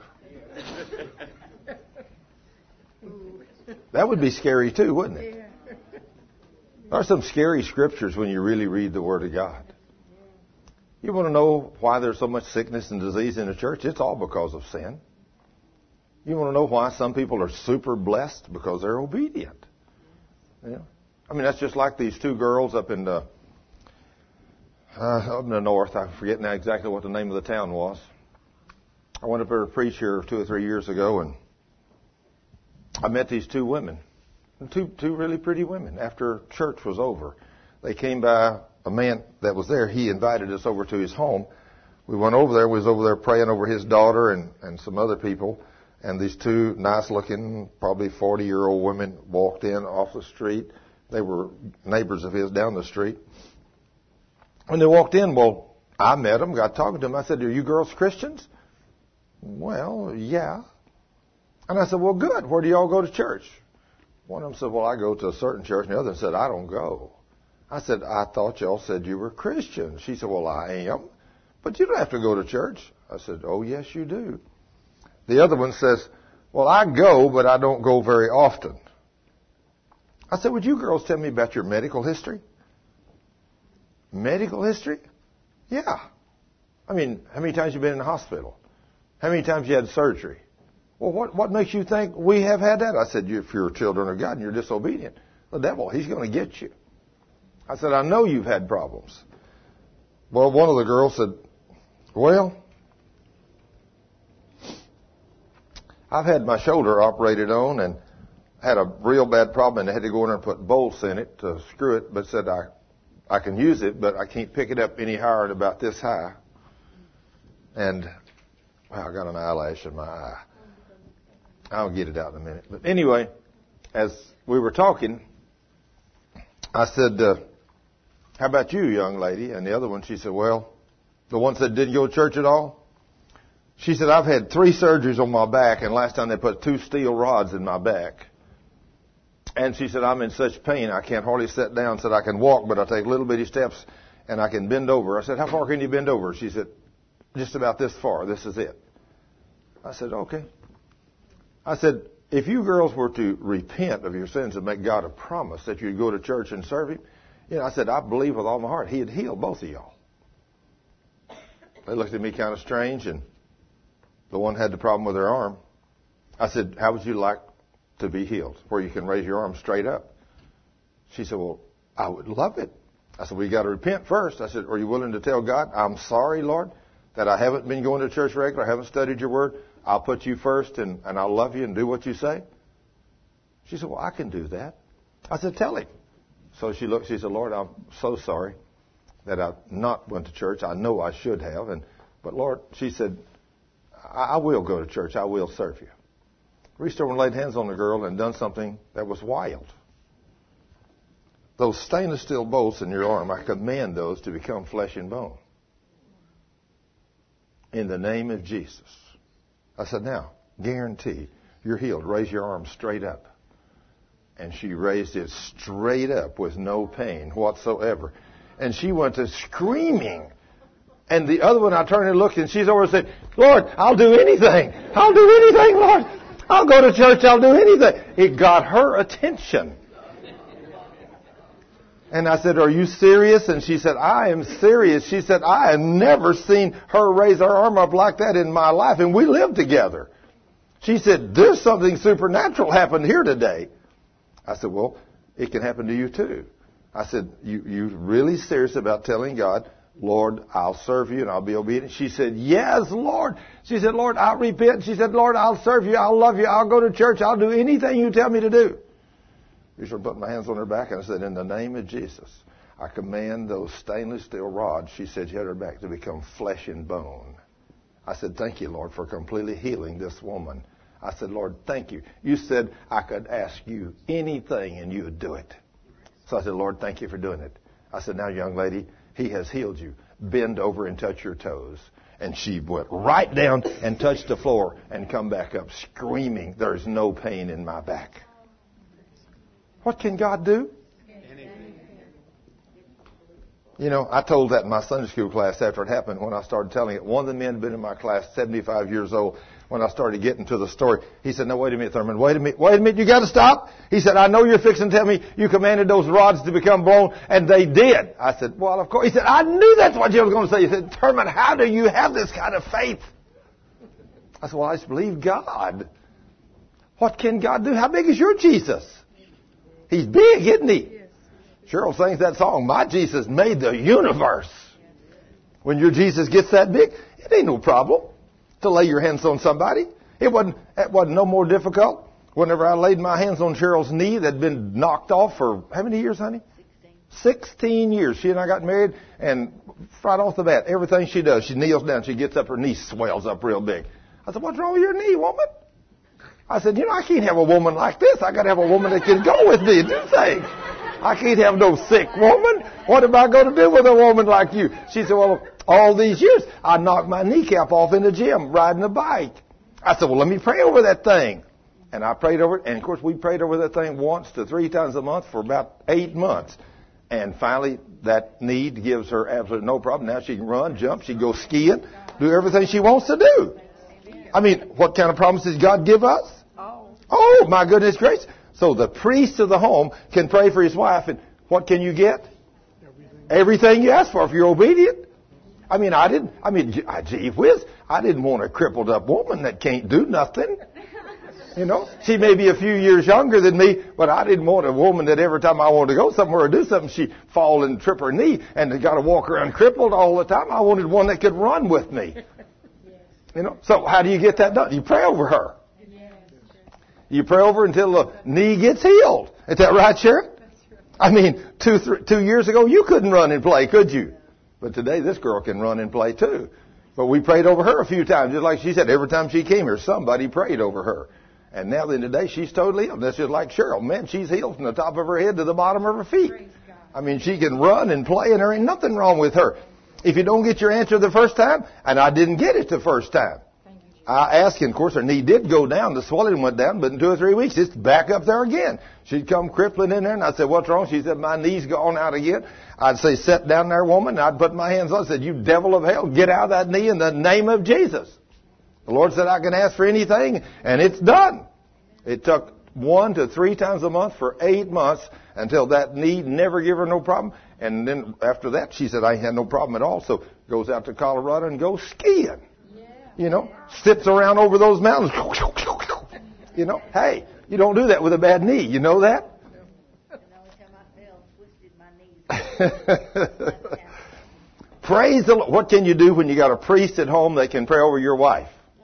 That would be scary too, wouldn't it? There are some scary scriptures when you really read the Word of God. You want to know why there's so much sickness and disease in the church? It's all because of sin. You want to know why some people are super blessed? Because they're obedient. Yeah. I mean, that's just like these two girls up in the, uh, up in the north. I forget now exactly what the name of the town was. I went up there to preach here two or three years ago, and I met these two women, two two really pretty women. After church was over, they came by. A man that was there, he invited us over to his home. We went over there. We was over there praying over his daughter and, and some other people. And these two nice-looking, probably forty-year-old women walked in off the street. They were neighbors of his down the street. When they walked in, well, I met them, got talking to them. I said, "Are you girls Christians?" "Well, yeah." And I said, "Well, good. Where do y'all go to church?" One of them said, "Well, I go to a certain church." And the other said, "I don't go." I said, "I thought y'all said you were Christians." She said, "Well, I am. But you don't have to go to church." I said, "Oh, yes, you do." The other one says, "Well, I go, but I don't go very often." I said, "Would you girls tell me about your medical history?" "Medical history?" "Yeah. I mean, how many times you been in the hospital? How many times you had surgery?" "Well, what, what makes you think we have had that?" I said, "If you're children of God and you're disobedient, the devil, he's going to get you." I said, "I know you've had problems." Well, one of the girls said, "Well, I've had my shoulder operated on and had a real bad problem, and they had to go in there and put bolts in it to screw it, but said I I can use it, but I can't pick it up any higher than about this high." And well, I got an eyelash in my eye. I'll get it out in a minute. But anyway, as we were talking, I said, uh, "How about you, young lady?" And the other one, she said, "Well," the one said, "Didn't go to church at all?" She said, "I've had three surgeries on my back, and last time they put two steel rods in my back." And she said, "I'm in such pain, I can't hardly sit down." Said, "I can walk, but I take little bitty steps, and I can bend over." I said, "How far can you bend over?" She said, "Just about this far. This is it." I said, "Okay." I said, "If you girls were to repent of your sins and make God a promise that you'd go to church and serve Him," you know, I said, "I believe with all my heart He'd heal both of y'all." They looked at me kind of strange, and the one had the problem with her arm. I said, "How would you like to be healed, where you can raise your arm straight up?" She said, "Well, I would love it." I said, "Well, you got to repent first." I said, "Are you willing to tell God, I'm sorry, Lord, that I haven't been going to church regular, I haven't studied your word. I'll put you first, and, and I'll love you and do what you say"? She said, "Well, I can do that." I said, "Tell Him." So she looked, she said, "Lord, I'm so sorry that I've not went to church. I know I should have. And But Lord," she said, I, I will go to church. I will serve you." Reached over and laid hands on the girl and done something that was wild. Those stainless steel bolts in your arm, I command those to become flesh and bone. In the name of Jesus. I said, "Now, guarantee you're healed. Raise your arm straight up." And she raised it straight up with no pain whatsoever. And she went to screaming. And the other one, I turned and looked, and she's over and said, "Lord, I'll do anything. I'll do anything, Lord. I'll go to church. I'll do anything." It got her attention. And I said, "Are you serious?" And she said, "I am serious." She said, "I have never seen her raise her arm up like that in my life. And we live together." She said, "There's something supernatural happened here today." I said, "Well, it can happen to you too." I said, you, you really serious about telling God, "Lord, I'll serve you and I'll be obedient"? She said, "Yes, Lord." She said, "Lord, I'll repent." She said, "Lord, I'll serve you. I'll love you. I'll go to church. I'll do anything you tell me to do." I started putting my hands on her back, and I said, "In the name of Jesus, I command those stainless steel rods," she said, she had her back, "to become flesh and bone." I said, "Thank you, Lord, for completely healing this woman." I said, "Lord, thank you. You said I could ask you anything and you would do it." So I said, "Lord, thank you for doing it." I said, "Now, young lady, He has healed you. Bend over and touch your toes." And she went right down and touched the floor and come back up screaming, "There's no pain in my back." What can God do? You know, I told that in my Sunday school class after it happened. When I started telling it, one of the men had been in my class, seventy-five years old. When I started getting to the story, he said, "No, wait a minute, Thurman. Wait a minute. Wait a minute. You got to stop." He said, "I know you're fixing to tell me you commanded those rods to become bone, and they did." I said, "Well, of course." He said, "I knew that's what you were going to say." He said, "Thurman, how do you have this kind of faith?" I said, "Well, I just believe God." What can God do? How big is your Jesus? He's big, isn't He? Cheryl sings that song, "My Jesus made the universe." When your Jesus gets that big, it ain't no problem. to lay your hands on somebody. It wasn't, it wasn't no more difficult. Whenever I laid my hands on Cheryl's knee that had been knocked off for how many years, honey? Sixteen years. She and I got married, and right off the bat, everything she does, she kneels down, she gets up, her knee swells up real big. I said, what's wrong with your knee, woman? I said, you know, I can't have a woman like this. I got to have a woman that can go with me and do things. I can't have no sick woman. What am I going to do with a woman like you? She said, well, all these years, I knocked my kneecap off in the gym riding a bike. I said, well, let me pray over that thing. And I prayed over it. And, of course, we prayed over that thing once to three times a month for about eight months. And finally, that need gives her absolutely no problem. Now she can run, jump, she can go skiing, do everything she wants to do. I mean, what kind of promises did God give us? Oh. Oh, my goodness gracious. So the priest of the home can pray for his wife, and what can you get? Everything, Everything you ask for if you're obedient. I mean, I didn't, I mean, gee whiz, I didn't want a crippled up woman that can't do nothing. You know, she may be a few years younger than me, but I didn't want a woman that every time I wanted to go somewhere or do something, she'd fall and trip her knee and got to walk around crippled all the time. I wanted one that could run with me. You know, so how do you get that done? You pray over her. You pray over her until the knee gets healed. Is that right, Sharon? I mean, two, three, two years ago, you couldn't run and play, could you? But today, this girl can run and play, too. But we prayed over her a few times. Just like she said, every time she came here, somebody prayed over her. And now then today, she's totally healed. That's just like Cheryl. Man, she's healed from the top of her head to the bottom of her feet. I mean, she can run and play, and there ain't nothing wrong with her. If you don't get your answer the first time, and I didn't get it the first time, I asked, and of course her knee did go down, the swelling went down, but in two or three weeks, it's back up there again. She'd come crippling in there, and I said, what's wrong? She said, my knee's gone out again. I'd say, sit down there, woman, and I'd put my hands on it. I said, you devil of hell, get out of that knee in the name of Jesus. The Lord said I can ask for anything, and it's done. It took one to three times a month for eight months until that knee never gave her no problem. And then after that, she said, I had no problem at all. So goes out to Colorado and goes skiing. Yeah. You know, sits around over those mountains. You know, hey, you don't do that with a bad knee. You know that? Praise the Lord. What can you do when you got a priest at home that can pray over your wife?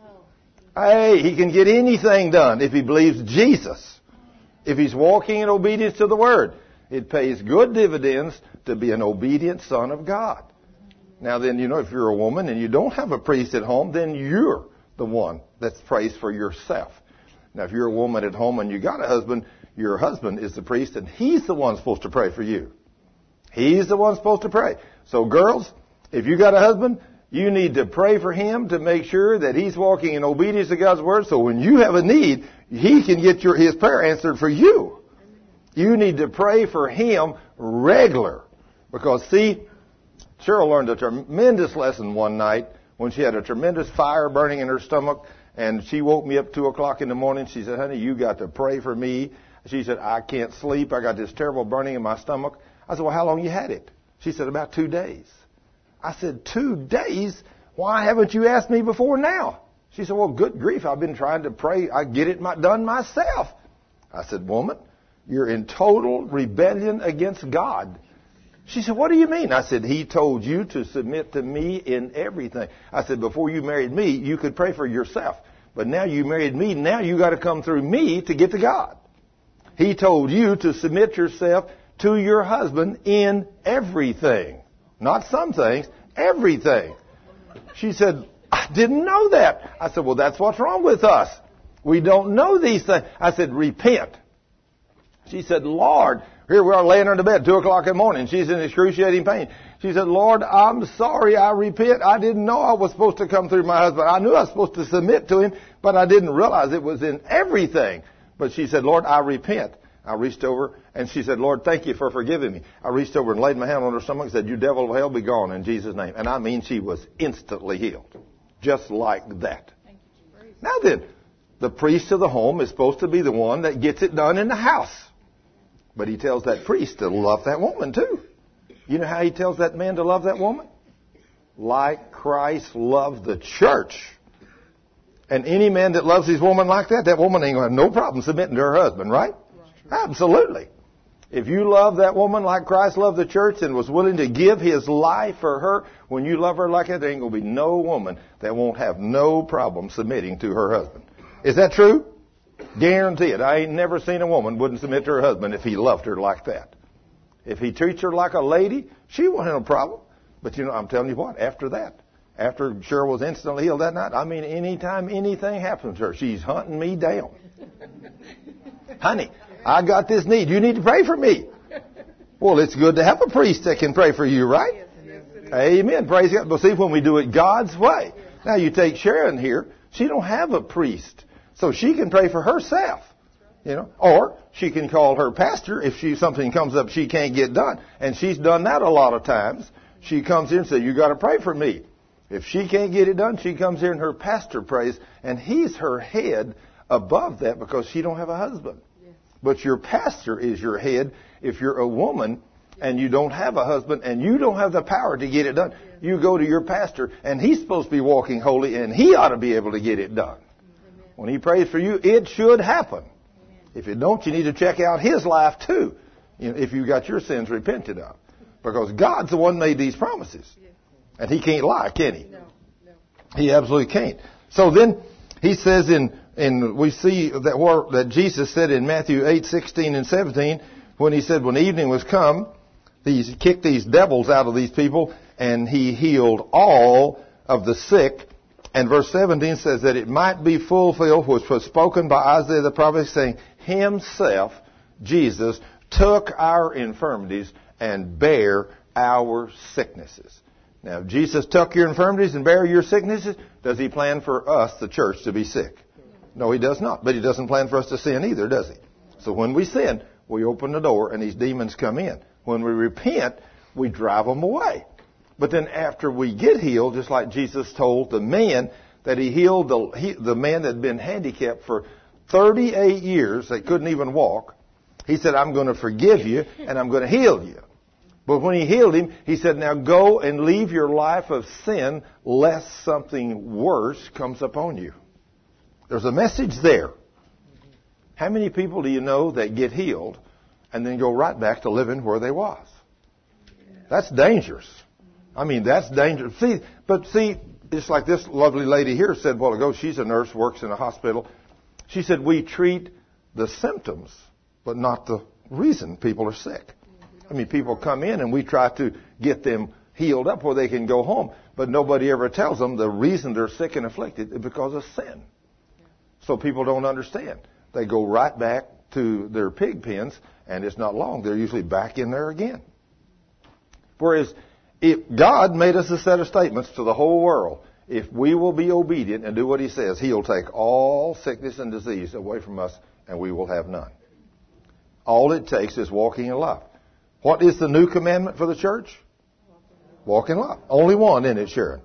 Hey, he can get anything done if he believes Jesus. If he's walking in obedience to the Word. It pays good dividends to be an obedient son of God. Now then, you know, if you're a woman and you don't have a priest at home, then you're the one that's prays for yourself. Now, if you're a woman at home and you got a husband, your husband is the priest and he's the one supposed to pray for you. He's the one supposed to pray. So girls, if you got a husband, you need to pray for him to make sure that he's walking in obedience to God's Word. So when you have a need, he can get your, his prayer answered for you. You need to pray for him regular. Because, see, Cheryl learned a tremendous lesson one night when she had a tremendous fire burning in her stomach. And she woke me up two o'clock in the morning. She said, honey, you got to pray for me. She said, I can't sleep. I got this terrible burning in my stomach. I said, well, how long you had it? She said, about two days. I said, two days? Why haven't you asked me before now? She said, well, good grief, I've been trying to pray. I get it done myself. I said, woman, you're in total rebellion against God. She said, what do you mean? I said, he told you to submit to me in everything. I said, before you married me, you could pray for yourself. But now you married me, now you got to come through me to get to God. He told you to submit yourself to your husband in everything. Not some things, everything. She said, I didn't know that. I said, well, that's what's wrong with us. We don't know these things. I said, repent. She said, Lord, here we are laying her in the bed, two o'clock in the morning. She's in excruciating pain. She said, Lord, I'm sorry, I repent. I didn't know I was supposed to come through my husband. I knew I was supposed to submit to him, but I didn't realize it was in everything. But she said, Lord, I repent. I reached over, and she said, Lord, thank you for forgiving me. I reached over and laid my hand on her stomach and said, you devil of hell, be gone in Jesus' name. And I mean, she was instantly healed. Just like that. Now then, the priest of the home is supposed to be the one that gets it done in the house. But he tells that priest to love that woman, too. You know how he tells that man to love that woman? Like Christ loved the church. And any man that loves his woman like that, that woman ain't going to have no problem submitting to her husband, right? Absolutely. If you love that woman like Christ loved the church and was willing to give his life for her, when you love her like that, there ain't going to be no woman that won't have no problem submitting to her husband. Is that true? Guarantee it. I ain't never seen a woman wouldn't submit to her husband if he loved her like that. If he treats her like a lady, she won't have no problem. But you know, I'm telling you what, after that, after Cheryl was instantly healed that night, I mean, anytime anything happens to her, she's hunting me down. Honey, I got this need. You need to pray for me. Well, it's good to have a priest that can pray for you, right? Yes, yes, amen. Praise God. But see, when we do it God's way. Now, you take Sharon here. She don't have a priest. So she can pray for herself. You know, or she can call her pastor if she something comes up she can't get done. And she's done that a lot of times. She comes here and says, you got to pray for me. If she can't get it done, she comes here and her pastor prays. And he's her head above that because she don't have a husband. But your pastor is your head. If you're a woman and you don't have a husband and you don't have the power to get it done, you go to your pastor and he's supposed to be walking holy and he ought to be able to get it done. When he prays for you, it should happen. If it don't, you need to check out his life too, you know, if you got your sins repented of. Because God's the one made these promises. And he can't lie, can he? No, no. He absolutely can't. So then he says in And we see that where, that Jesus said in Matthew eight, sixteen and seventeen, when he said when evening was come, he kicked these devils out of these people and he healed all of the sick. And verse seventeen says that it might be fulfilled which was spoken by Isaiah the prophet, saying, himself, Jesus, took our infirmities and bare our sicknesses. Now, if Jesus took your infirmities and bare your sicknesses, does he plan for us, the church, to be sick? No, he does not. But he doesn't plan for us to sin either, does he? So when we sin, we open the door and these demons come in. When we repent, we drive them away. But then after we get healed, just like Jesus told the man that he healed the, he, the man that had been handicapped for thirty-eight years, that couldn't even walk. He said, I'm going to forgive you and I'm going to heal you. But when he healed him, he said, now go and leave your life of sin lest something worse comes upon you. There's a message there. How many people do you know that get healed and then go right back to living where they was? That's dangerous. I mean, that's dangerous. See, but see, just like this lovely lady here said a while ago, she's a nurse, works in a hospital. She said, we treat the symptoms, but not the reason people are sick. I mean, people come in and we try to get them healed up where they can go home, but nobody ever tells them the reason they're sick and afflicted is because of sin. So people don't understand. They go right back to their pig pens, and it's not long. They're usually back in there again. Whereas if God made us a set of statements to the whole world, if we will be obedient and do what he says, he'll take all sickness and disease away from us, and we will have none. All it takes is walking in love. What is the new commandment for the church? Walk in love. Only one, isn't it, Sharon?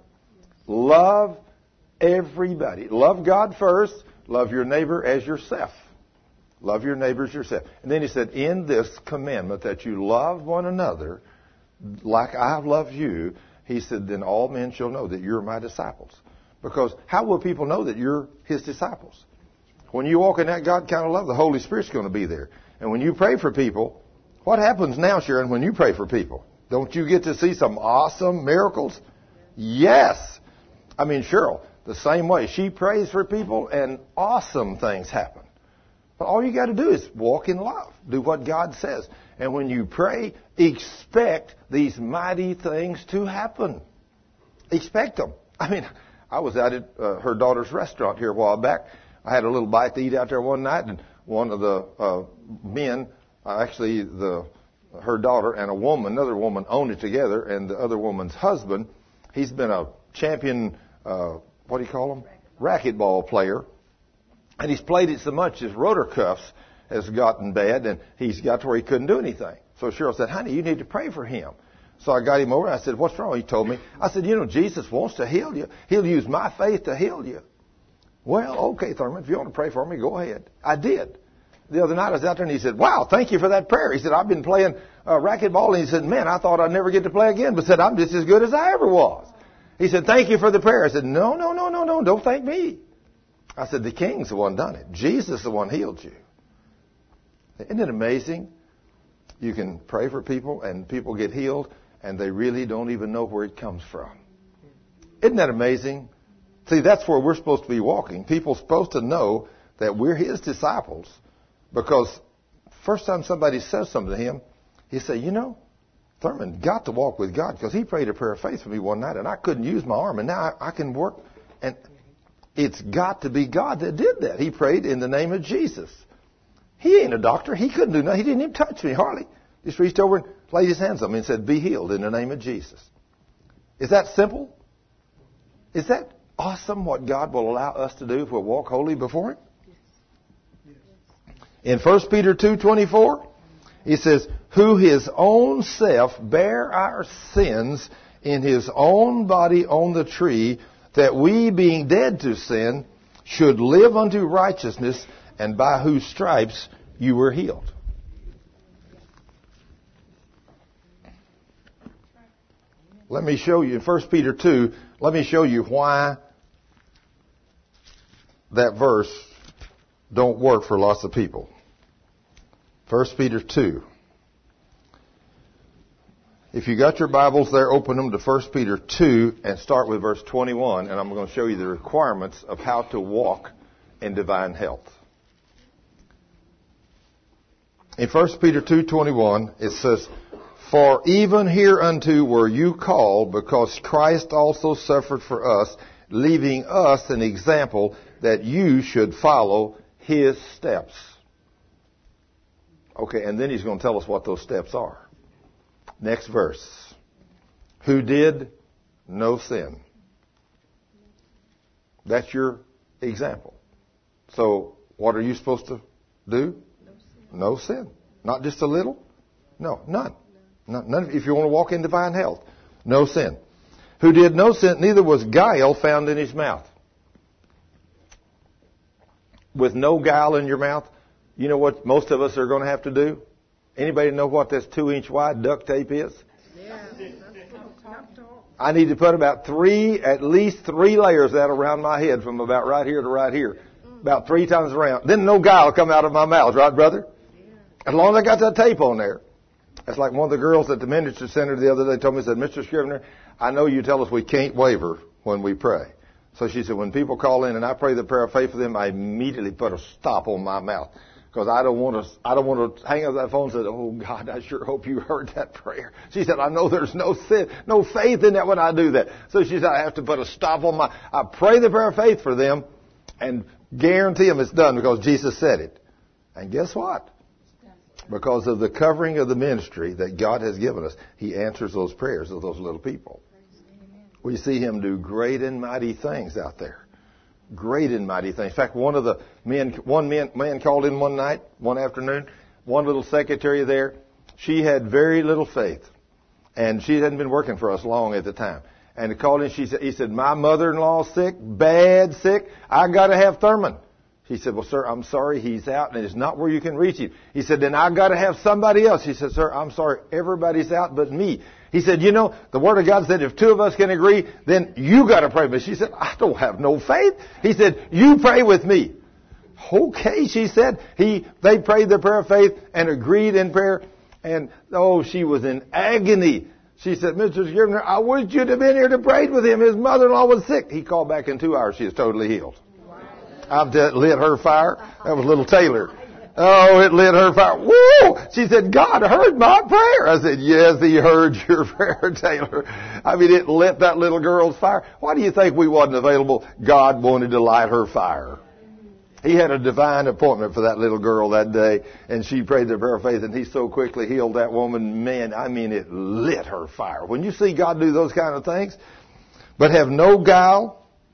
Love everybody. Love God first. Love your neighbor as yourself. Love your neighbor as yourself. And then he said, in this commandment that you love one another like I have loved you, he said, then all men shall know that you're my disciples. Because how will people know that you're his disciples? When you walk in that God kind of love, the Holy Spirit's going to be there. And when you pray for people, what happens now, Sharon, when you pray for people? Don't you get to see some awesome miracles? Yes. I mean, Cheryl, the same way. She prays for people and awesome things happen. But all you got to do is walk in love. Do what God says. And when you pray, expect these mighty things to happen. Expect them. I mean, I was out at uh, her daughter's restaurant here a while back. I had a little bite to eat out there one night, and one of the uh, men, uh, actually the her daughter and a woman, another woman, owned it together, and the other woman's husband, he's been a champion, uh, what do you call him? Racquetball player. And he's played it so much his rotor cuffs has gotten bad, and he's got to where he couldn't do anything. So Cheryl said, honey, you need to pray for him. So I got him over. I said, what's wrong? He told me. I said, you know, Jesus wants to heal you. He'll use my faith to heal you. Well, okay, Thurman, if you want to pray for me, go ahead. I did. The other night I was out there, and he said, wow, thank you for that prayer. He said, I've been playing uh, racquetball. And he said, man, I thought I'd never get to play again, but said, I'm just as good as I ever was. He said, thank you for the prayer. I said, no, no, no, no, no, don't thank me. I said, the King's the one done it. Jesus is the one healed you. Isn't it amazing You can pray for people and people get healed and they really don't even know where it comes from. Isn't that amazing? See, that's where we're supposed to be walking. People are supposed to know that we're His disciples because first time somebody says something to him, he said, you know, Thurman got to walk with God because he prayed a prayer of faith for me one night and I couldn't use my arm and now I, I can work. And it's got to be God that did that. He prayed in the name of Jesus. He ain't a doctor. He couldn't do nothing. He didn't even touch me hardly. Just reached over and laid his hands on me and said, be healed in the name of Jesus. Is that simple? Is that awesome what God will allow us to do if we'll walk holy before Him? In First Peter two twenty-four, he says, who His own self bare our sins in His own body on the tree, that we, being dead to sin, should live unto righteousness, and by whose stripes you were healed. Let me show you, in First Peter two, let me show you why that verse don't work for lots of people. First Peter two. If you got your Bibles there, open them to First Peter two and start with verse twenty-one, and I'm going to show you the requirements of how to walk in divine health. In First Peter two twenty-one, it says, for even hereunto were you called, because Christ also suffered for us, leaving us an example that you should follow His steps. Okay, and then he's going to tell us what those steps are. Next verse. Who did no sin. That's your example. So, what are you supposed to do? No sin. No sin. Not just a little? No, none. No. None. If you want to walk in divine health. No sin. Who did no sin, neither was guile found in his mouth. With no guile in your mouth, you know what most of us are going to have to do? Anybody know what this two-inch wide duct tape is? Yeah. I need to put about three, at least three layers of that around my head from about right here to right here. About three times around. Then no guile will come out of my mouth, right, brother? As long as I got that tape on there. That's like one of the girls at the ministry center the other day told me, said, Mister Scrivener, I know you tell us we can't waver when we pray. So she said, when people call in and I pray the prayer of faith for them, I immediately put a stop on my mouth. Because I don't want to, I don't want to hang up that phone and say, oh God, I sure hope you heard that prayer. She said, I know there's no sin, no faith in that when I do that. So she said, I have to put a stop on my, I pray the prayer of faith for them and guarantee them it's done because Jesus said it. And guess what? Because of the covering of the ministry that God has given us, He answers those prayers of those little people. We see Him do great and mighty things out there. Great and mighty things. In fact, one of the men, one man, man called in one night, one afternoon, one little secretary there, she had very little faith. And she hadn't been working for us long at the time. And he called in, she said, he said, my mother-in-law's sick, bad sick, I gotta have Thurman. He said, well, sir, I'm sorry, he's out and it's not where you can reach him. He said, then I gotta have somebody else. He said, sir, I'm sorry, everybody's out but me. He said, you know, the Word of God said if two of us can agree, then you got to pray with me. She said, I don't have no faith. He said, you pray with me. Okay, she said. He, they prayed the prayer of faith and agreed in prayer. And, oh, she was in agony. She said, Mister Scrivener, I wish you'd have been here to pray with him. His mother-in-law was sick. He called back in two hours. She is totally healed. Wow. I've lit her fire. That was little Taylor. Oh, it lit her fire. Woo! She said, God heard my prayer. I said, yes, He heard your prayer, Taylor. I mean, it lit that little girl's fire. Why do you think we wasn't available? God wanted to light her fire. He had a divine appointment for that little girl that day, and she prayed the prayer of faith, and He so quickly healed that woman. Man, I mean, it lit her fire. When you see God do those kind of things, but have no guile,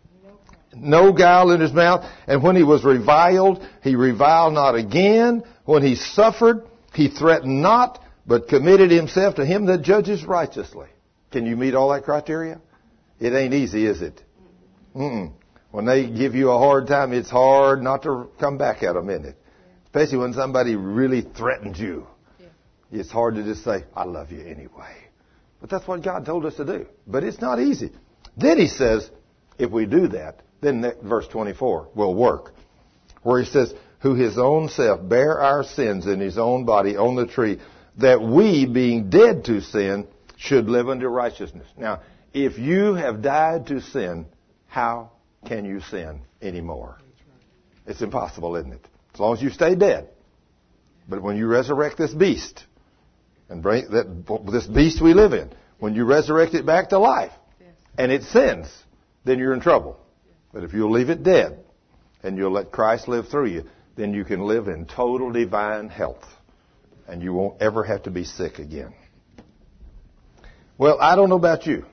no guile in his mouth. And when he was reviled, he reviled not again. When he suffered, he threatened not, but committed himself to Him that judges righteously. Can you meet all that criteria? It ain't easy, is it? Mm-mm. When they give you a hard time, it's hard not to come back at them, isn't it? Especially when somebody really threatens you. It's hard to just say, I love you anyway. But that's what God told us to do. But it's not easy. Then He says, if we do that, then verse twenty-four will work. Where He says, who His own self bare our sins in His own body on the tree, that we, being dead to sin, should live unto righteousness. Now, if you have died to sin, how can you sin anymore? It's impossible, isn't it? As long as you stay dead. But when you resurrect this beast, and bring that this beast we live in, when you resurrect it back to life, and it sins, then you're in trouble. But if you'll leave it dead, and you'll let Christ live through you, then you can live in total divine health. And you won't ever have to be sick again. Well, I don't know about you,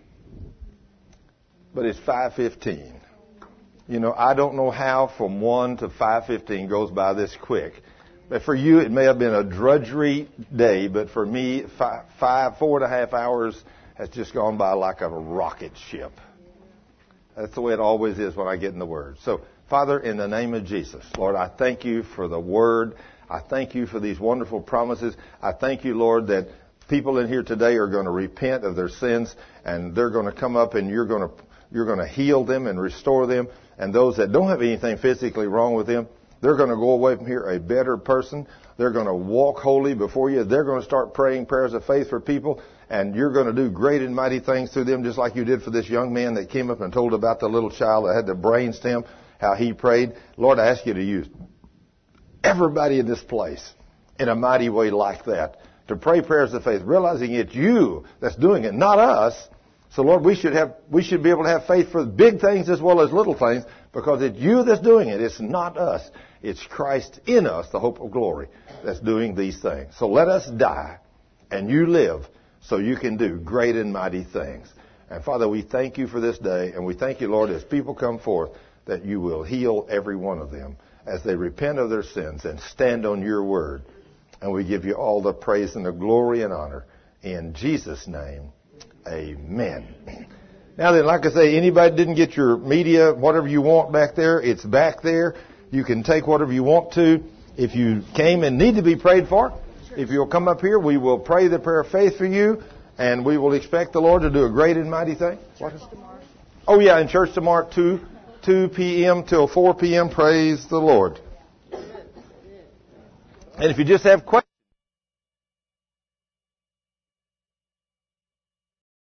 but it's five fifteen. You know, I don't know how from one to five fifteen goes by this quick. But for you, it may have been a drudgery day, but for me, five, five four and a half hours has just gone by like a rocket ship. That's the way it always is when I get in the Word. So, Father, in the name of Jesus, Lord, I thank you for the Word. I thank you for these wonderful promises. I thank you, Lord, that people in here today are going to repent of their sins, and they're going to come up, and you're going to you're going to heal them and restore them. And those that don't have anything physically wrong with them, they're going to go away from here a better person. They're going to walk holy before you. They're going to start praying prayers of faith for people, and you're going to do great and mighty things through them, just like you did for this young man that came up and told about the little child that had the brain stem, how he prayed. Lord, I ask you to use everybody in this place in a mighty way like that, to pray prayers of faith, realizing it's you that's doing it, not us. So, Lord, we should have, we should be able to have faith for big things as well as little things, because it's you that's doing it. It's not us. It's Christ in us, the hope of glory, that's doing these things. So let us die, and you live, so you can do great and mighty things. And, Father, we thank you for this day, and we thank you, Lord, as people come forth, that you will heal every one of them as they repent of their sins and stand on your word. And we give you all the praise and the glory and honor. In Jesus' name, amen. Now then, like I say, anybody didn't get your media, whatever you want back there, it's back there. You can take whatever you want to. If you came and need to be prayed for, if you'll come up here, we will pray the prayer of faith for you, and we will expect the Lord to do a great and mighty thing. What? Oh, yeah, in church tomorrow, two, two p.m. till four p.m. Praise the Lord. And if you just have questions,